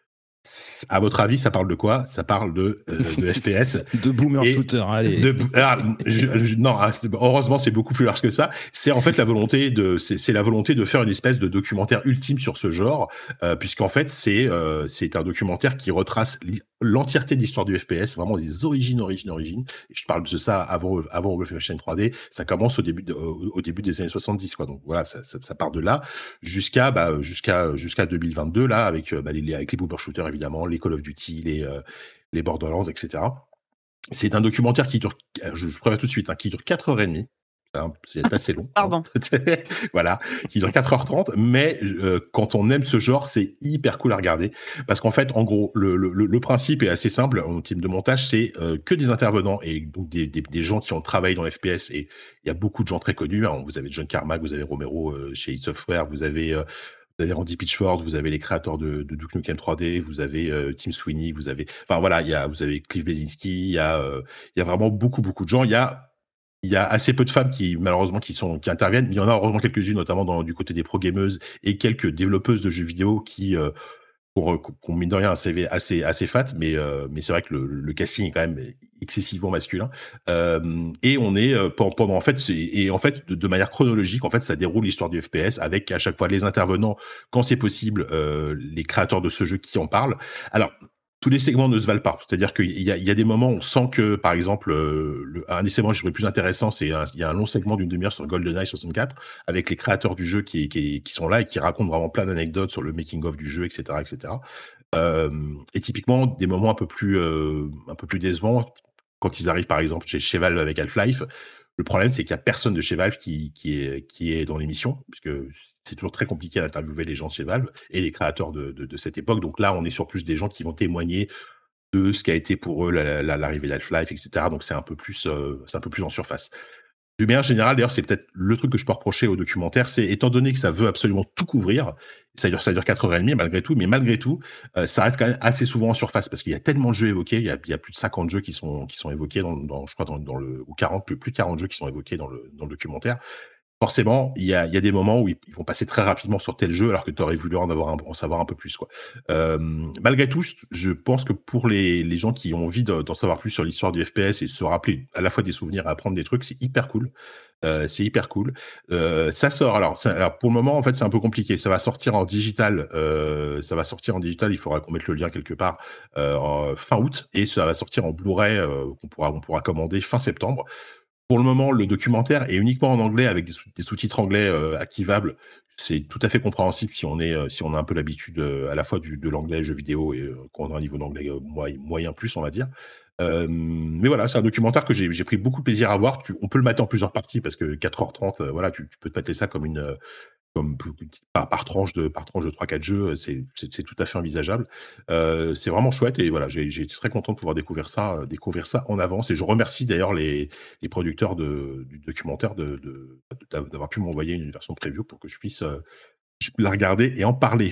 Speaker 2: À votre avis, ça parle de quoi? Ça parle de, euh, de F P S.
Speaker 3: De boomer
Speaker 2: Et
Speaker 3: shooter, allez.
Speaker 2: de, ah, je- je- non, ah, c'est- heureusement, c'est beaucoup plus large que ça. C'est en fait la volonté de, c'est c'est la volonté de faire une espèce de documentaire ultime sur ce genre, euh, puisqu'en fait, c'est euh, c'est un documentaire qui retrace li- l'entièreté de l'histoire du F P S, vraiment des origines, origines, origines. Et je parle de ça avant, avant Wolfenstein trois D. Ça commence au début, de, au, au début des années soixante-dix, quoi. Donc voilà, ça, ça, ça part de là jusqu'à, bah, jusqu'à, jusqu'à deux mille vingt-deux, là, avec, euh, bah, les, avec les boomer shooters évidemment, les Call of Duty, les, euh, les Borderlands, et cetera. C'est un documentaire qui dure, je, je préviens tout de suite, hein, qui dure quatre heures trente. Hein, c'est assez long.
Speaker 4: Pardon.
Speaker 2: Hein. Voilà, qui dure quatre heures trente, mais euh, quand on aime ce genre, c'est hyper cool à regarder. Parce qu'en fait, en gros, le, le, le principe est assez simple en team de montage, c'est euh, que des intervenants et donc des, des, des gens qui ont travaillé dans l'F P S. Et il y a beaucoup de gens très connus. Hein. Vous avez John Carmack, vous avez Romero euh, chez id Software, vous avez... Euh, vous avez Randy Pitchford, vous avez les créateurs de, de Duke Nukem trois D, vous avez euh, Tim Sweeney, vous avez, enfin voilà, il y a, vous avez Cliff Bleszinski, il y a, euh, il y a vraiment beaucoup, beaucoup de gens. Il y a, il y a assez peu de femmes qui, malheureusement, qui sont, qui interviennent. Il y en a heureusement quelques-unes, notamment dans, du côté des pro-gameuses et quelques développeuses de jeux vidéo qui, euh, pour qu'on mine de rien un C V assez assez fat, mais euh, mais c'est vrai que le, le casting est quand même excessivement masculin. Euh, et on est euh, pendant en fait c'est, et en fait de, de manière chronologique en fait ça déroule l'histoire du F P S avec à chaque fois les intervenants quand c'est possible, euh, les créateurs de ce jeu qui en parlent. Alors tous les segments ne se valent pas. C'est-à-dire qu'il y a, il y a des moments où on sent que, par exemple, euh, le, un des segments que je trouvais plus intéressant, c'est un, il y a un long segment d'une demi-heure sur GoldenEye soixante-quatre avec les créateurs du jeu qui, qui, qui sont là et qui racontent vraiment plein d'anecdotes sur le making-of du jeu, et cetera, et cetera. Euh, et typiquement, des moments un peu plus, euh, un peu plus décevants, quand ils arrivent, par exemple, chez, chez Valve avec Half-Life. Le problème, c'est qu'il n'y a personne de chez Valve qui, qui, est, qui est dans l'émission, puisque c'est toujours très compliqué d'interviewer les gens de chez Valve et les créateurs de, de, de cette époque. Donc là, on est sur plus des gens qui vont témoigner de ce qu'a été pour eux la, la, l'arrivée d'Half-Life, et cetera. Donc c'est un peu plus, euh, c'est un peu plus en surface. Du bien général, d'ailleurs, c'est peut-être le truc que je peux reprocher au documentaire, c'est étant donné que ça veut absolument tout couvrir, ça dure, ça dure quatre heures trente malgré tout, mais malgré tout, euh, ça reste quand même assez souvent en surface parce qu'il y a tellement de jeux évoqués, il y a, il y a plus de cinquante jeux qui sont, qui sont évoqués dans, dans je crois, dans, dans le, ou quarante, plus, plus de quarante jeux qui sont évoqués dans le, dans le documentaire. Forcément, il y a, il y a des moments où ils, ils vont passer très rapidement sur tel jeu alors que tu aurais voulu en, avoir un, en savoir un peu plus. Quoi. Euh, malgré tout, je pense que pour les, les gens qui ont envie de, d'en savoir plus sur l'histoire du F P S et se rappeler à la fois des souvenirs et apprendre des trucs, c'est hyper cool. Euh, c'est hyper cool. Euh, ça sort. Alors, ça, alors, pour le moment, en fait, c'est un peu compliqué. Ça va sortir en digital. Euh, ça va sortir en digital. Il faudra qu'on mette le lien quelque part euh, en fin août et ça va sortir en Blu-ray euh, qu'on pourra, on pourra commander fin septembre. Pour le moment, le documentaire est uniquement en anglais avec des, sous- des sous-titres anglais euh, activables. C'est tout à fait compréhensible si on est euh, si on a un peu l'habitude euh, à la fois du, de l'anglais jeu vidéo et euh, qu'on a un niveau d'anglais euh, moyen, moyen plus, on va dire. Euh, mais voilà, c'est un documentaire que j'ai, j'ai pris beaucoup de plaisir à voir. Tu, on peut le mater en plusieurs parties parce que quatre heures trente, euh, voilà, tu, tu peux te mater ça comme une euh, comme par, par tranche de par tranche de trois quatre jeux, c'est, c'est, c'est tout à fait envisageable. Euh, c'est vraiment chouette et voilà, j'ai, j'ai été très content de pouvoir découvrir ça, euh, découvrir ça en avance. Et je remercie d'ailleurs les, les producteurs de, du documentaire de, de, d'avoir pu m'envoyer une version de preview pour que je puisse euh, la regarder et en parler.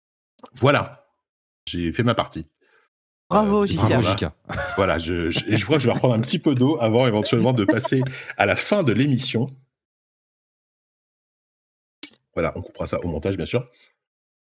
Speaker 2: Voilà, j'ai fait ma partie.
Speaker 4: Bravo,
Speaker 2: Euh,
Speaker 4: Jika.
Speaker 3: Bravo,
Speaker 2: voilà.
Speaker 3: Jika.
Speaker 2: Voilà, je, je, et je crois que je vais reprendre un petit peu d'eau avant éventuellement de passer à la fin de l'émission. Voilà, on coupera ça au montage, bien sûr.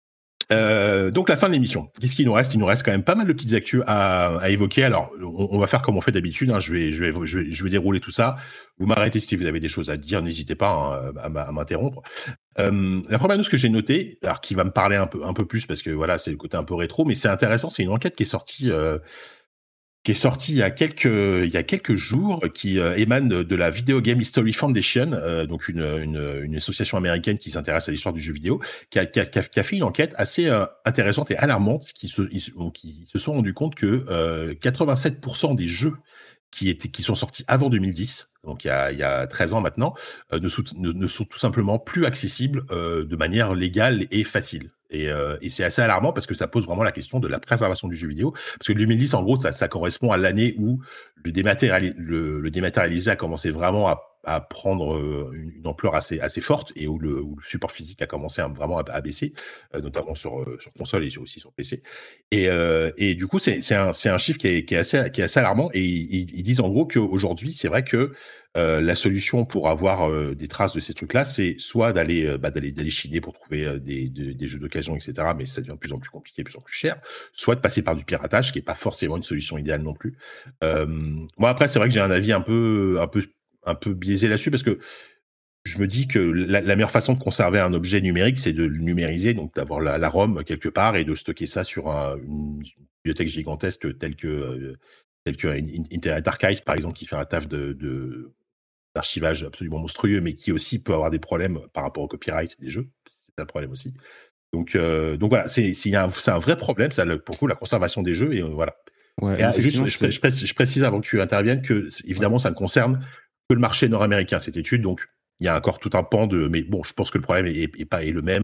Speaker 2: Euh, donc la fin de l'émission. Qu'est-ce qu'il nous reste? Il nous reste quand même pas mal de petites actus à, à évoquer. Alors, on, on va faire comme on fait d'habitude. Hein. Je vais, je vais, je vais, je vais dérouler tout ça. Vous m'arrêtez si vous avez des choses à dire. N'hésitez pas hein, à, à m'interrompre. Euh, la première news que j'ai notée, alors qui va me parler un peu, un peu plus parce que voilà, c'est le côté un peu rétro, mais c'est intéressant. C'est une enquête qui est sortie. Euh, qui est sorti il y a quelques il y a quelques jours, qui euh, émane de, de la Video Game History Foundation, euh, donc une, une une association américaine qui s'intéresse à l'histoire du jeu vidéo, qui a, qui a, qui a fait une enquête assez euh, intéressante et alarmante, qui se ils, qui se sont rendus compte que euh, quatre-vingt-sept pour cent des jeux qui étaient qui sont sortis avant deux mille dix, donc il y a il y a treize ans maintenant, euh, ne, sont, ne, ne sont tout simplement plus accessibles euh, de manière légale et facile. Et, euh, et c'est assez alarmant parce que ça pose vraiment la question de la préservation du jeu vidéo. Parce que deux mille dix, en gros, ça, ça correspond à l'année où le, dématériali- le, le dématérialisé a commencé vraiment à, à prendre une, une ampleur assez, assez forte et où le, où le support physique a commencé à, vraiment à, à baisser, euh, notamment sur, sur console et sur, aussi sur P C. Et, euh, et du coup, c'est, c'est, un, c'est un chiffre qui est, qui est, assez, qui est assez alarmant. Et ils, ils disent en gros qu'aujourd'hui, c'est vrai que Euh, la solution pour avoir euh, des traces de ces trucs-là, c'est soit d'aller euh, bah, d'aller d'aller chiner pour trouver euh, des, des, des jeux d'occasion, et cetera. Mais ça devient de plus en plus compliqué, de plus en plus cher. Soit de passer par du piratage, qui est pas forcément une solution idéale non plus. Euh, moi après, c'est vrai que j'ai un avis un peu un peu un peu biaisé là-dessus parce que je me dis que la, la meilleure façon de conserver un objet numérique, c'est de le numériser, donc d'avoir la, la ROM quelque part et de stocker ça sur un, une bibliothèque gigantesque telle que euh, telle que Internet Archive par exemple, qui fait un taf de, de d'archivage absolument monstrueux, mais qui aussi peut avoir des problèmes par rapport au copyright des jeux. C'est un problème aussi. Donc, euh, donc voilà, c'est, c'est, un, c'est un vrai problème, ça, pour le coup, la conservation des jeux. Et euh, voilà.
Speaker 3: Ouais,
Speaker 2: et, euh, juste,
Speaker 3: effectivement,
Speaker 2: je,
Speaker 3: c'est-
Speaker 2: je, précise, je précise avant que tu interviennes que, évidemment,
Speaker 3: ouais.
Speaker 2: ça ne concerne que le marché nord-américain, cette étude. Donc, il y a encore tout un pan de. Mais bon, je pense que le problème est, est, est pas est le même.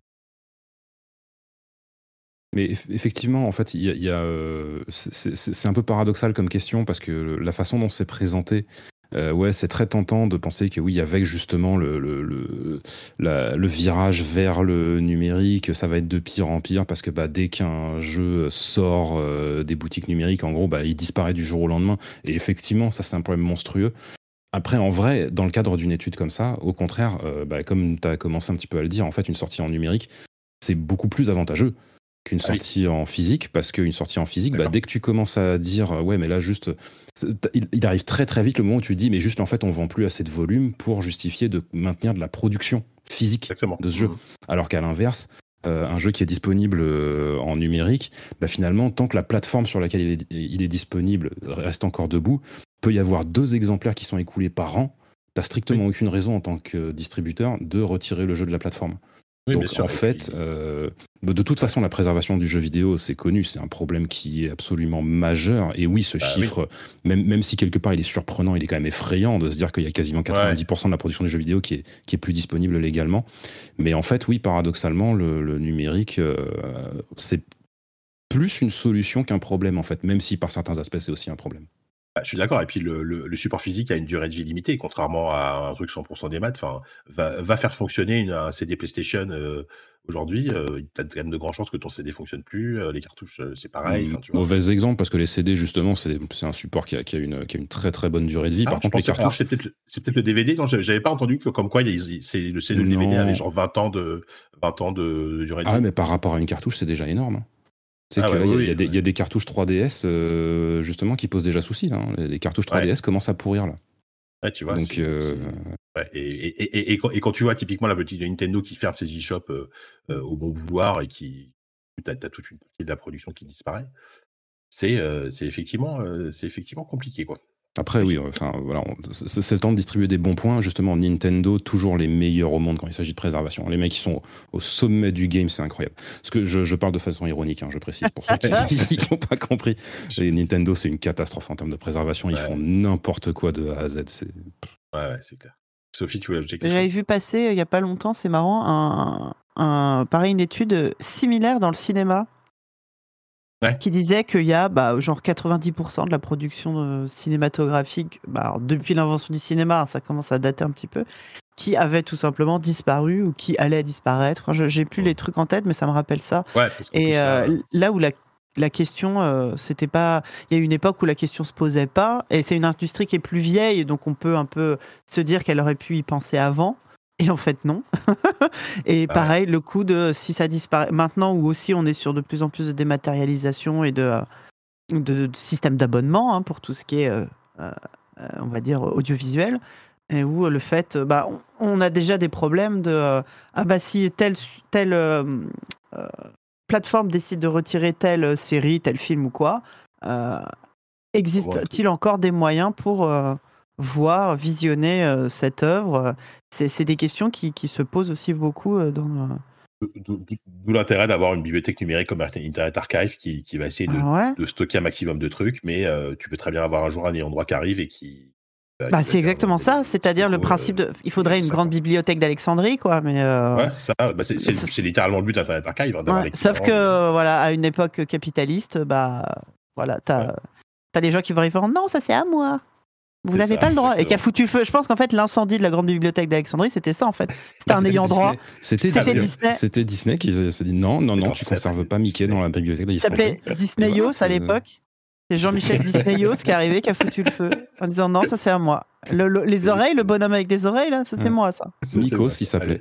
Speaker 3: Mais eff- effectivement, en fait, il y a, il y a, euh, c'est c'est- c'est un peu paradoxal comme question parce que le- la façon dont c'est présenté, euh, ouais, c'est très tentant de penser que oui, avec justement le, le, le, la- le virage vers le numérique, ça va être de pire en pire parce que bah, dès qu'un jeu sort euh, des boutiques numériques, en gros, bah, il disparaît du jour au lendemain. Et effectivement, ça, c'est un problème monstrueux. Après, en vrai, dans le cadre d'une étude comme ça, au contraire, euh, bah, comme tu as commencé un petit peu à le dire, en fait, une sortie en numérique, c'est beaucoup plus avantageux qu'une
Speaker 2: Ah oui.
Speaker 3: sortie en physique, parce qu'une sortie en physique, bah,
Speaker 2: D'accord.
Speaker 3: dès que tu commences à dire euh, ouais, mais là juste, c'est- il, il arrive très très vite le moment où tu te dis mais juste en fait on vend plus assez de volume pour justifier de maintenir de la production physique
Speaker 2: Exactement.
Speaker 3: de ce jeu.
Speaker 2: Mhm.
Speaker 3: Alors qu'à l'inverse, euh, un jeu qui est disponible euh, en numérique, bah, finalement tant que la plateforme sur laquelle il est, il est disponible reste encore debout, peut y avoir deux exemplaires qui sont écoulés par an. T'as strictement
Speaker 2: Oui.
Speaker 3: aucune raison en tant que distributeur de retirer le jeu de la plateforme.
Speaker 2: Oui, bien
Speaker 3: Donc
Speaker 2: sûr.
Speaker 3: en
Speaker 2: Et
Speaker 3: fait,
Speaker 2: puis-
Speaker 3: euh, bah, de toute façon, la préservation du jeu vidéo, c'est connu, c'est un problème qui est absolument majeur. Et oui, ce
Speaker 2: Bah
Speaker 3: chiffre, Même, même si quelque part il est surprenant, il est quand même effrayant de se dire qu'il y a quasiment quatre-vingt-dix pour cent de la production du jeu vidéo qui est, qui est plus disponible légalement. Mais en fait, oui, paradoxalement, le, le numérique, euh, c'est plus une solution qu'un problème, en fait, même si par certains aspects, c'est aussi un problème.
Speaker 2: Bah, je suis d'accord. Et puis le, le, le support physique a une durée de vie limitée, contrairement à un truc cent pour cent des maths. Enfin, va, va faire fonctionner une, un C D PlayStation euh, aujourd'hui. Euh, t'as quand même de grandes chances que ton C D fonctionne plus. Euh, les cartouches, euh, c'est pareil.
Speaker 3: Hmm,
Speaker 2: Enfin, tu vois.
Speaker 3: Mauvais exemple, parce que les C D, justement, c'est c'est un support qui a, qui a une, qui a une très très bonne durée de vie.
Speaker 2: Ah,
Speaker 3: Par
Speaker 2: je
Speaker 3: contre, les
Speaker 2: pensais. Alors
Speaker 3: cartouches,
Speaker 2: c'est peut-être, le- c'est peut-être le D V D. Non, j'avais j'avais pas entendu que comme quoi il y a- il- c'est le C D, le D V D avait
Speaker 3: non.
Speaker 2: genre vingt ans de vingt ans de durée de
Speaker 3: Ah,
Speaker 2: vie.
Speaker 3: mais par rapport à une cartouche, c'est déjà énorme, hein. Tu sais
Speaker 2: Ah
Speaker 3: que
Speaker 2: ouais,
Speaker 3: là, il y, a-
Speaker 2: oui,
Speaker 3: il y a
Speaker 2: oui,
Speaker 3: des- il
Speaker 2: ouais.
Speaker 3: y a des cartouches trois D S, euh, justement, qui posent déjà souci, là, hein. Les cartouches trois D S
Speaker 2: Ouais.
Speaker 3: commencent à pourrir, là.
Speaker 2: Ouais, tu vois,
Speaker 3: Donc,
Speaker 2: c'est,
Speaker 3: euh,
Speaker 2: c'est- ouais, et, et, et, et, quand, et quand tu vois typiquement la politique de Nintendo qui ferme ses eShops euh, euh, au bon vouloir et qui t'as, t'as toute une partie de la production qui disparaît, c'est, euh, c'est effectivement, euh, c'est effectivement compliqué, quoi.
Speaker 3: après, oui, enfin, voilà, on- c'est c'est le temps de distribuer des bons points. Justement, Nintendo, toujours les meilleurs au monde quand il s'agit de préservation. Les mecs qui sont au sommet du game, c'est incroyable. Parce que je, je parle de façon ironique, hein, je précise, pour ceux qui n'ont pas compris. Et Nintendo, c'est une catastrophe en termes de préservation. Ils
Speaker 2: Ouais,
Speaker 3: font
Speaker 2: c'est-
Speaker 3: n'importe quoi de A à Z. C'est...
Speaker 2: Ouais, ouais, c'est clair. Sophie, tu voulais ajouter quelque
Speaker 4: J'avais
Speaker 2: chose?
Speaker 4: vu passer euh, il y a pas longtemps, c'est marrant, un, un- pareil, une étude euh, similaire dans le cinéma
Speaker 2: Ouais.
Speaker 4: qui disait qu'il y a bah, genre quatre-vingt-dix pour cent de la production euh, cinématographique, bah, alors, depuis l'invention du cinéma, hein, ça commence à dater un petit peu, qui avait tout simplement disparu ou qui allait disparaître. Enfin, je j'ai plus les trucs en tête, mais ça me rappelle ça.
Speaker 2: Ouais, parce qu'en
Speaker 4: Et
Speaker 2: plus, là,
Speaker 4: euh, là où la, la question, euh, c'était pas. Il y a une époque où la question se posait pas, et c'est une industrie qui est plus vieille, donc on peut un peu se dire qu'elle aurait pu y penser avant. Et en fait, non. Et
Speaker 2: Bah, ouais.
Speaker 4: pareil, le coup de si ça disparaît maintenant où aussi on est sur de plus en plus de dématérialisation et de, euh, de, de système d'abonnement hein, pour tout ce qui est, euh, euh, euh, on va dire, audiovisuel, et où euh, le fait, euh, bah, on, on a déjà des problèmes de euh, ah bah si telle, telle euh, euh, plateforme décide de retirer telle série, tel film ou quoi, euh,
Speaker 2: Comment un truc
Speaker 4: existe-t-il encore des moyens pour euh, voir, visionner euh, cette œuvre? C'est, c'est des questions qui, qui se posent aussi beaucoup euh, dans. euh,
Speaker 2: D'où d'où- d'où l'intérêt d'avoir une bibliothèque numérique comme Internet Archive qui, qui va essayer de,
Speaker 4: Ah ouais?
Speaker 2: de stocker un maximum de trucs, mais euh, tu peux très bien avoir un jour un ayant droit qui arrive et qui, bah,
Speaker 4: Bah,
Speaker 2: qui va
Speaker 4: c'est
Speaker 2: dire non,
Speaker 4: exactement
Speaker 2: mais
Speaker 4: ça,
Speaker 2: les petits
Speaker 4: c'est-à-dire le
Speaker 2: bobos,
Speaker 4: principe
Speaker 2: euh,
Speaker 4: de. Il
Speaker 2: dégagez
Speaker 4: faudrait
Speaker 2: de
Speaker 4: une
Speaker 2: ça,
Speaker 4: grande
Speaker 2: quoi.
Speaker 4: bibliothèque d'Alexandrie, quoi, mais. euh,
Speaker 2: Voilà, c'est ça. Bah, c'est c'est-
Speaker 4: ce-
Speaker 2: c'est littéralement le but d'Internet Archive, hein, d'avoir
Speaker 4: ouais. Sauf
Speaker 2: l'équivalent
Speaker 4: que,
Speaker 2: de.
Speaker 4: euh, voilà, à une époque capitaliste, bah, voilà,
Speaker 2: Ouais,
Speaker 4: t'as, t'as les gens qui vont répondre non, ça c'est à moi. Vous
Speaker 2: c'est
Speaker 4: n'avez pas
Speaker 2: ça,
Speaker 4: le droit. Et qui a
Speaker 2: exactement.
Speaker 4: foutu le feu. Je pense qu'en fait, l'incendie de la grande bibliothèque d'Alexandrie, c'était ça, en fait. C'était
Speaker 3: Ah,
Speaker 4: un
Speaker 3: c'était
Speaker 4: ayant droit.
Speaker 3: Disney. C'était
Speaker 2: Ah,
Speaker 4: C'était
Speaker 3: Disney.
Speaker 2: d'ailleurs,
Speaker 4: Disney.
Speaker 3: C'était Disney qui s'est dit non, non,
Speaker 2: c'est
Speaker 3: non, tu
Speaker 2: l'ancêtre
Speaker 3: conserves
Speaker 2: de
Speaker 3: pas Mickey dans
Speaker 2: Disney.
Speaker 3: la bibliothèque
Speaker 4: Il s'appelait
Speaker 3: d'Alexandrie. Et
Speaker 4: Disneyos
Speaker 3: voilà,
Speaker 4: à
Speaker 3: c'est-
Speaker 4: l'époque. C'est Jean-Michel Disneyos qui est arrivé, qui a foutu le feu. En disant non, ça c'est à moi. Le- le- les oreilles, le bonhomme avec des oreilles, là, ça c'est
Speaker 3: Ouais.
Speaker 4: moi, ça.
Speaker 2: Ça, c'est
Speaker 3: Nikos,
Speaker 2: moi,
Speaker 3: il
Speaker 2: ça.
Speaker 3: s'appelait.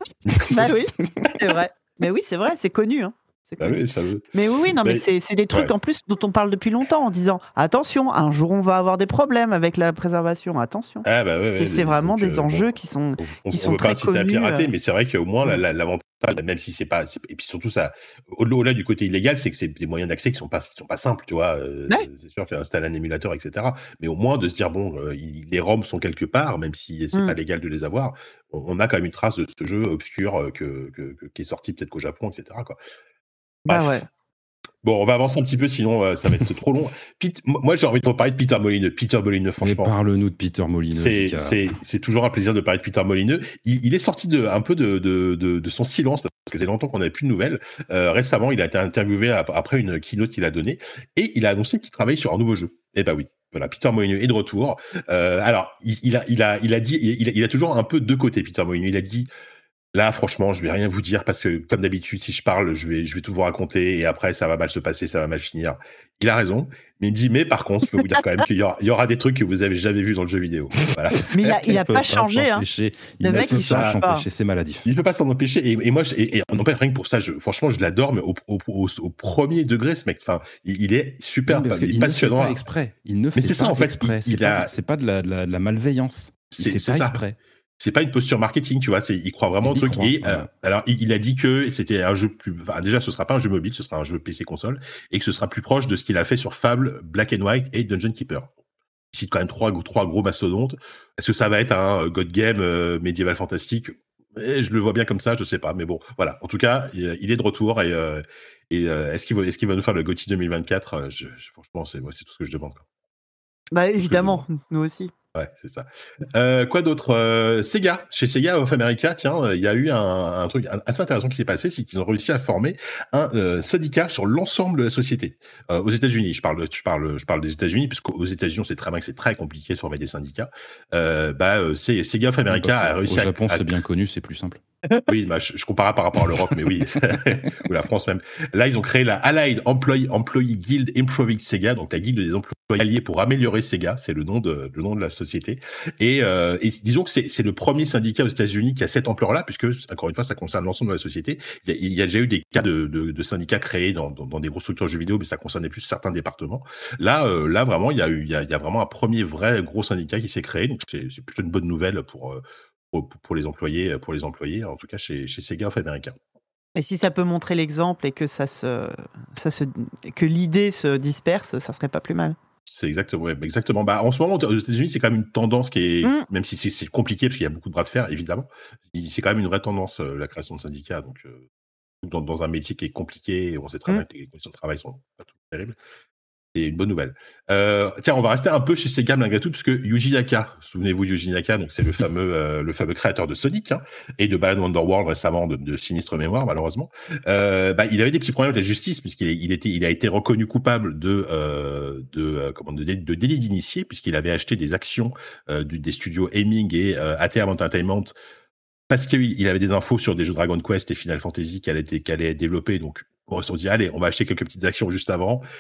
Speaker 4: Bah oui, c'est vrai. Mais oui, c'est vrai, c'est connu. Hein. C'est
Speaker 2: Bah
Speaker 4: connu.
Speaker 2: oui, fameux.
Speaker 4: Mais oui, oui, non, mais
Speaker 2: Mais,
Speaker 4: c'est c'est des trucs
Speaker 2: ouais.
Speaker 4: en plus dont on parle depuis longtemps en disant attention, un jour on va avoir des problèmes avec la préservation, attention.
Speaker 2: Ah bah ouais,
Speaker 4: Et
Speaker 2: ouais,
Speaker 4: c'est vraiment
Speaker 2: donc
Speaker 4: des
Speaker 2: euh, bon,
Speaker 4: enjeux qui sont,
Speaker 2: on,
Speaker 4: qui
Speaker 2: on
Speaker 4: sont
Speaker 2: veut pas
Speaker 4: très
Speaker 2: inciter à
Speaker 4: connus.
Speaker 2: pirater,
Speaker 4: euh.
Speaker 2: mais c'est vrai qu'au moins la-
Speaker 4: Mm.
Speaker 2: la- l'avantage, même si c'est pas, c'est- et puis surtout ça, au-delà au-delà du côté illégal, c'est que c'est des moyens d'accès qui sont pas, qui sont pas simples, tu vois. euh,
Speaker 4: Ouais.
Speaker 2: c'est sûr qu'installer un émulateur, et cetera. Mais au moins de se dire bon, euh, il- les ROMs sont quelque part, même si c'est
Speaker 4: Mm.
Speaker 2: pas légal de les avoir, on, on a quand même une trace de ce jeu obscur euh, que, que- que- qui est sorti peut-être qu'au Japon, et cetera. Quoi.
Speaker 4: Bah ouais.
Speaker 2: Bref. Bon, on va avancer un petit peu, sinon euh, ça va être trop long. Pete- moi, j'ai envie de te parler de Peter Molineux. Peter Molineux,
Speaker 3: Mais
Speaker 2: franchement.
Speaker 3: parle-nous de Peter Molineux,
Speaker 2: C'est,
Speaker 3: Jika.
Speaker 2: c'est, c'est toujours un plaisir de parler de Peter Molineux. Il, il est sorti de, un peu de, de, de, de son silence parce que c'était longtemps qu'on n'avait plus de nouvelles. Euh, récemment, il a été interviewé ap- après une keynote qu'il a donnée et il a annoncé qu'il travaille sur un nouveau jeu. Eh ben oui, voilà, Peter Molineux est de retour. Euh, alors, il, il, a, il, a, il a dit, il a, il a toujours un peu deux côtés, Peter Molineux. Il a dit, là, franchement, je vais rien vous dire parce que, comme d'habitude, si je parle, je vais, je vais tout vous raconter et après, ça va mal se passer, ça va mal finir. Il a raison, mais il me dit, mais par contre, je peux vous dire quand même qu'il y aura, il y aura des trucs que vous avez jamais vus dans le jeu vidéo. Voilà.
Speaker 4: Mais il a, il a
Speaker 3: peut
Speaker 4: pas changé. Hein.
Speaker 3: s'empêcher.
Speaker 4: Le
Speaker 3: Il
Speaker 4: mec,
Speaker 3: ne peut
Speaker 4: il
Speaker 3: pas
Speaker 4: change pas.
Speaker 3: s'empêcher, c'est maladif.
Speaker 2: Il peut pas s'en empêcher. Et, et moi, je, et, et on n'empêche rien que pour ça. Je, franchement, je l'adore, mais au, au, au, au premier degré, ce mec. Enfin, il, il est super,
Speaker 3: Non, mais parce
Speaker 2: il est
Speaker 3: qu'il ne fait
Speaker 2: passionnant.
Speaker 3: pas exprès. Il ne
Speaker 2: Mais
Speaker 3: fait
Speaker 2: c'est ça,
Speaker 3: pas
Speaker 2: en fait,
Speaker 3: exprès.
Speaker 2: il-
Speaker 3: C'est
Speaker 2: il
Speaker 3: pas,
Speaker 2: a-
Speaker 3: c'est pas de la, de la, de la malveillance. Il
Speaker 2: C'est-
Speaker 3: fait
Speaker 2: c'est
Speaker 3: pas
Speaker 2: ça.
Speaker 3: exprès.
Speaker 2: C'est pas une posture marketing, tu vois. C'est, il croit vraiment
Speaker 3: Il
Speaker 2: au
Speaker 3: y
Speaker 2: truc.
Speaker 3: croit,
Speaker 2: Et
Speaker 3: voilà.
Speaker 2: euh, alors, il, il a dit que c'était un jeu plus. Enfin, déjà, ce sera pas un jeu mobile, ce sera un jeu P C console, et que ce sera plus proche de ce qu'il a fait sur Fable, Black and White et Dungeon Keeper. Il cite quand même trois, trois gros mastodontes. Est-ce que ça va être un euh, God Game euh, médiéval fantastique? Eh, je le vois bien comme ça, je sais pas. Mais bon, voilà. En tout cas, il, il est de retour et, euh, et euh, est-ce qu'il va, est-ce qu'il va nous faire le G O T Y deux mille vingt-quatre? Euh, je, je- Franchement, c'est moi, c'est tout ce que je demande. Quoi.
Speaker 4: Bah
Speaker 2: Tout ce que je
Speaker 4: évidemment,
Speaker 2: demande.
Speaker 4: nous aussi.
Speaker 2: Ouais, c'est ça. Euh, quoi d'autre? euh, Sega, chez Sega of America, tiens, euh, il y a eu un, un truc assez intéressant qui s'est passé, c'est qu'ils ont réussi à former un euh, syndicat sur l'ensemble de la société. Euh, aux États-Unis, je parle, je parle, je parle des États-Unis, puisqu'aux États-Unis, on sait très bien que c'est très compliqué de former des syndicats. Euh, bah, euh, c'est Sega of
Speaker 3: Non,
Speaker 2: America
Speaker 3: parce
Speaker 2: a
Speaker 3: que
Speaker 2: réussi
Speaker 3: au
Speaker 2: à,
Speaker 3: Japon,
Speaker 2: à-
Speaker 3: c'est bien connu, c'est plus simple.
Speaker 2: oui, bah, je, je compare par rapport à l'Europe, mais oui, ou la France même. Là, ils ont créé la Allied Employee, Employee Guild Improving Sega, donc la guilde des employés alliés pour améliorer Sega, c'est le nom de le nom de la société. Et, euh, et disons que c'est, c'est le premier syndicat aux États-Unis qui a cette ampleur-là, puisque encore une fois, ça concerne l'ensemble de la société. Il y a, il y a déjà eu des cas de, de, de syndicats créés dans, dans, dans des grosses structures de jeux vidéo, mais ça concernait plus certains départements. Là, euh, là vraiment, il y a eu, il y a, il y a vraiment un premier vrai gros syndicat qui s'est créé, donc c'est, c'est plutôt une bonne nouvelle pour euh, Pour, pour les employés, pour les employés, en tout cas chez, chez Sega of America.
Speaker 4: Et si ça peut montrer l'exemple et que ça se, ça se, que l'idée se disperse, ça serait pas plus mal.
Speaker 2: C'est exactement, ouais, exactement. Bah, en ce moment, aux États-Unis, c'est quand même une tendance qui est,
Speaker 4: Mm.
Speaker 2: même si c'est, c'est compliqué parce qu'il y a beaucoup de bras de fer, évidemment, c'est quand même une vraie tendance, euh, la création de syndicats. Donc, euh, dans, dans un métier qui est compliqué, et on sait très bien
Speaker 4: Mm.
Speaker 2: que les conditions de travail sont pas toutes terribles. C'est une bonne nouvelle. Euh, tiens, on va rester un peu chez Sega malgré tout, puisque Yuji Naka, souvenez-vous de Yuji Naka, donc c'est le fameux, euh, le fameux créateur de Sonic hein, et de Balan Wonderworld récemment, de, de sinistre mémoire malheureusement. Euh, bah, il avait des petits problèmes avec la justice puisqu'il il était, il a été reconnu coupable de, euh, de, euh, comment, de, de délit d'initié puisqu'il avait acheté des actions euh, du, des studios Aiming et euh, A T M Entertainment. Parce qu'il avait des infos sur des jeux Dragon Quest et Final Fantasy qu'elle était, qu'elle allait développer, donc on s'est dit allez, on va acheter quelques petites actions juste avant.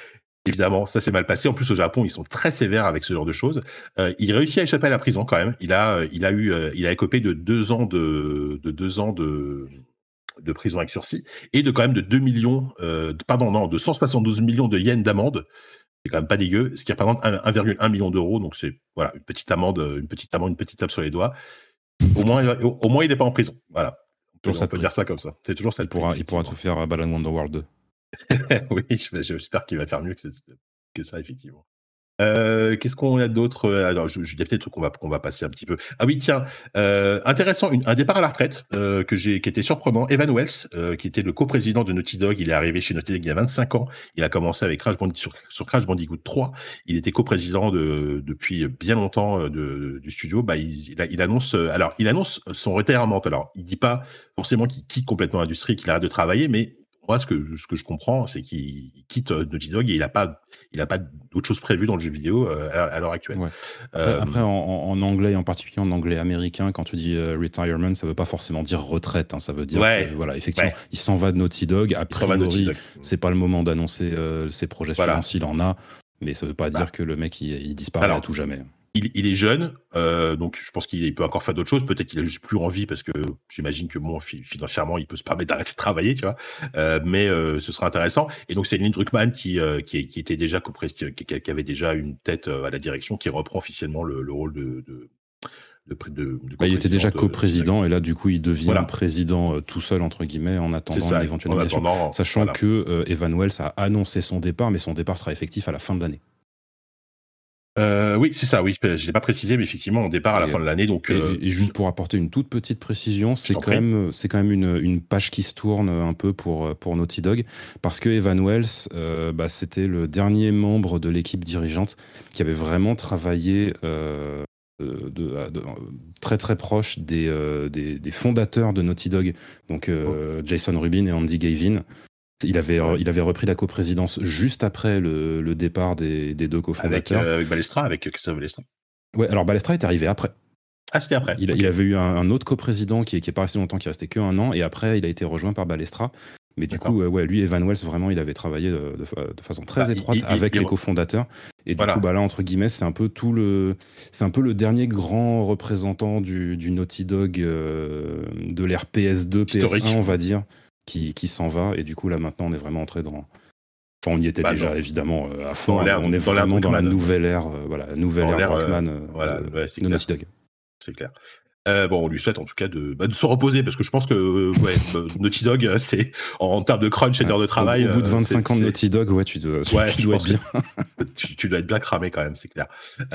Speaker 2: Évidemment, ça s'est mal passé. En plus, au Japon, ils sont très sévères avec ce genre de choses. Euh, il réussit à échapper à la prison quand même. Il a, il a eu, euh, il a écopé de deux ans de, de deux ans de, de prison avec sursis et de quand même de deux millions, euh, de, pardon, non, de cent soixante-douze millions de yens d'amende. C'est quand même pas dégueu. Ce qui représente un virgule un million d'euros. Donc c'est, voilà, une petite amende, une petite amende, une petite tape sur les doigts. Au moins, au, au moins, il n'est pas en prison. Voilà. On peut, on peut dire ça comme ça. C'est toujours ça.
Speaker 3: Il pourra, il pourra tout faire à Balan Wonderworld deux.
Speaker 2: Oui, j'espère qu'il va faire mieux que, que ça, effectivement. Euh, qu'est-ce qu'on a d'autre? Alors, je, je, il y a peut-être des trucs qu'on va, qu'on va passer un petit peu. Ah oui, tiens, euh, intéressant, une, un départ à la retraite euh, que j'ai, qui était surprenant. Evan Wells, euh, qui était le coprésident de Naughty Dog, il est arrivé chez Naughty Dog il y a vingt-cinq ans. Il a commencé avec Crash Bandicoot sur, sur Crash Bandicoot trois. Il était coprésident de, depuis bien longtemps de, de, du studio. Bah, il, il, il annonce, alors, il annonce son retirement. Alors, il dit pas forcément qu'il quitte complètement l'industrie, qu'il arrête de travailler, mais moi, ce que, ce que je comprends, c'est qu'il quitte Naughty Dog et il n'a pas, il a pas d'autre chose prévue dans le jeu vidéo euh, à, à l'heure actuelle.
Speaker 3: Ouais. Après, euh, après en, en anglais, en particulier en anglais américain, quand tu dis euh, retirement, ça ne veut pas forcément dire retraite. Hein, ça veut dire
Speaker 2: ouais,
Speaker 3: que, voilà, effectivement,
Speaker 2: ouais.
Speaker 3: il s'en va de Naughty Dog. A priori, c'est pas le moment d'annoncer euh, ses projets voilà. suivants s'il en a, mais ça ne veut pas bah. dire que le mec il, il disparaît Alors, à tout jamais.
Speaker 2: Il, il est jeune, euh, donc je pense qu'il peut encore faire d'autres choses. Peut-être qu'il a juste plus envie parce que j'imagine que bon, financièrement, il peut se permettre d'arrêter de travailler, tu vois. Euh, mais euh, ce sera intéressant. Et donc c'est Neil Druckmann qui, euh, qui, qui était déjà qui, qui avait déjà une tête à la direction, qui reprend officiellement le, le rôle de. de De, de, de
Speaker 3: bah, il était déjà coprésident et là du coup il devient voilà. président euh, tout seul entre guillemets en attendant
Speaker 2: ça,
Speaker 3: une éventuelle nomination, sachant voilà. que euh, Evan Wells a annoncé son départ, mais son départ sera effectif à la fin de l'année.
Speaker 2: Euh, oui, c'est ça, oui, je l'ai pas précisé, mais effectivement, on départ à la et, fin de l'année. Donc,
Speaker 3: et,
Speaker 2: euh,
Speaker 3: et juste pour apporter une toute petite précision, c'est quand, même, c'est quand même une, une page qui se tourne un peu pour, pour Naughty Dog, parce que Evan Wells, euh, bah, c'était le dernier membre de l'équipe dirigeante qui avait vraiment travaillé euh, de, de, de, très très proche des, euh, des, des fondateurs de Naughty Dog, donc euh, oh. Jason Rubin et Andy Gavin. Il avait, ouais. il avait repris la coprésidence juste après le, le départ des, des deux cofondateurs.
Speaker 2: Avec, euh, avec Balestra, avec Christophe Balestra.
Speaker 3: Ouais, alors Balestra est arrivé après.
Speaker 2: Ah, c'était après.
Speaker 3: Il,
Speaker 2: okay.
Speaker 3: il avait eu un, un autre coprésident qui n'est pas resté longtemps, qui est resté qu'un an, et après, il a été rejoint par Balestra. Mais du D'accord. coup, ouais, lui, Evan Wells, vraiment, il avait travaillé de, de, de façon très bah, étroite il, il, avec il, les il... cofondateurs. Et du voilà. coup, bah, là, entre guillemets, c'est un peu tout le, c'est un peu le dernier grand représentant du, du Naughty Dog euh, de l'ère P S deux, Historique. P S un, on va dire. Qui, qui s'en va, et du coup là maintenant on est vraiment entré dans, enfin on y était bah, déjà non. évidemment euh, à fond, hein, on est dans vraiment dans la nouvelle ère, euh, voilà, nouvelle ère Druckmann euh,
Speaker 2: voilà,
Speaker 3: de,
Speaker 2: ouais,
Speaker 3: de Naughty Dog.
Speaker 2: C'est clair. Euh, bon, on lui souhaite en tout cas de, bah, de se reposer parce que je pense que euh, ouais, Naughty Dog, c'est en, en termes de crunch et d'heures de travail.
Speaker 3: Au, au bout de vingt-cinq
Speaker 2: euh,
Speaker 3: ans de Naughty Dog, ouais, tu dois,
Speaker 2: ouais,
Speaker 3: tu dois être bien.
Speaker 2: tu, tu dois être bien cramé quand même, c'est clair.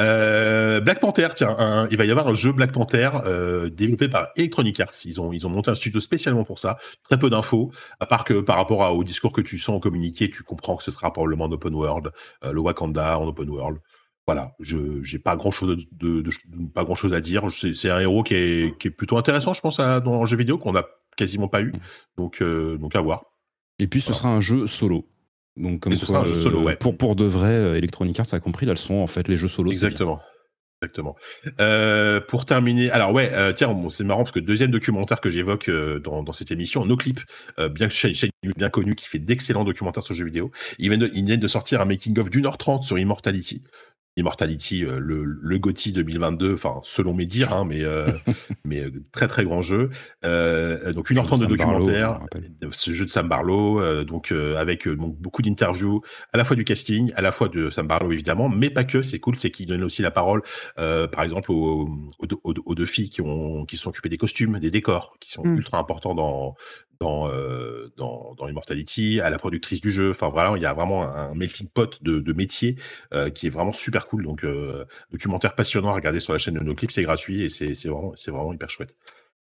Speaker 2: Euh, Black Panther, tiens, un, il va y avoir un jeu Black Panther euh, développé par Electronic Arts. Ils ont, ils ont monté un studio spécialement pour ça. Très peu d'infos, à part que par rapport à, au discours que tu sens communiqué, tu comprends que ce sera probablement en open world, euh, le Wakanda en open world. Voilà, je j'ai pas grand chose de, de, de pas grand chose à dire. C'est, c'est un héros qui est qui est plutôt intéressant, je pense, à, dans le jeu vidéo qu'on a quasiment pas eu. Donc euh, donc à voir.
Speaker 3: Et puis ce voilà. sera un jeu solo. Donc comme
Speaker 2: Et ce
Speaker 3: quoi,
Speaker 2: sera un jeu solo,
Speaker 3: euh,
Speaker 2: ouais.
Speaker 3: Pour pour de vrai, Electronic Arts a compris la leçon. En fait, les jeux solo.
Speaker 2: Exactement. Exactement. Euh, pour terminer, alors ouais, euh, tiens, bon, c'est marrant parce que deuxième documentaire que j'évoque euh, dans, dans cette émission, NoClip, euh, bien chaîne, chaîne bien connue qui fait d'excellents documentaires sur le jeu vidéo. Ils viennent de, ils viennent de sortir un making of d'une heure trente sur Immortality. Immortality, euh, le, le G O T Y deux mille vingt-deux, enfin selon mes dires, hein, mais euh, mais très très grand jeu. Euh, donc une heure trente de, de documentaire, Barlow, ce jeu de Sam Barlow, euh, donc euh, avec euh, donc beaucoup d'interviews, à la fois du casting, à la fois de Sam Barlow évidemment, mais pas que. C'est cool, c'est qu'il donne aussi la parole, euh, par exemple aux, aux, aux, aux deux filles qui ont qui sont occupées des costumes, des décors, qui sont mm. ultra importants dans dans, euh, dans, dans Immortality, à la productrice du jeu. Enfin, voilà, il y a vraiment un melting pot de, de métiers euh, qui est vraiment super cool. Donc, euh, documentaire passionnant à regarder sur la chaîne de NoClip, c'est gratuit et c'est, c'est, vraiment, c'est vraiment hyper chouette.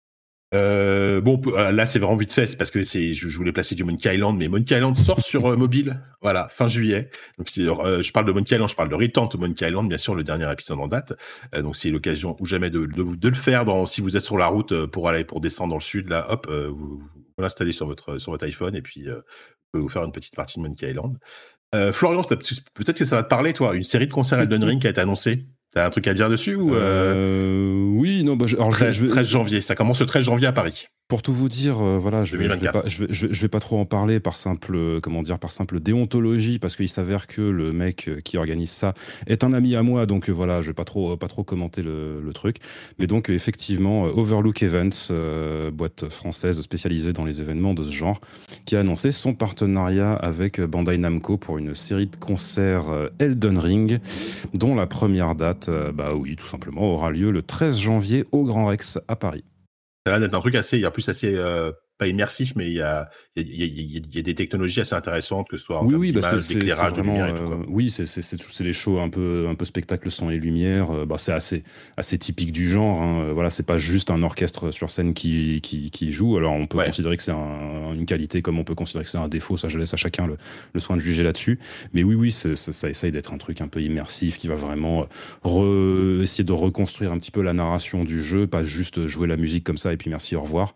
Speaker 2: Euh, bon, là, c'est vraiment vite fait, c'est parce que c'est, je, je voulais placer du Monkey Island, mais Monkey Island sort sur euh, mobile, voilà, fin juillet. Donc, c'est, euh, je parle de Monkey Island, je parle de Return to Monkey Island, bien sûr, le dernier épisode en date. Euh, donc, c'est l'occasion ou jamais de, de, de le faire dans, si vous êtes sur la route pour aller, pour descendre dans le sud, là, hop, euh, vous, vous l'installez sur votre, sur votre iPhone et puis, euh, vous pouvez vous faire une petite partie de Monkey Island. Euh, Florian, peut-être que ça va te parler, toi, une série de concerts Elden Ring qui a été annoncée. T'as un truc à dire dessus ou euh...
Speaker 3: Euh, oui, non, bah, je, alors
Speaker 2: treize,
Speaker 3: je vais...
Speaker 2: treize janvier, ça commence le treize janvier à Paris.
Speaker 3: Pour tout vous dire, euh, voilà, je vais, je vais pas, je vais, je vais, je vais pas trop en parler par simple, euh, comment dire, par simple déontologie, parce qu'il s'avère que le mec euh, qui organise ça est un ami à moi, donc euh, voilà, je vais pas trop, euh, pas trop commenter le, le truc. Mais donc euh, effectivement, euh, Overlook Events, euh, boîte française spécialisée dans les événements de ce genre, qui a annoncé son partenariat avec Bandai Namco pour une série de concerts euh, Elden Ring, dont la première date, euh, bah oui, tout simplement, aura lieu le treize janvier au Grand Rex à Paris.
Speaker 2: Ça a l'air d'être un truc assez, il y a plus assez, euh, pas immersif, mais il y a, il y, a, il y, a, il y a des technologies assez intéressantes, que ce soit en
Speaker 3: oui,
Speaker 2: termes
Speaker 3: oui,
Speaker 2: d'image,
Speaker 3: bah c'est,
Speaker 2: d'éclairage,
Speaker 3: c'est
Speaker 2: de lumière
Speaker 3: vraiment,
Speaker 2: et tout, quoi.
Speaker 3: euh, oui, c'est, c'est, c'est, c'est les shows un peu, un peu spectacle son et lumière. Euh, bah c'est assez, assez typique du genre. Hein. Voilà, c'est pas juste un orchestre sur scène qui, qui, qui joue. Alors on peut ouais. considérer que c'est un, une qualité, comme on peut considérer que c'est un défaut. Ça, je laisse à chacun le, le soin de juger là-dessus. Mais oui, oui, c'est, ça, ça essaye d'être un truc un peu immersif qui va vraiment re, essayer de reconstruire un petit peu la narration du jeu, pas juste jouer la musique comme ça et puis merci, au revoir.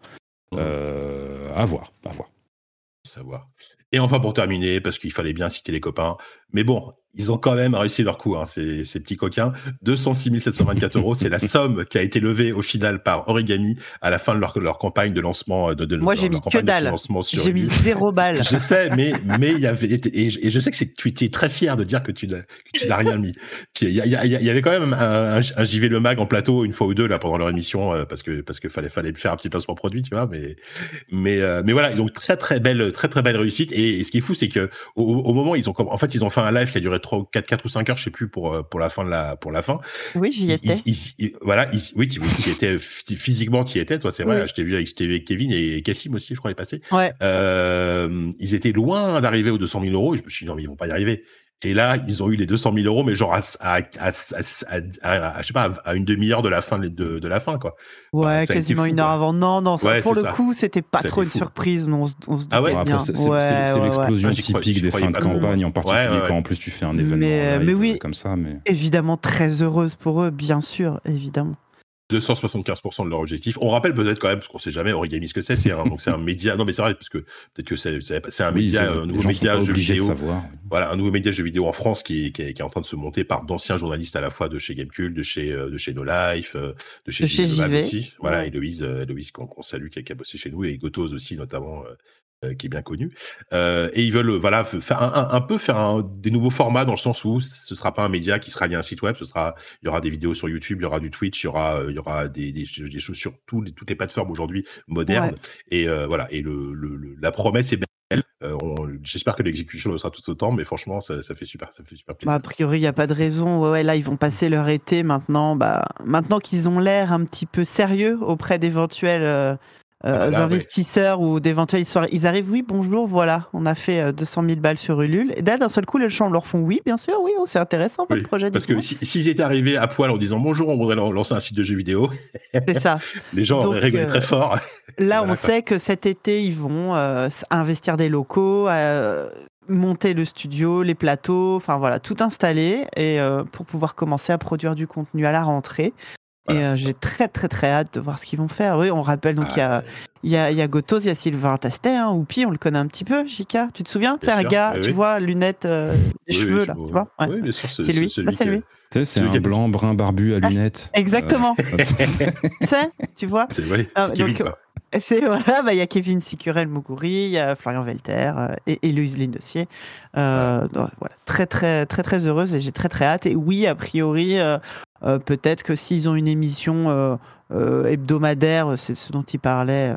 Speaker 3: Euh, à voir, à voir.
Speaker 2: Savoir. Et enfin, pour terminer, parce qu'il fallait bien citer les copains, mais bon, ils ont quand même réussi leur coup, hein, ces, ces petits coquins. deux cent six mille sept cent vingt-quatre euros, c'est la somme qui a été levée au final par Origami à la fin de leur, leur campagne de lancement. De, de,
Speaker 4: Moi,
Speaker 2: leur,
Speaker 4: j'ai mis que dalle. J'ai mis zéro balle.
Speaker 2: Je sais, mais mais il y avait et, et je sais que c'est, tu étais très fier de dire que tu n'as, que tu n'as rien mis. Il y, y, y avait quand même un, un, un J V Le Mag en plateau une fois ou deux là pendant leur émission euh, parce que parce que fallait fallait faire un petit placement produit, tu vois. Mais mais euh, mais voilà, donc très très belle très très belle réussite. Et, et ce qui est fou, c'est que au, au moment ils ont en fait ils ont fait un live qui a duré trois quatre quatre ou cinq heures, je sais plus, pour pour la fin de la pour la fin.
Speaker 4: Oui, j'y étais.
Speaker 2: Ils, ils, ils, voilà, ils, oui, tu y étais physiquement, tu y étais, toi, c'est vrai. Oui. Je t'ai vu avec, je t'ai vu avec Kevin et Cassim aussi, je crois, est passé.
Speaker 4: Ouais.
Speaker 2: Euh, ils étaient loin d'arriver aux deux cent mille euros. Et je me suis dit non, mais ils vont pas y arriver. Et là, ils ont eu les deux cent mille euros, mais genre à, à, à, à, à, à je sais pas, à une demi-heure de la fin de, de la fin, quoi.
Speaker 4: Ouais, enfin, quasiment fou, une heure quoi. Avant. Non, non, ça, ouais, pour le ça. coup, c'était pas ça trop une fou. Surprise. On, on se doutait
Speaker 2: ah ouais,
Speaker 4: bien.
Speaker 3: Après, c'est,
Speaker 4: ouais,
Speaker 3: c'est, c'est
Speaker 4: ouais,
Speaker 3: l'explosion
Speaker 4: ouais.
Speaker 3: typique des fins de campagne, en particulier ouais, ouais, quand en plus tu fais un événement
Speaker 4: mais,
Speaker 3: live
Speaker 4: mais oui,
Speaker 3: comme ça. Mais
Speaker 4: évidemment, très heureuse pour eux, bien sûr, évidemment.
Speaker 2: deux cent soixante-quinze pour cent de leur objectif. On rappelle peut-être quand même, parce qu'on sait jamais Origami ce que c'est, c'est un, donc c'est un média, non mais c'est vrai, parce que peut-être que c'est, c'est, c'est un oui, média, c'est, un nouveau média jeu vidéo.
Speaker 3: Savoir.
Speaker 2: Voilà, un nouveau média jeu vidéo en France qui est, qui est, qui est en train de se monter par d'anciens journalistes à la fois de chez Gamecult, de chez, de chez No Life, de chez J V aussi. Voilà, ouais. Héloïse, Héloïse qu'on, qu'on salue, qui a, qui a bossé chez nous, et Gotos aussi, notamment, euh, qui est bien connu. Euh, et ils veulent, voilà, faire un, un, un peu faire un, des nouveaux formats dans le sens où ce sera pas un média qui sera lié à un site web, ce sera, il y aura des vidéos sur YouTube, il y aura du Twitch, il y aura, il y aura des, des, des choses sur tous les, toutes les plateformes aujourd'hui modernes. Ouais. Et euh, voilà, et le, le, le, la promesse est belle. Euh, on, j'espère que l'exécution le sera tout autant, mais franchement, ça, ça fait super, ça fait super plaisir.
Speaker 4: Bah, a priori, il n'y a pas de raison. Ouais, ouais, là, ils vont passer leur été maintenant. Bah, maintenant qu'ils ont l'air un petit peu sérieux auprès d'éventuels euh, euh, ah bah là, investisseurs ouais. ou d'éventuels soirées, ils arrivent. Oui, bonjour, voilà, on a fait euh, deux cent mille balles sur Ulule. Et là, d'un seul coup, les gens leur font oui, bien sûr, oui, oh, c'est intéressant votre oui, projet.
Speaker 2: Parce que si, s'ils étaient arrivés à poil en disant bonjour, on voudrait lancer un site de jeux vidéo,
Speaker 4: c'est ça.
Speaker 2: Les gens
Speaker 4: Donc,
Speaker 2: auraient rigolé euh, très fort.
Speaker 4: Là, voilà, on quoi. sait que cet été, ils vont euh, investir des locaux. Euh, monter le studio, les plateaux, enfin voilà, tout installer et euh, pour pouvoir commencer à produire du contenu à la rentrée. Voilà, et euh, j'ai très très très hâte de voir ce qu'ils vont faire. Oui, on rappelle donc il ah, y, y, y a Gotos, il y a Sylvain Tastet, hein, Oupi, on le connaît un petit peu, Jika, tu te souviens? C'est un gars, oui, tu oui. vois, lunettes, euh, les oui, cheveux oui, là, tu vois ouais.
Speaker 2: Oui, bien sûr, c'est,
Speaker 4: c'est lui.
Speaker 2: C'est,
Speaker 4: bah, c'est, lui.
Speaker 3: C'est, c'est un blanc brun barbu à lunettes.
Speaker 4: Ah, exactement. Euh... c'est, tu vois.
Speaker 2: C'est vrai. C'est ah, Kevin, donc, quoi.
Speaker 4: C'est voilà, bah il y a Kevin Sicurel-Mougouri, il y a Florian Welter euh, et, et Louise Lindossier. Euh, donc, voilà, très très très très heureuse et j'ai très très hâte. Et oui, a priori, euh, euh, peut-être que s'ils ont une émission euh, euh, hebdomadaire, c'est ce dont ils parlaient,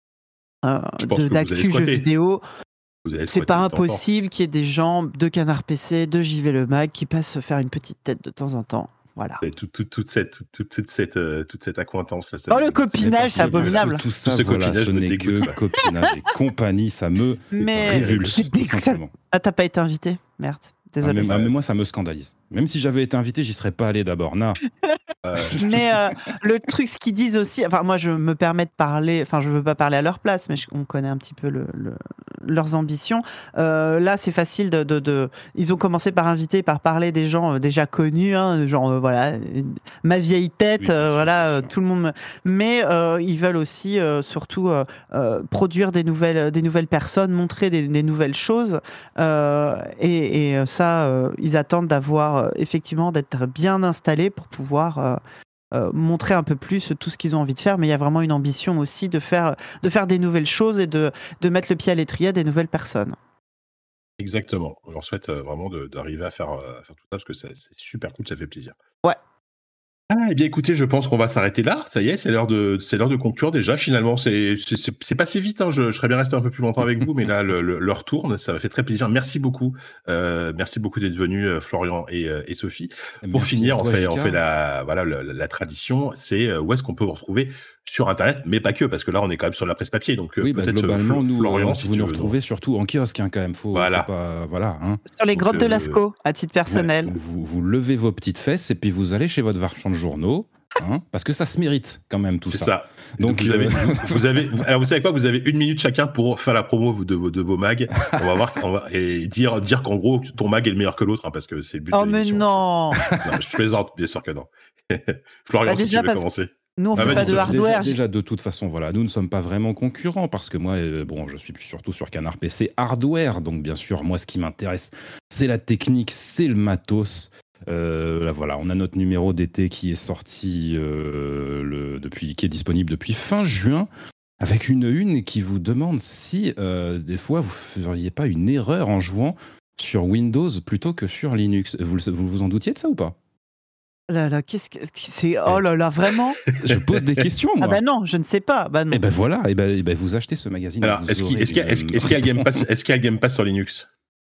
Speaker 4: euh, de, d'actu jeux vidéo. C'est pas impossible qu'il y ait des gens de Canard P C, de J V Le Mag qui passent se faire une petite tête de temps en temps. Voilà.
Speaker 2: Toute, toute, toute, cette, toute, toute, cette, euh, toute cette accointance. Ça, ça
Speaker 4: oh, le copinage, c'est abominable.
Speaker 3: Tout ça, tout ce voilà, copinage ce n'est dégoûte, que copinage et compagnie, ça me mais révulse.
Speaker 4: Ça... Ah, t'as pas été invité? Merde. Désolé.
Speaker 3: Ah, mais, ah, mais moi, ça me scandalise. Même si j'avais été invité, j'y serais pas allé d'abord. Non.
Speaker 4: Euh... Mais euh, le truc, ce qu'ils disent aussi, enfin, moi, je me permets de parler, enfin, je veux pas parler à leur place, mais je, on connaît un petit peu le, le, leurs ambitions. Euh, là, c'est facile de, de, de. Ils ont commencé par inviter, par parler des gens euh, déjà connus, hein, genre, euh, voilà, ma vieille tête, oui, euh, voilà, euh, tout le monde. Me... Mais euh, ils veulent aussi, euh, surtout, euh, euh, produire des nouvelles, des nouvelles personnes, montrer des, des nouvelles choses. Euh, et, et ça, euh, ils attendent d'avoir, euh, effectivement, d'être bien installés pour pouvoir. Euh, euh, montrer un peu plus tout ce qu'ils ont envie de faire, mais il y a vraiment une ambition aussi de faire, de faire des nouvelles choses et de, de mettre le pied à l'étrier à des nouvelles personnes.
Speaker 2: Exactement. On leur souhaite euh, vraiment de- d'arriver à faire, euh, à faire tout ça parce que ça- c'est super cool, ça fait plaisir.
Speaker 4: Ouais.
Speaker 2: Ah, eh bien, écoutez, je pense qu'on va s'arrêter là. Ça y est, c'est l'heure de, c'est l'heure de conclure déjà. Finalement, c'est, c'est, c'est c'est passé vite. Hein. Je, je serais bien resté un peu plus longtemps avec vous, mais là, le, le- l'heure tourne. Ça m'a fait très plaisir. Merci beaucoup. Euh, merci beaucoup d'être venus, euh, Florian et, euh, et Sophie. Pour
Speaker 3: Merci
Speaker 2: finir,
Speaker 3: à
Speaker 2: on
Speaker 3: toi,
Speaker 2: fait,
Speaker 3: J K.
Speaker 2: on fait la, voilà, la, la- la tradition. C'est euh, où est-ce qu'on peut vous retrouver sur Internet, mais pas que, parce que là, on est quand même sur la presse papier. Donc, euh,
Speaker 3: Oui, bah,
Speaker 2: peut-être euh,
Speaker 3: globalement,
Speaker 2: Flo-
Speaker 3: nous,
Speaker 2: Florian,
Speaker 3: euh,
Speaker 2: si
Speaker 3: vous
Speaker 2: tu
Speaker 3: nous
Speaker 2: veux.
Speaker 3: retrouvez surtout en kiosque, hein, quand même. Faut,
Speaker 2: Voilà.
Speaker 3: faut pas, voilà. Hein.
Speaker 4: Sur les
Speaker 2: Donc,
Speaker 4: grottes de
Speaker 2: euh,
Speaker 4: Lascaux, à titre personnel.
Speaker 3: Ouais, vous, vous levez vos petites fesses et puis vous allez chez votre marchand de journaux, hein, parce que ça se mérite quand même tout
Speaker 2: C'est
Speaker 3: ça.
Speaker 2: ça. Donc,
Speaker 3: Donc,
Speaker 2: vous, avez,
Speaker 3: euh,
Speaker 2: vous, vous avez, alors vous savez quoi, vous avez une minute chacun pour faire la promo de vos, de vos mags. On va voir, on va, et dire, dire qu'en gros, ton mag est le meilleur que l'autre, hein, parce que c'est le but
Speaker 4: Oh,
Speaker 2: de
Speaker 4: mais
Speaker 2: l'émission.
Speaker 4: non.
Speaker 2: Non, je plaisante, bien sûr que non. Florian,
Speaker 4: Bah,
Speaker 2: si
Speaker 4: déjà,
Speaker 2: tu veux
Speaker 4: parce-
Speaker 2: commencer.
Speaker 4: Nous, on
Speaker 2: Ah,
Speaker 4: fait
Speaker 2: vas-y,
Speaker 4: pas de
Speaker 2: Sophie.
Speaker 4: hardware.
Speaker 3: déjà, déjà, de toute façon, voilà, nous ne sommes pas vraiment concurrents parce que moi, euh, bon, je suis surtout sur Canard P C hardware, donc bien sûr, moi, ce qui m'intéresse, c'est la technique, c'est le matos. Euh, là, voilà, on a notre numéro d'été qui est sorti euh, le, depuis, qui est disponible depuis fin juin, avec une une qui vous demande si euh, des fois vous feriez pas une erreur en jouant sur Windows plutôt que sur Linux. Vous le- vous vous en doutiez de ça ou pas?
Speaker 4: Oh là là, qu'est-ce que c'est? Oh là là, vraiment?
Speaker 3: Je pose des questions, moi.
Speaker 4: Ah bah non, je ne sais pas. Bah non.
Speaker 3: Et ben voilà, et ben, et ben vous achetez ce magazine.
Speaker 2: Alors,
Speaker 3: vous
Speaker 2: est-ce qu'il
Speaker 3: aurez
Speaker 2: est-ce qu'il y a,
Speaker 3: une-
Speaker 2: est-ce, est-ce qu'il y a Game Pass, est-ce qu'il y a Game Pass sur Linux?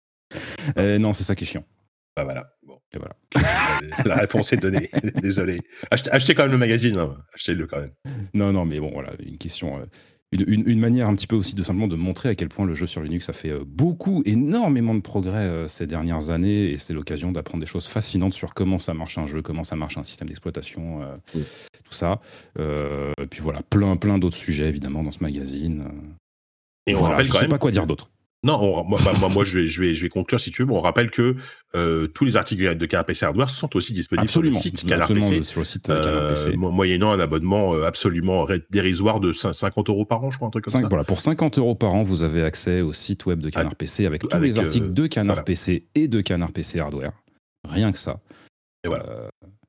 Speaker 3: Euh, non, c'est ça qui est chiant.
Speaker 2: Bah voilà. Bon.
Speaker 3: Et voilà.
Speaker 2: La réponse est donnée. Désolé. Achetez, achetez quand même le magazine. Hein. Achetez-le quand même.
Speaker 3: Non, non, mais bon, voilà, une question, euh, une, une- une manière un petit peu aussi de simplement de montrer à quel point le jeu sur Linux a fait euh, beaucoup, énormément de progrès euh, ces dernières années, et c'est l'occasion d'apprendre des choses fascinantes sur comment ça marche un jeu, comment ça marche un système d'exploitation, euh,
Speaker 2: Oui.
Speaker 3: tout ça. Euh, et puis voilà, plein, plein d'autres sujets évidemment dans ce magazine. euh.
Speaker 2: Et on
Speaker 3: Voilà,
Speaker 2: rappelle
Speaker 3: je
Speaker 2: quand
Speaker 3: sais
Speaker 2: même.
Speaker 3: pas quoi dire d'autre.
Speaker 2: Non, on- moi, moi, moi, je vais, je vais, je vais conclure si tu veux. Bon, on rappelle que euh, tous les articles de Canard P C Hardware sont aussi disponibles
Speaker 3: Absolument,
Speaker 2: sur le site Canard
Speaker 3: absolument
Speaker 2: P C,
Speaker 3: sur le site euh, Canard P C.
Speaker 2: euh, mo- moyennant un abonnement euh, absolument ré- dérisoire de cin- cinquante euros par an, je crois, un truc comme
Speaker 3: Cinq-
Speaker 2: ça.
Speaker 3: voilà, pour cinquante euros par an, vous avez accès au site web de Canard
Speaker 2: Ah,
Speaker 3: P C avec
Speaker 2: tout-
Speaker 3: tous
Speaker 2: avec,
Speaker 3: les articles
Speaker 2: euh,
Speaker 3: de Canard
Speaker 2: voilà.
Speaker 3: P C et de Canard P C Hardware. Rien que ça.
Speaker 2: Et voilà.
Speaker 3: Euh,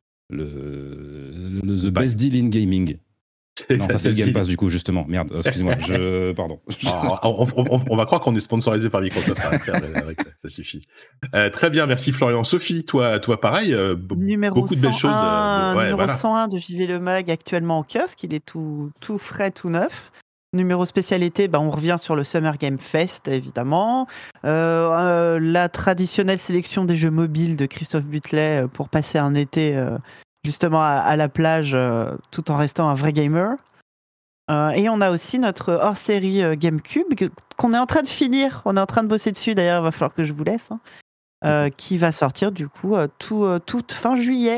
Speaker 3: le, le- The
Speaker 2: Bah,
Speaker 3: Best Deal in Gaming. Non, ça c'est le Game
Speaker 2: décide.
Speaker 3: Pass du coup, justement. Merde, euh, excusez-moi. Je... Pardon.
Speaker 2: Ah, on, on- on- on va croire qu'on est sponsorisé par Microsoft. Arrête, arrête, arrête, ça suffit. Euh, très bien, merci Florian. Sophie, toi, toi pareil, euh, b-
Speaker 4: Numéro
Speaker 2: beaucoup de belles
Speaker 4: cent un,
Speaker 2: choses. euh, ouais,
Speaker 4: numéro
Speaker 2: voilà.
Speaker 4: cent un de J V Le Mag actuellement en kiosque, il est tout, tout frais, tout neuf. Numéro spécialité, bah, on revient sur le Summer Game Fest évidemment. Euh, euh, la traditionnelle sélection des jeux mobiles de Christophe Butlet euh, pour passer un été euh, justement à, à la plage euh, tout en restant un vrai gamer. Euh, et on a aussi notre hors-série euh, GameCube que- qu'on est en train de finir. On est en train de bosser dessus d'ailleurs, il va falloir que je vous laisse. hein. Euh, qui va sortir du coup euh, tout, euh, toute fin juillet.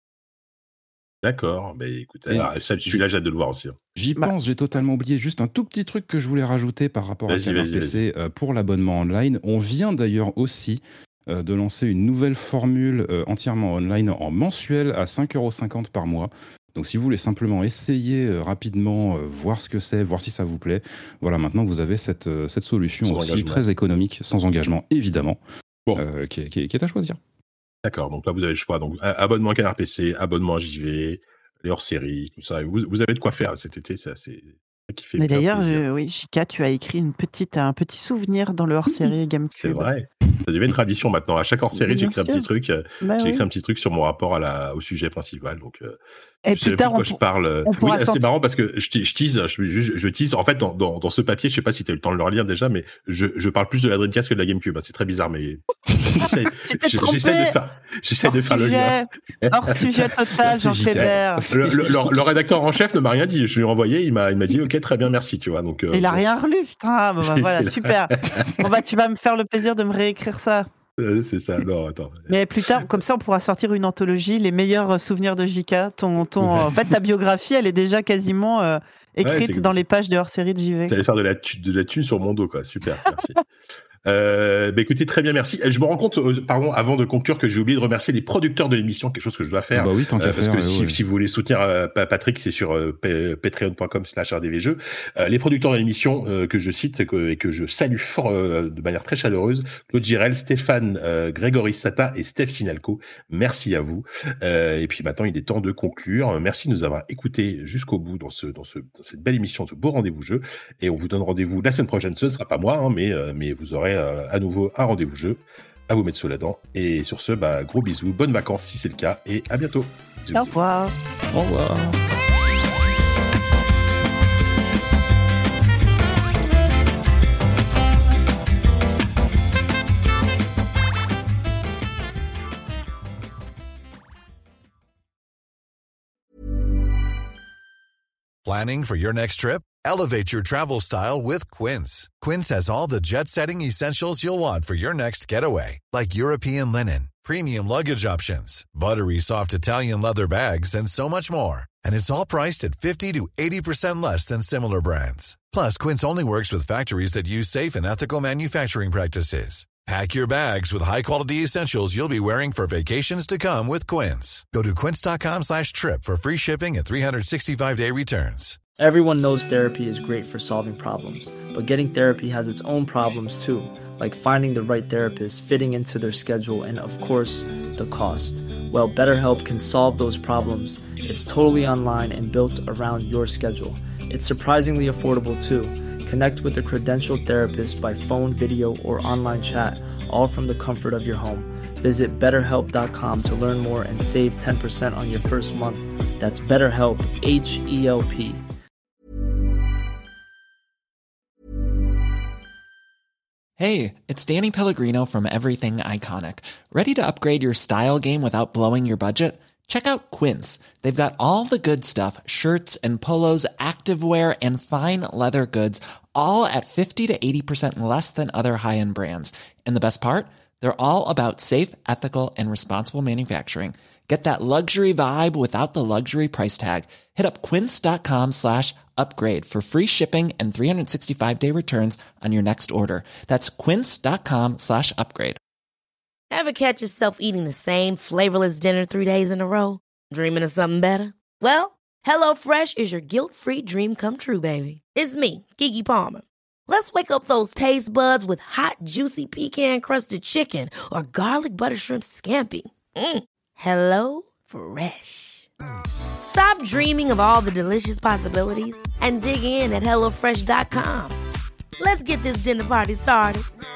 Speaker 2: D'accord. Mais écoute,
Speaker 3: Et-
Speaker 2: alors, ça, celui-là, j'ai hâte de le voir aussi. hein.
Speaker 3: J'y
Speaker 4: Bah.
Speaker 3: pense, j'ai totalement oublié. Juste un tout petit truc que je voulais rajouter par rapport à
Speaker 2: Vas-y,
Speaker 3: Canard
Speaker 2: vas-y,
Speaker 3: P C euh, pour l'abonnement online. On vient d'ailleurs aussi euh, de lancer une nouvelle formule euh, entièrement online en mensuel à cinq euros cinquante par mois. Donc si vous voulez simplement essayer euh, rapidement, euh, voir ce que c'est, voir si ça vous plaît, voilà, maintenant vous avez cette, euh, cette solution
Speaker 2: Sans
Speaker 3: aussi
Speaker 2: engagement.
Speaker 3: très économique, sans engagement évidemment,
Speaker 2: Bon.
Speaker 3: euh, qui, est, qui est- qui est à choisir.
Speaker 2: D'accord. Donc là, vous avez le choix. Donc, a- abonnement à Canard P C, abonnement à J V, les hors-séries, tout ça. Vous, vous avez de quoi faire cet été. C'est assez- ça qui fait
Speaker 4: Et
Speaker 2: bien
Speaker 4: d'ailleurs,
Speaker 2: plaisir.
Speaker 4: euh, oui, Chika, tu as écrit une petite, un petit souvenir dans le hors-série GameCube.
Speaker 2: C'est vrai. Ça devient une tradition maintenant. À chaque hors-série,
Speaker 4: Bien
Speaker 2: j'écris un
Speaker 4: sûr.
Speaker 2: petit truc. euh,
Speaker 4: Bah
Speaker 2: J'ai
Speaker 4: oui.
Speaker 2: écrit un petit truc sur mon rapport à la, au sujet principal. Donc, euh,
Speaker 4: Et
Speaker 2: je sais
Speaker 4: plus
Speaker 2: plus
Speaker 4: tard,
Speaker 2: de quoi
Speaker 4: on,
Speaker 2: je
Speaker 4: pour-
Speaker 2: parle.
Speaker 4: on
Speaker 2: Oui,
Speaker 4: pourra
Speaker 2: c'est
Speaker 4: sortir-
Speaker 2: marrant parce que je, te- je tease, je, je, je tease. En fait, dans, dans, dans ce papier, je sais pas si tu as eu le temps de le relire déjà, mais je, je parle plus de la Dreamcast que de la GameCube. hein. C'est très bizarre, mais j'essaie,
Speaker 4: Tu t'es
Speaker 2: j'essaie
Speaker 4: trompé.
Speaker 2: de faire, j'essaie de
Speaker 4: hors
Speaker 2: faire le lien.
Speaker 4: sujet, hors sujet total,
Speaker 3: c'est
Speaker 4: Jean
Speaker 3: J K.
Speaker 4: Clébert.
Speaker 3: Ça,
Speaker 2: Le, le, le- le rédacteur en chef ne m'a rien dit. Je lui ai envoyé, il m'a, il m'a dit OK, très bien, merci, tu vois. Donc, euh,
Speaker 4: Il a
Speaker 2: bon,
Speaker 4: rien relu, putain. Bon, bah,
Speaker 2: C'est-
Speaker 4: voilà,
Speaker 2: c'est-
Speaker 4: super. Bon, bah, tu vas me faire le plaisir de me réécrire ça.
Speaker 2: euh, c'est ça. Non, attends.
Speaker 4: Mais plus tard, comme ça, on pourra sortir une anthologie, les meilleurs souvenirs de J K. Ton, ton, en fait, ta biographie, elle est déjà quasiment euh, écrite
Speaker 2: c'est
Speaker 4: dans
Speaker 2: cool.
Speaker 4: les pages de hors-série de J V.
Speaker 2: Tu allais faire de la, thu- de la thune sur mon dos, quoi. Super, merci. Euh, bah écoutez, très bien, merci. Je me rends compte, euh, pardon, avant de conclure, que j'ai oublié de remercier les producteurs de l'émission, quelque chose que je dois faire.
Speaker 3: Bah oui, tant qu'à
Speaker 2: euh, parce
Speaker 3: faire,
Speaker 2: que
Speaker 3: ouais,
Speaker 2: si,
Speaker 3: ouais.
Speaker 2: si vous voulez soutenir euh, Patrick, c'est sur euh, patreon.com slash rdvjeux. Euh, les producteurs de l'émission euh, que je cite et que, et que je salue fort euh, de manière très chaleureuse, Claude Girel, Stéphane, euh, Grégory Sata et Steph Sinalco. Merci à vous. Euh, et puis maintenant, il est temps de conclure. Merci de nous avoir écoutés jusqu'au bout dans ce, dans ce, dans cette belle émission, ce beau rendez-vous jeu. Et on vous donne rendez-vous la semaine prochaine. Ce ne sera pas moi, hein, mais, euh, mais vous aurez euh, à nouveau un rendez-vous jeu à vous mettre sous la dent. Et sur ce, bah, gros bisous, bonnes vacances si c'est le cas, et à bientôt. Bisous,
Speaker 4: Au revoir.
Speaker 3: Au revoir.
Speaker 5: Planning for your next trip? Elevate your travel style with Quince. Quince has all the jet-setting essentials you'll want for your next getaway, like European linen, premium luggage options, buttery soft Italian leather bags, and so much more. And it's all priced at fifty to eighty percent less than similar brands. Plus, Quince only works with factories that use safe and ethical manufacturing practices. Pack your bags with high-quality essentials you'll be wearing for vacations to come with Quince. Go to quince.com slash trip for free shipping and three sixty-five day returns.
Speaker 6: Everyone knows therapy is great for solving problems, but getting therapy has its own problems too, like finding the right therapist, fitting into their schedule, and of course, the cost. Well, BetterHelp can solve those problems. It's totally online and built around your schedule. It's surprisingly affordable too. Connect with a credentialed therapist by phone, video, or online chat, all from the comfort of your home. Visit better help dot com to learn more and save ten percent on your first month. That's BetterHelp, H E L P.
Speaker 7: Hey, it's Danny Pellegrino from Everything Iconic. Ready to upgrade your style game without blowing your budget? Check out Quince. They've got all the good stuff, shirts and polos, activewear, and fine leather goods, all at fifty to eighty percent less than other high-end brands. And the best part? They're all about safe, ethical, and responsible manufacturing. Get that luxury vibe without the luxury price tag. Hit up quince.com slash upgrade for free shipping and three sixty-five day returns on your next order. That's quince.com slash upgrade.
Speaker 8: Ever catch yourself eating the same flavorless dinner three days in a row? Dreaming of something better? Well, HelloFresh is your guilt-free dream come true, baby. It's me, Keke Palmer. Let's wake up those taste buds with hot, juicy pecan-crusted chicken or garlic butter shrimp scampi. Mm. Hello Fresh. Stop dreaming of all the delicious possibilities and dig in at hello fresh dot com. Let's get this dinner party started.